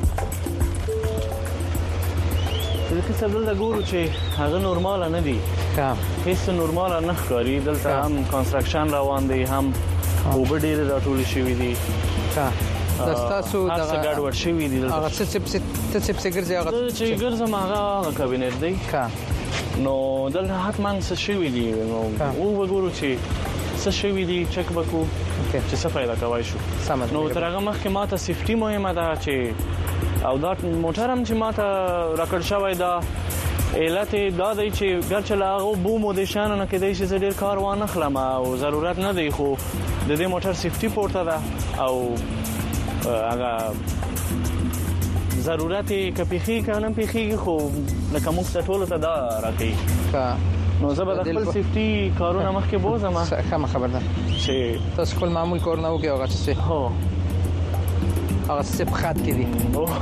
دلته ګورو چې هغه نورمال نه دي هیڅ نورمال نه ښکاري. دلته هم کنستراکشن روان دی، هم اوبه ډېرې راټولې شوې دي. د ستاسو دغه هر څه ګډوډ شوي دي. هغه څه څه څه څه ګرځي هغه چې ګرځم هغه کابینټ دی. نو دلته حتما څه شوي دي، نو او وګورو چې څه شوي دي، چک وکړو چې څه پیدا کوای شو. نو تر هغه مخکې ماته سیفټي مهمه ده چې او دا موټر هم چې ماته راکړ شوی دا علت دا دی چې ګرچې له هغه بوم او د شیانو نه کېدای شي زه ډېر کار وانه خلم او ضرورت نه دی، خو د دې موټر سیفټي پورته ده او هغه ضرورت یې که پیښېږي که نه پیښېږي، خو لکه موږ ته ټولو ته دا راکوي. نو زه به د خپل سیفټي کارونه مخکې بوځم. ښه خبر ده چې تاسو خپل معمول کارونه وکړئ. هغه څه هو هغه څه په خط کې دي.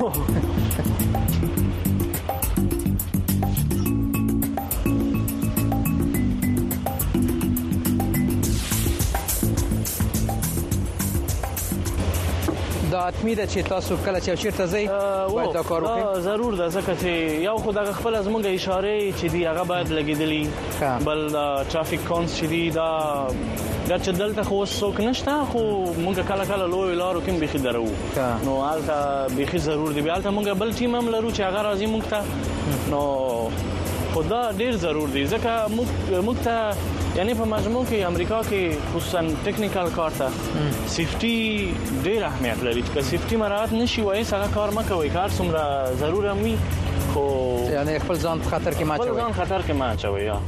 دا حتمی ده چې تاسو کله چې چیرته ځئ باید دا کار وکړئ. ضرور ده، ځکه چې یو خو دغه خپل زموږ اشاره چې دی هغه باید لګیدلی، بل دا ټرافیک کونز چې دی دا ګرچې دلته خو څوک نشته، خو موږ کله کله لوی لارو کې بيخي درو، نو هلته بيخي ضرور دی. بیا هلته موږ بل ټیم هم لرو چې هغه راځي موږ ته، نو خدا ډیر ضرور دی ځکه موږ موږ ته یعنی په مجموع کې امریکا کې خصوصا ټیکنیکل کار ته سیفټي ډیر اهمیت لري. که سیفټي مراعات نشي وای څنګه کار مکوي، کار څومره ضرور هم وي، خو یعنی خپل ځان په خطر کې ما چوي. خپل ځان خطر کې ما چوي. یا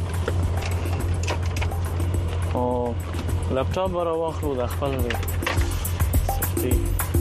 او لپټاپ ورا واخلو د خپل سیفټي.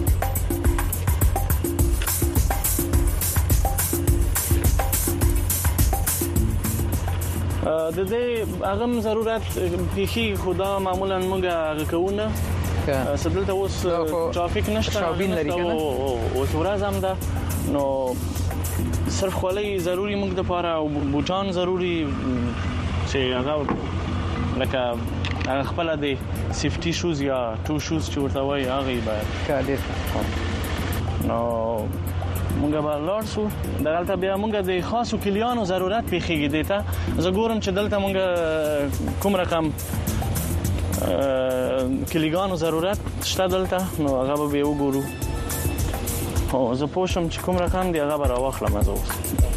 د دې هغه ضرورت پیخي خدا معمولا موږ هغه کوونه سبلته اوس ټرافیک نشته شاوبین لري کنه او ورځ هم ده، نو صرف خولي ضروری موږ د لپاره او بوټان ضروری چې هغه لکه هغه خپل د سیفټي شوز یا ټو شوز چې ورته وایي هغه باید کاډیر. نو مونږ به لاړ شو دلته، بیا مونږ د خاصو کلیانو ضرورت پیښیږي دی ته. زه ګورم چې دلته مونږ کوم رقم کلیګانو ضرورت شته دلته، نو هغه به یې وګورو. او زه پوه شم چې کوم رقم دی هغه به راواخلم زه اوس.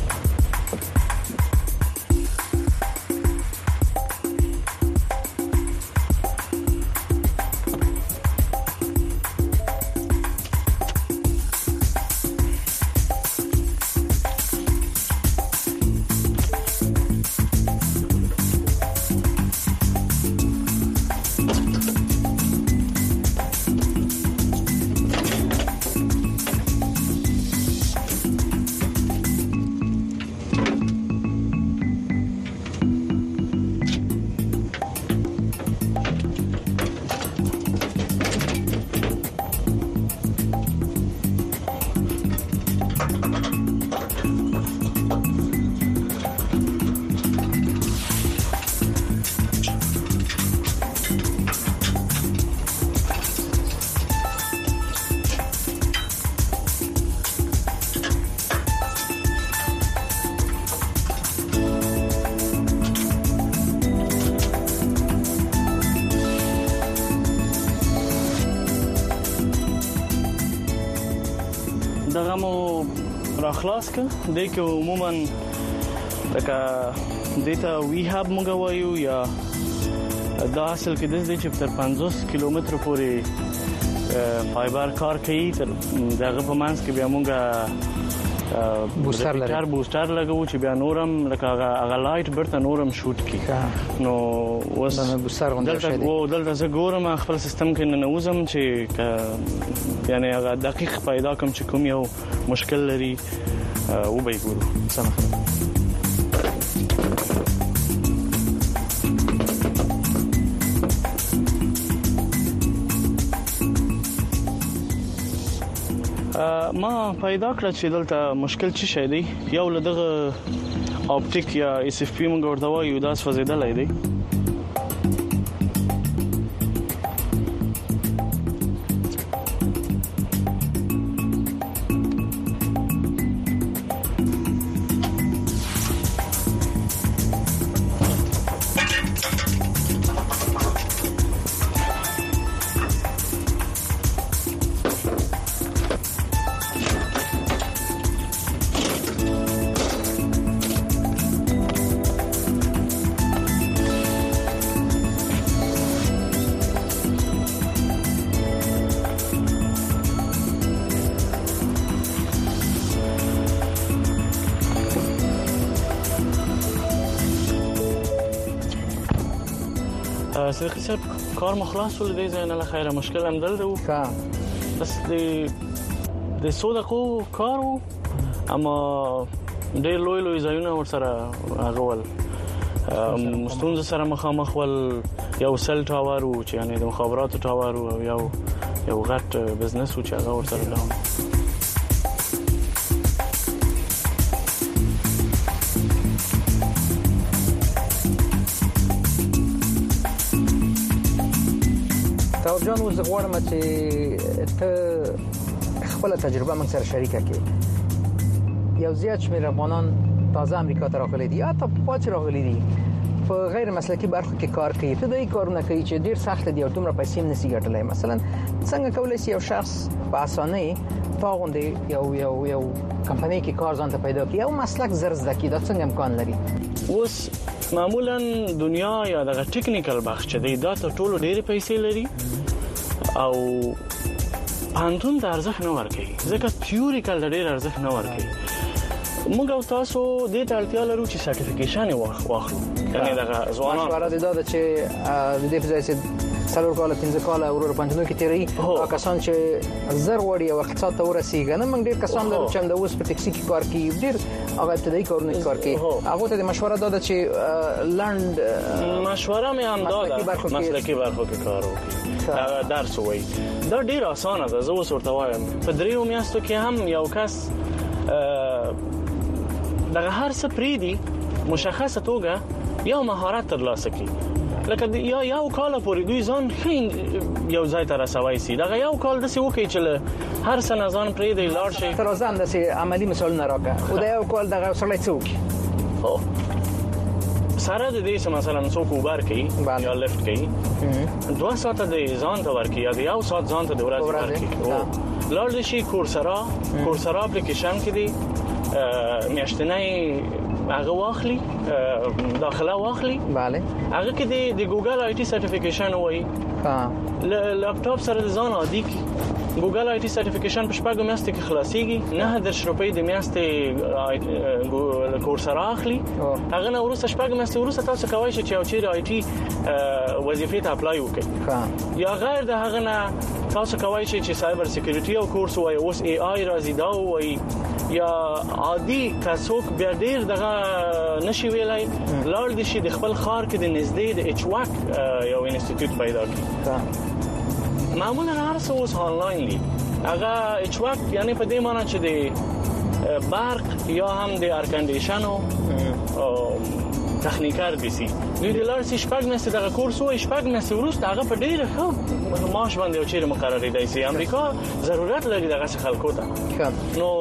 دغه مو را خلاص ک د کې عموما لکه دیتا وی هاب موږ وایو یا دا اصل کې د دې چې تر پنځوس کیلومتر پورې فایبر کار کوي. تر دغه په مانس کې بیا موږ بوستر لري کار بوستر لګو چې بیا نورم لکه هغه لایټ برته نورم شوټ کی. نو وس بوستر غونډه شي دلته دلته زه ګورم خپل سیستم کې نه نوزم چې یعنی هغه دقیق پیدا کوم چې کوم یو مشکل لري او به ګورو. سلام ما پیدا کړ چې دلته مشکل څه شي دی. یو لدغه اپټیک یا اس اف پی موږ ورته وایو دا سوځیدلای دی. صدیقی صاحب کار مخلص ول دی زین الله خیره مشکل هم دلته و بس د د څو دقیقو کار و اما ډېر لوی لوی ځایونه ورسره هغه ول مستونز سره مخامخ ول یو سل ټاور و چې یعنی د مخابراتو ټاور و یو یو غټ بزنس و چې هغه ورسره دوام تاور جان اوس غواړم چې ته خپل تجربه موږ سره شریکه کړې. یو زیات شمېر افغانان تازه امریکا ته راغلي دي یا ته پاتې راغلي دي په غیر مسلکي برخو کې کار کوي، ته دای کارونه کوي چې ډیر سخت دي او دومره پیسې هم نشي ګټلای. مثلا څنګه کولای شي یو شخص په اسانۍ تاغوندې یو یو یو کمپنۍ کې کار ځان ته پیدا کړي او مسلک زر زده کړي؟ دا څنګه امکان لري؟ اوس معمولا دنیا یا دغه ټیکنیکل بخش چې دی دا ته ټولو ډېرې پیسې لري او پانتون د ارزښت نه ورکوي ځکه تیوریکل د ډېر ارزښت نه ورکوي. موږ او تاسو دې ته اړتیا لرو چې سرټیفیکیشن واخلو. یعنی دغه ځوانان مشوره دي دا چې د دې په ځای چې څلور کاله پنځه کاله ورور پنځنو کې تیری او کسان چې زر وړي او اقتصاد ته ورسیږي نه. موږ ډېر کسان لرو چې د اوس په ټیکسي کې کار کوي، ډېر هغه ابتدایي کارونه کار کوي. هغه ته د مشوره داده چې لند مشوره مې هم داده مسلکي برخو کې کار وکړي، درس وایي. دا ډېر اسانه ده. زه اوس ورته وایم په دریو میاشتو کې هم یو کس دغه هر څه پریدي مشخصه توګه یو مهارت ترلاسه کړي. لکه یا یو کال پورې دوی ځان ښه یو ځای ته رسوي سي. دغه یو کال داسې وکړي چې هر څه نه ځان پریدي لاړ شي. تر ځان داسې عملی مثالونه راکړه او دا یو کال دغه سړی څه وکړي. هو سره د دې چې مثلا څوک اوبر کوي یا لفت کوي دوه ساعته د ځان ته ورکړي یا د یو ساعت ځان ته د ورځې ورکړي. لاړ شي کورسرا کورسرا اپلیکیشن کې دی میاشتنی هغه واخلي داخله واخلي. bale هغه کې د ګوګل آی ټي سرټیفیکیشن وایي. ها لپټاپ سره ځان عادي کی ګوګل آی ټي سرټیفیکیشن په شپږ میاشتې کې خلاصيږي. نه د شروپې د میاشتې کورس راخلي. هغه نه ورسره شپږ میاشتې ورسره تاسو کوی شئ چې او چیرې آی ټي وظیفې ته اپلای وکړئ. یا غیر د هغه نه تاسو کوی شئ چې سایبر سکیورټي او کورس وایي اوس ای آی راځي دا وایي. یا عادي کڅوک بیا ډیر دغه نشي ویلای لاړ دي شي د خپل خار کې د نږدې د اچ واک یو انسټیټیوټ پیدا کړي. معمولا هر څه اوس آنلاین دي. هغه اچ واک یعنی په دې معنی چې د برق یا هم د ایر کنډیشن او تخنیکر دي سي دوی د لار سي شپږ میاشتې دغه کورس وای شپږ میاشتې وروسته هغه په ډیره ښه معاش باندې او چیرې مقرري دی سي. امریکا ضرورت لري دغه خلکو ته. نو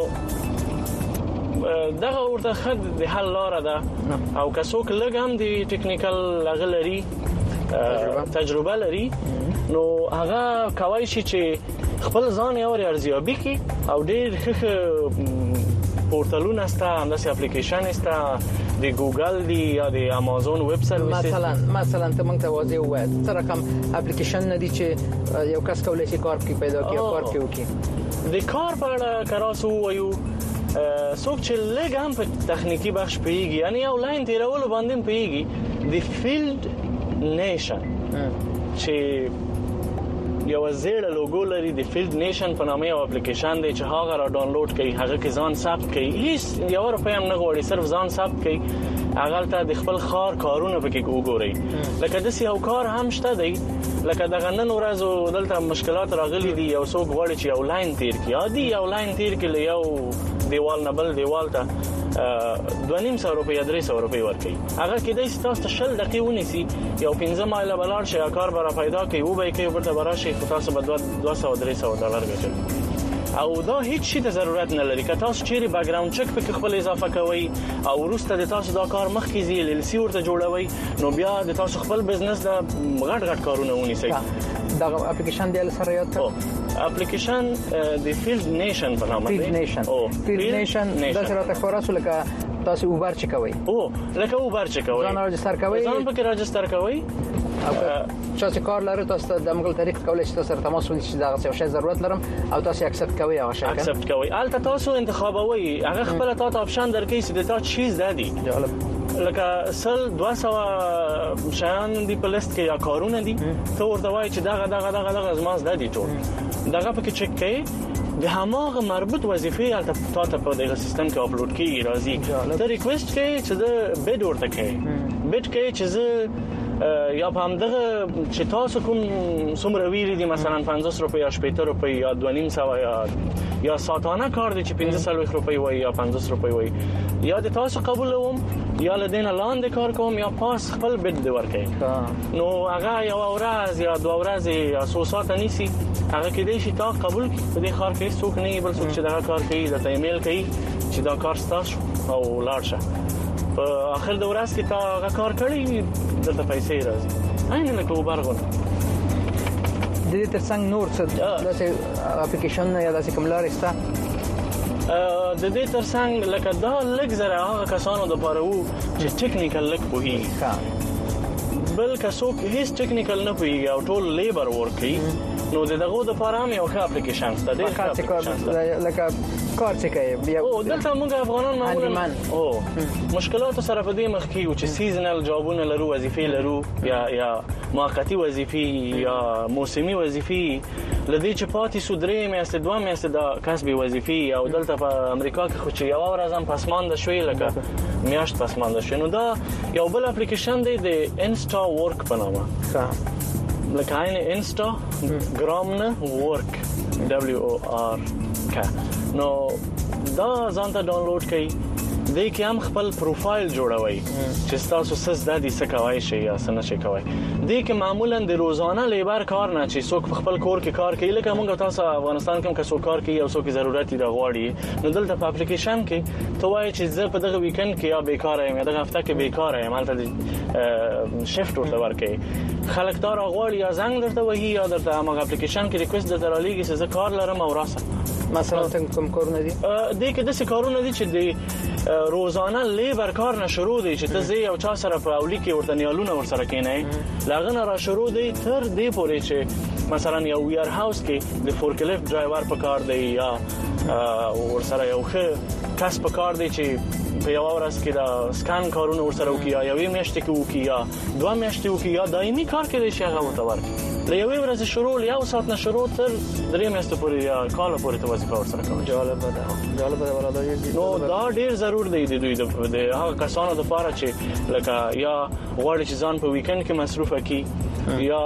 دغه ورته خد د حل لار ده او که څوک لږ هم د ټیکنیکل هغه لري تجربه لري نو هغه کوي شي چې خپل ځان یو ارزیابي کوي او ډیر ښه پورتالونه ستا همداسې اپلیکیشن ستا د ګوګل دی یا د امازون ویب سرویس. مثلا مثلا ته موږ ته واضح وایي تر کوم اپلیکیشن نه دي چې یو کس کولای شي کار کوي پیدا کوي کار کوي. د کار په اړه کراسو وایو څوک چې لږ هم په تخنیکی بخش پیږي یعنی یو لاین تیرولو باندې پیږي د فیلډ نیشن چې یو زیړه لوګو لري د فیلډ نیشن په نامه یو اپلیکیشن دی چې هغه را ډاونلوډ کړئ هغه کې ځان ثبت کړئ هیڅ یو روپۍ هم نه غواړي صرف ځان ثبت کړئ هغه ته د خپل خار کارونه پکې وګورئ. لکه د یو کار هم شته دی لکه دغه نن ورځو دلته مشکلات راغلي دي یو څوک غواړي چې یو لاین تیر کړي عادي یو لاین تیر کړي یو دیوال نه بل دیوال ته دوه نیم سو روپۍ درې سو روپۍ ورکړي. هغه کې د تاسو ته شل دقیقې ونیسي یو پنځه مایله بلار شي کار به را پیدا کوي او به کې ورته براشي تاسو به دوه سو درې سو ډالر ګټئ او دا هیڅ شي ته ضرورت نه لري. که تاسو چیرې بیک ګراوند چک پکې خپل اضافه کوئ او وروسته د تاسو دا کار مخکې ځي ال ال سی ورته جوړوي نو بیا د تاسو خپل بزنس د غټ غټ کارونه ونیسئ. دا اپلیکیشن دی سره یاد کړئ اپلیکیشن د فیلډ نیشن په نامه دی. فیلډ نیشن فیلډ نیشن دا سره تاسو لکه تاسو اوبر چکوي او لکه اوبر چکوي ځان راجستر کوي ځان پکې راجستر کوي او چې کار لري تاسو د موږ طریق کولای شئ تاسو تماس ونیسئ چې دا څه شی ضرورت لرم او تاسو اکسپټ کوئ هغه شی اکسپټ کوئ البته تاسو انتخابوي هغه خپل تاسو آپشن درکې چې د تاسو چیز دادی لکه سل دوه سوه شیان دي په لیست کې یا کارونه دي ته ورته وایي چې دغه دغه دغه دغه زما زده دي ټول دغه پکې چک کړي د هماغه مربوط وظیفې البته تاسو په دغه سیستم کې اپلوډ کیږي راځي ته ریکوست کوي چې د بیډ ورته کوي بیډ کوي چې زه یا په همدغه چې تاسو کوم څومره ویلي دي مثلا پنځوس روپۍ یا شپږ روپۍ یا دوه نیم سوه یا یا ساعتانه کار دی چې پنځه سلويخ روپۍ وای یا پنځوس روپۍ وای یا د تاسو قبولوم یا لدین لاندې کار کوم یا پاس خپل بیډ دی ورکړي نو هغه یو ورځ یا دوه ورځې یا څو ساعت نیسی هغه کې دی چې تا قبول کړي په دې کار کې څوک نه بل څوک چې دا کار کوي د ایمیل کوي چې دا کار ستاسو او لاړ شه په اخر د ورځ کې تا هغه کار کړی دلته پیسې راځي عین لکه وبرغون د دې ترڅنګ نور څه داسې اپلیکیشن یا داسې کوم لارې شته د دې ترڅنګ لکه دا لږ زره هغه کسانو د پاره وو چې ټیکنیکل لک پوهیږي بل کڅوک هیڅ ټیکنیکل نه پوهیږي او ټول لیبر ورک کوي نو دغه د پاره هم یو ښه اپلیکیشن شته د ښه لکه کار څه کوي او دلته موږ افغانان معمولا او مشکلات سره په دې مخ کې چې سیزنل جابونه لرو وظیفې لرو یا یا موقتی وظیفې یا موسمي وظیفې لدی چې پاتې سو درې میاشتې دوه میاشتې د کسبي وظیفې او دلته په امریکا کې خو چې یو ورځ هم پسمانده شوی لکه میاشت پسمانده شوی نو دا یو بل اپلیکیشن دی د انستا ورک په نامه لکه عین انستا ګرام نه ورک دبليو او ار کا نو دا ځان ته ډاونلوډ کړئ دې کې هم خپل پروفایل جوړوي چې تاسو سس د دې څه کوي شي یا څه نشي کوي دې کې معمولا د روزانه لیبر کار نه چې څوک خپل کور کې کار کوي لکه موږ تاسو افغانستان کې کسو کار کوي او څوک ضرورت دی غواړي نو دلته په اپلیکیشن کې ته وایي چې زه په دغه ویکند کې یا بیکار یم یا دغه هفته کې بیکار یم مالته شیفت ورته ورکړي خلک دا غواړي یا زنګ درته وایي یا درته هغه اپلیکیشن کې ریکوست درته رالیږي چې زه کار لرم او راسه مثلا کوم کارونه دي دې کې د څه کارونه دي چې د روزانه لیبر کار نه شروع دي چې ته زی او چا سره په اولی کې ورته نیالونه ور سره کینې لاغه را شروع دي تر دې پورې چې مثلا یو ویر هاوس کې د فورکلیفټ ډرایور په کار دی یا ور سره یو ښه کس په کار دی چې په یو ورځ کې دا سکان کارونه ور سره وکي یا یوې میاشتې کې وکي یا دوه میاشتې وکي یا دایمي کار کوي چې هغه متور له یوې ورځې شروع یو ساعت نه شروع تر درې میاشتې پورې یا کال پورې ته وظیفه ور سره کوي جالب ده جالب ده ولادت نو دا ډیر ضرور دی د دوی د هغه کسانو لپاره چې لکه یا غواړي چې ځان په ویکند کې مصروف کړي یا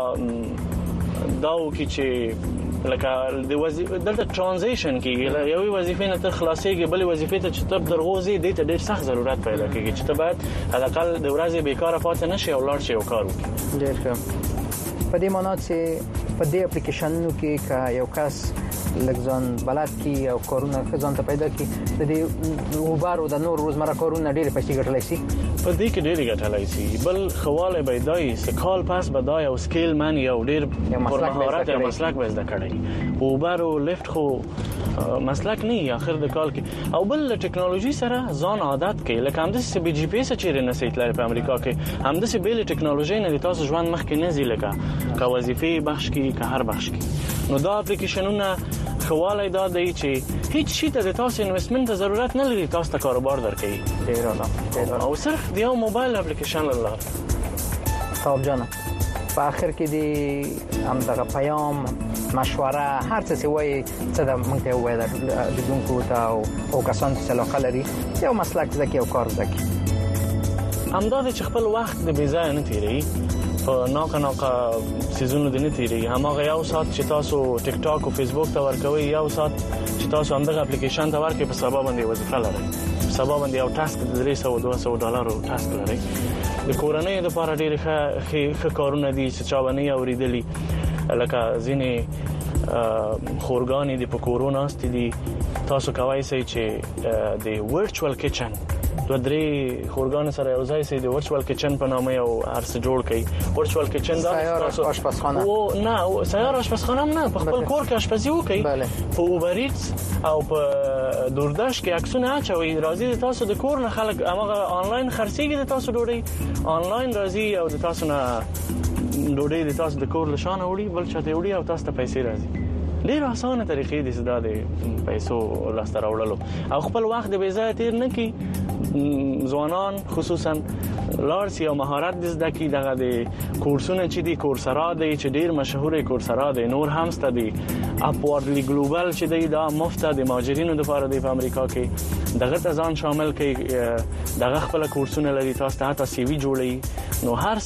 داو کې چې لکه د وظیفه دلته ترانزیشن کې یو وظیفه نه تر خلاصيږي بل وظیفه ته چې تب دروغوزي د ډېر سخت ضرورت پیدا کیږي چې ته باید حداقل د ورځې بیکاره پاتې نشي او لاړ شي او کار وکړي ډېر ښه په دې معنی چې په دې اپلیکیشنونو کې کا یو کس لګځان بلد کی او کارونه ځان ته پیدا کی د دې وبار او د نور روزمره کارونه ډېر پیسې ګټلای شي په دې کې ډېر ګټلای شي بل خواله بيدای سکال پاس بدای او سکیل من یو ډېر مهارت او مسلک به زده کړی وبار او لیفت خو مسلک نه اخر د کال کې او بل ټکنالوژي سره ځان عادت کې لکه هم د سی بي جی پی اس چیرې نسیت لري په امریکا کې هم د سی بیل ټکنالوژي نه تاسو ژوند مخ کې نه زی لکه کا وظیفه بخش کې که هر بخش کې نو دا اپلیکیشنونه خواله دا دی چې هیڅ شي ته د تاسو انویسټمنت ضرورت نه لري تاسو ته کاروبار درکړي ډیر اعلی او صرف د یو موبایل اپلیکیشن لاره طب جان په اخر کې دی هم دغه پیام مشوره هر څه سی وای څه د موږ ته وای د دونکو ته او کسان چې علاقه لري یو مسلک زکه او کار زکه همدا چې خپل وخت د بیزای نه تیری په ناکه ناکه سيزونو د نه تیری همغه یو سات چې تاسو ټیک ټاک او فیسبوک ته ورکوي یو سات چې تاسو همدغه اپلیکیشن ته ورکوي په سبب باندې وظیفه لري په سبب باندې یو ټاسک د درې سوه دوه سوه ډالر ټاسک لري د کورنۍ لپاره ډېر ښه ښه کارونه دي چې چا باندې اوریدلی لکه ځینې خورګانې د پکورونا است دي تاسو کوي چې د ورچوال کچن دوه درې خورګان سره یو ځای سي د ورچوال کچن په نامه یو ارس جوړ کړي ورچوال کچن دا تاسو آشپزخانه او نه سیار آشپزخانه نه په خپل کور کې آشپزي وکړي په اوبریټس او په دورداش کې عکسونه اچوي راځي تاسو د کور نه خلک هغه آنلاین خرڅيږي د تاسو ډوډۍ آنلاین راځي او د تاسو نه ډوډۍ د تاسو د کور لشان وړي بل چاته وړي او تاسو ته پیسې راځي ډېر اسانه طریقې دي چې د پیسو لاسته راوړلو او خپل وخت د بې ځای تیر نه کی ځوانان خصوصا لارسي او مهارت د زده کی دغه د کورسونه چې دی کورسرا دی چې ډیر مشهور کورسرا دی نور هم ستدي اپوردلی ګلوبال چې دی دا مفت د مهاجرینو لپاره دی په امریکا کې دغه ځان شامل کړي دغه خپل کورسونه لري تاسو ته تاسو وی جوړي نو هر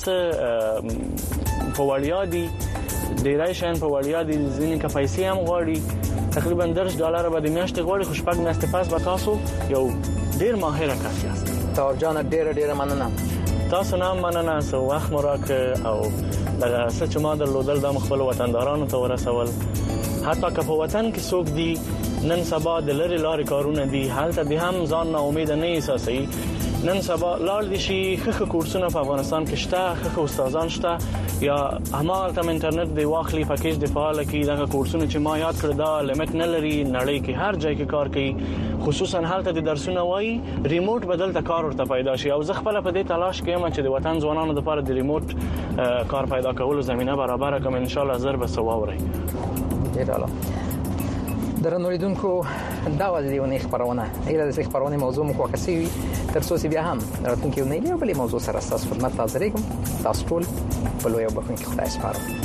څه په وړیا دی ډیرای شان په وړیا دی ځینې کا پیسې هم غواړي تقریبا درش ډالر به د میاشتې غواړي خوشپک میاشتې پاس به تاسو یو ډیر ماهر کس یاست تا جان ډیر ډیر مننه تاسو نه مننه سو وخت مراک او دغه څه چې ما درلودل د خپل وطندارانو ته ورسول حتی که په وطن کې څوک دی نن سبا د لری لارې کارونه دي حالت به هم ځان نه امید نه احساسي نن سبا لار دي شي خخ کورسونه په افغانستان کې شته خخ استادان شته یا همال تم انټرنیټ دی واخلي پکیج دی فعال کی دا کورسونه چې ما یاد کړ دا لیمټ نه لري نړۍ کې هر ځای کې کار کوي خصوصا حالت د درسونه وای ریموټ بدل ته کار ورته پیدا شي او زه خپل په دې تلاش کې یم چې د وطن ځوانانو لپاره د ریموټ کار پیدا کولو زمينه برابر کوم ان شاء الله زر به سواوري ایراله درنوریدونکو دا ولې خبرونه ایله د خبرونه موضوع مو کوکسي تر څو بیا هم راتونکو نه یو بل موضوع سره تاسو خدمت حاضر کوم تاسو ټول په لوی وبخښنه کې خدای سپارم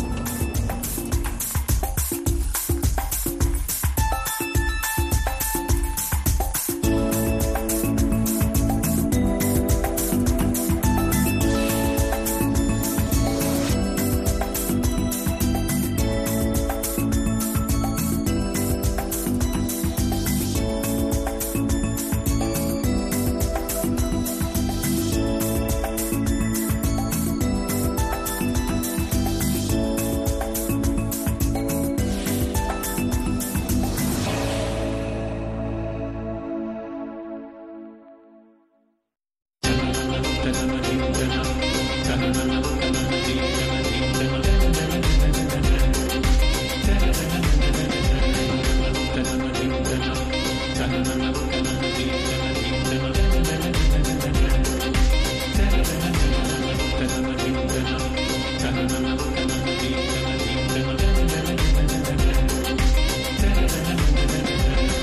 Thank you.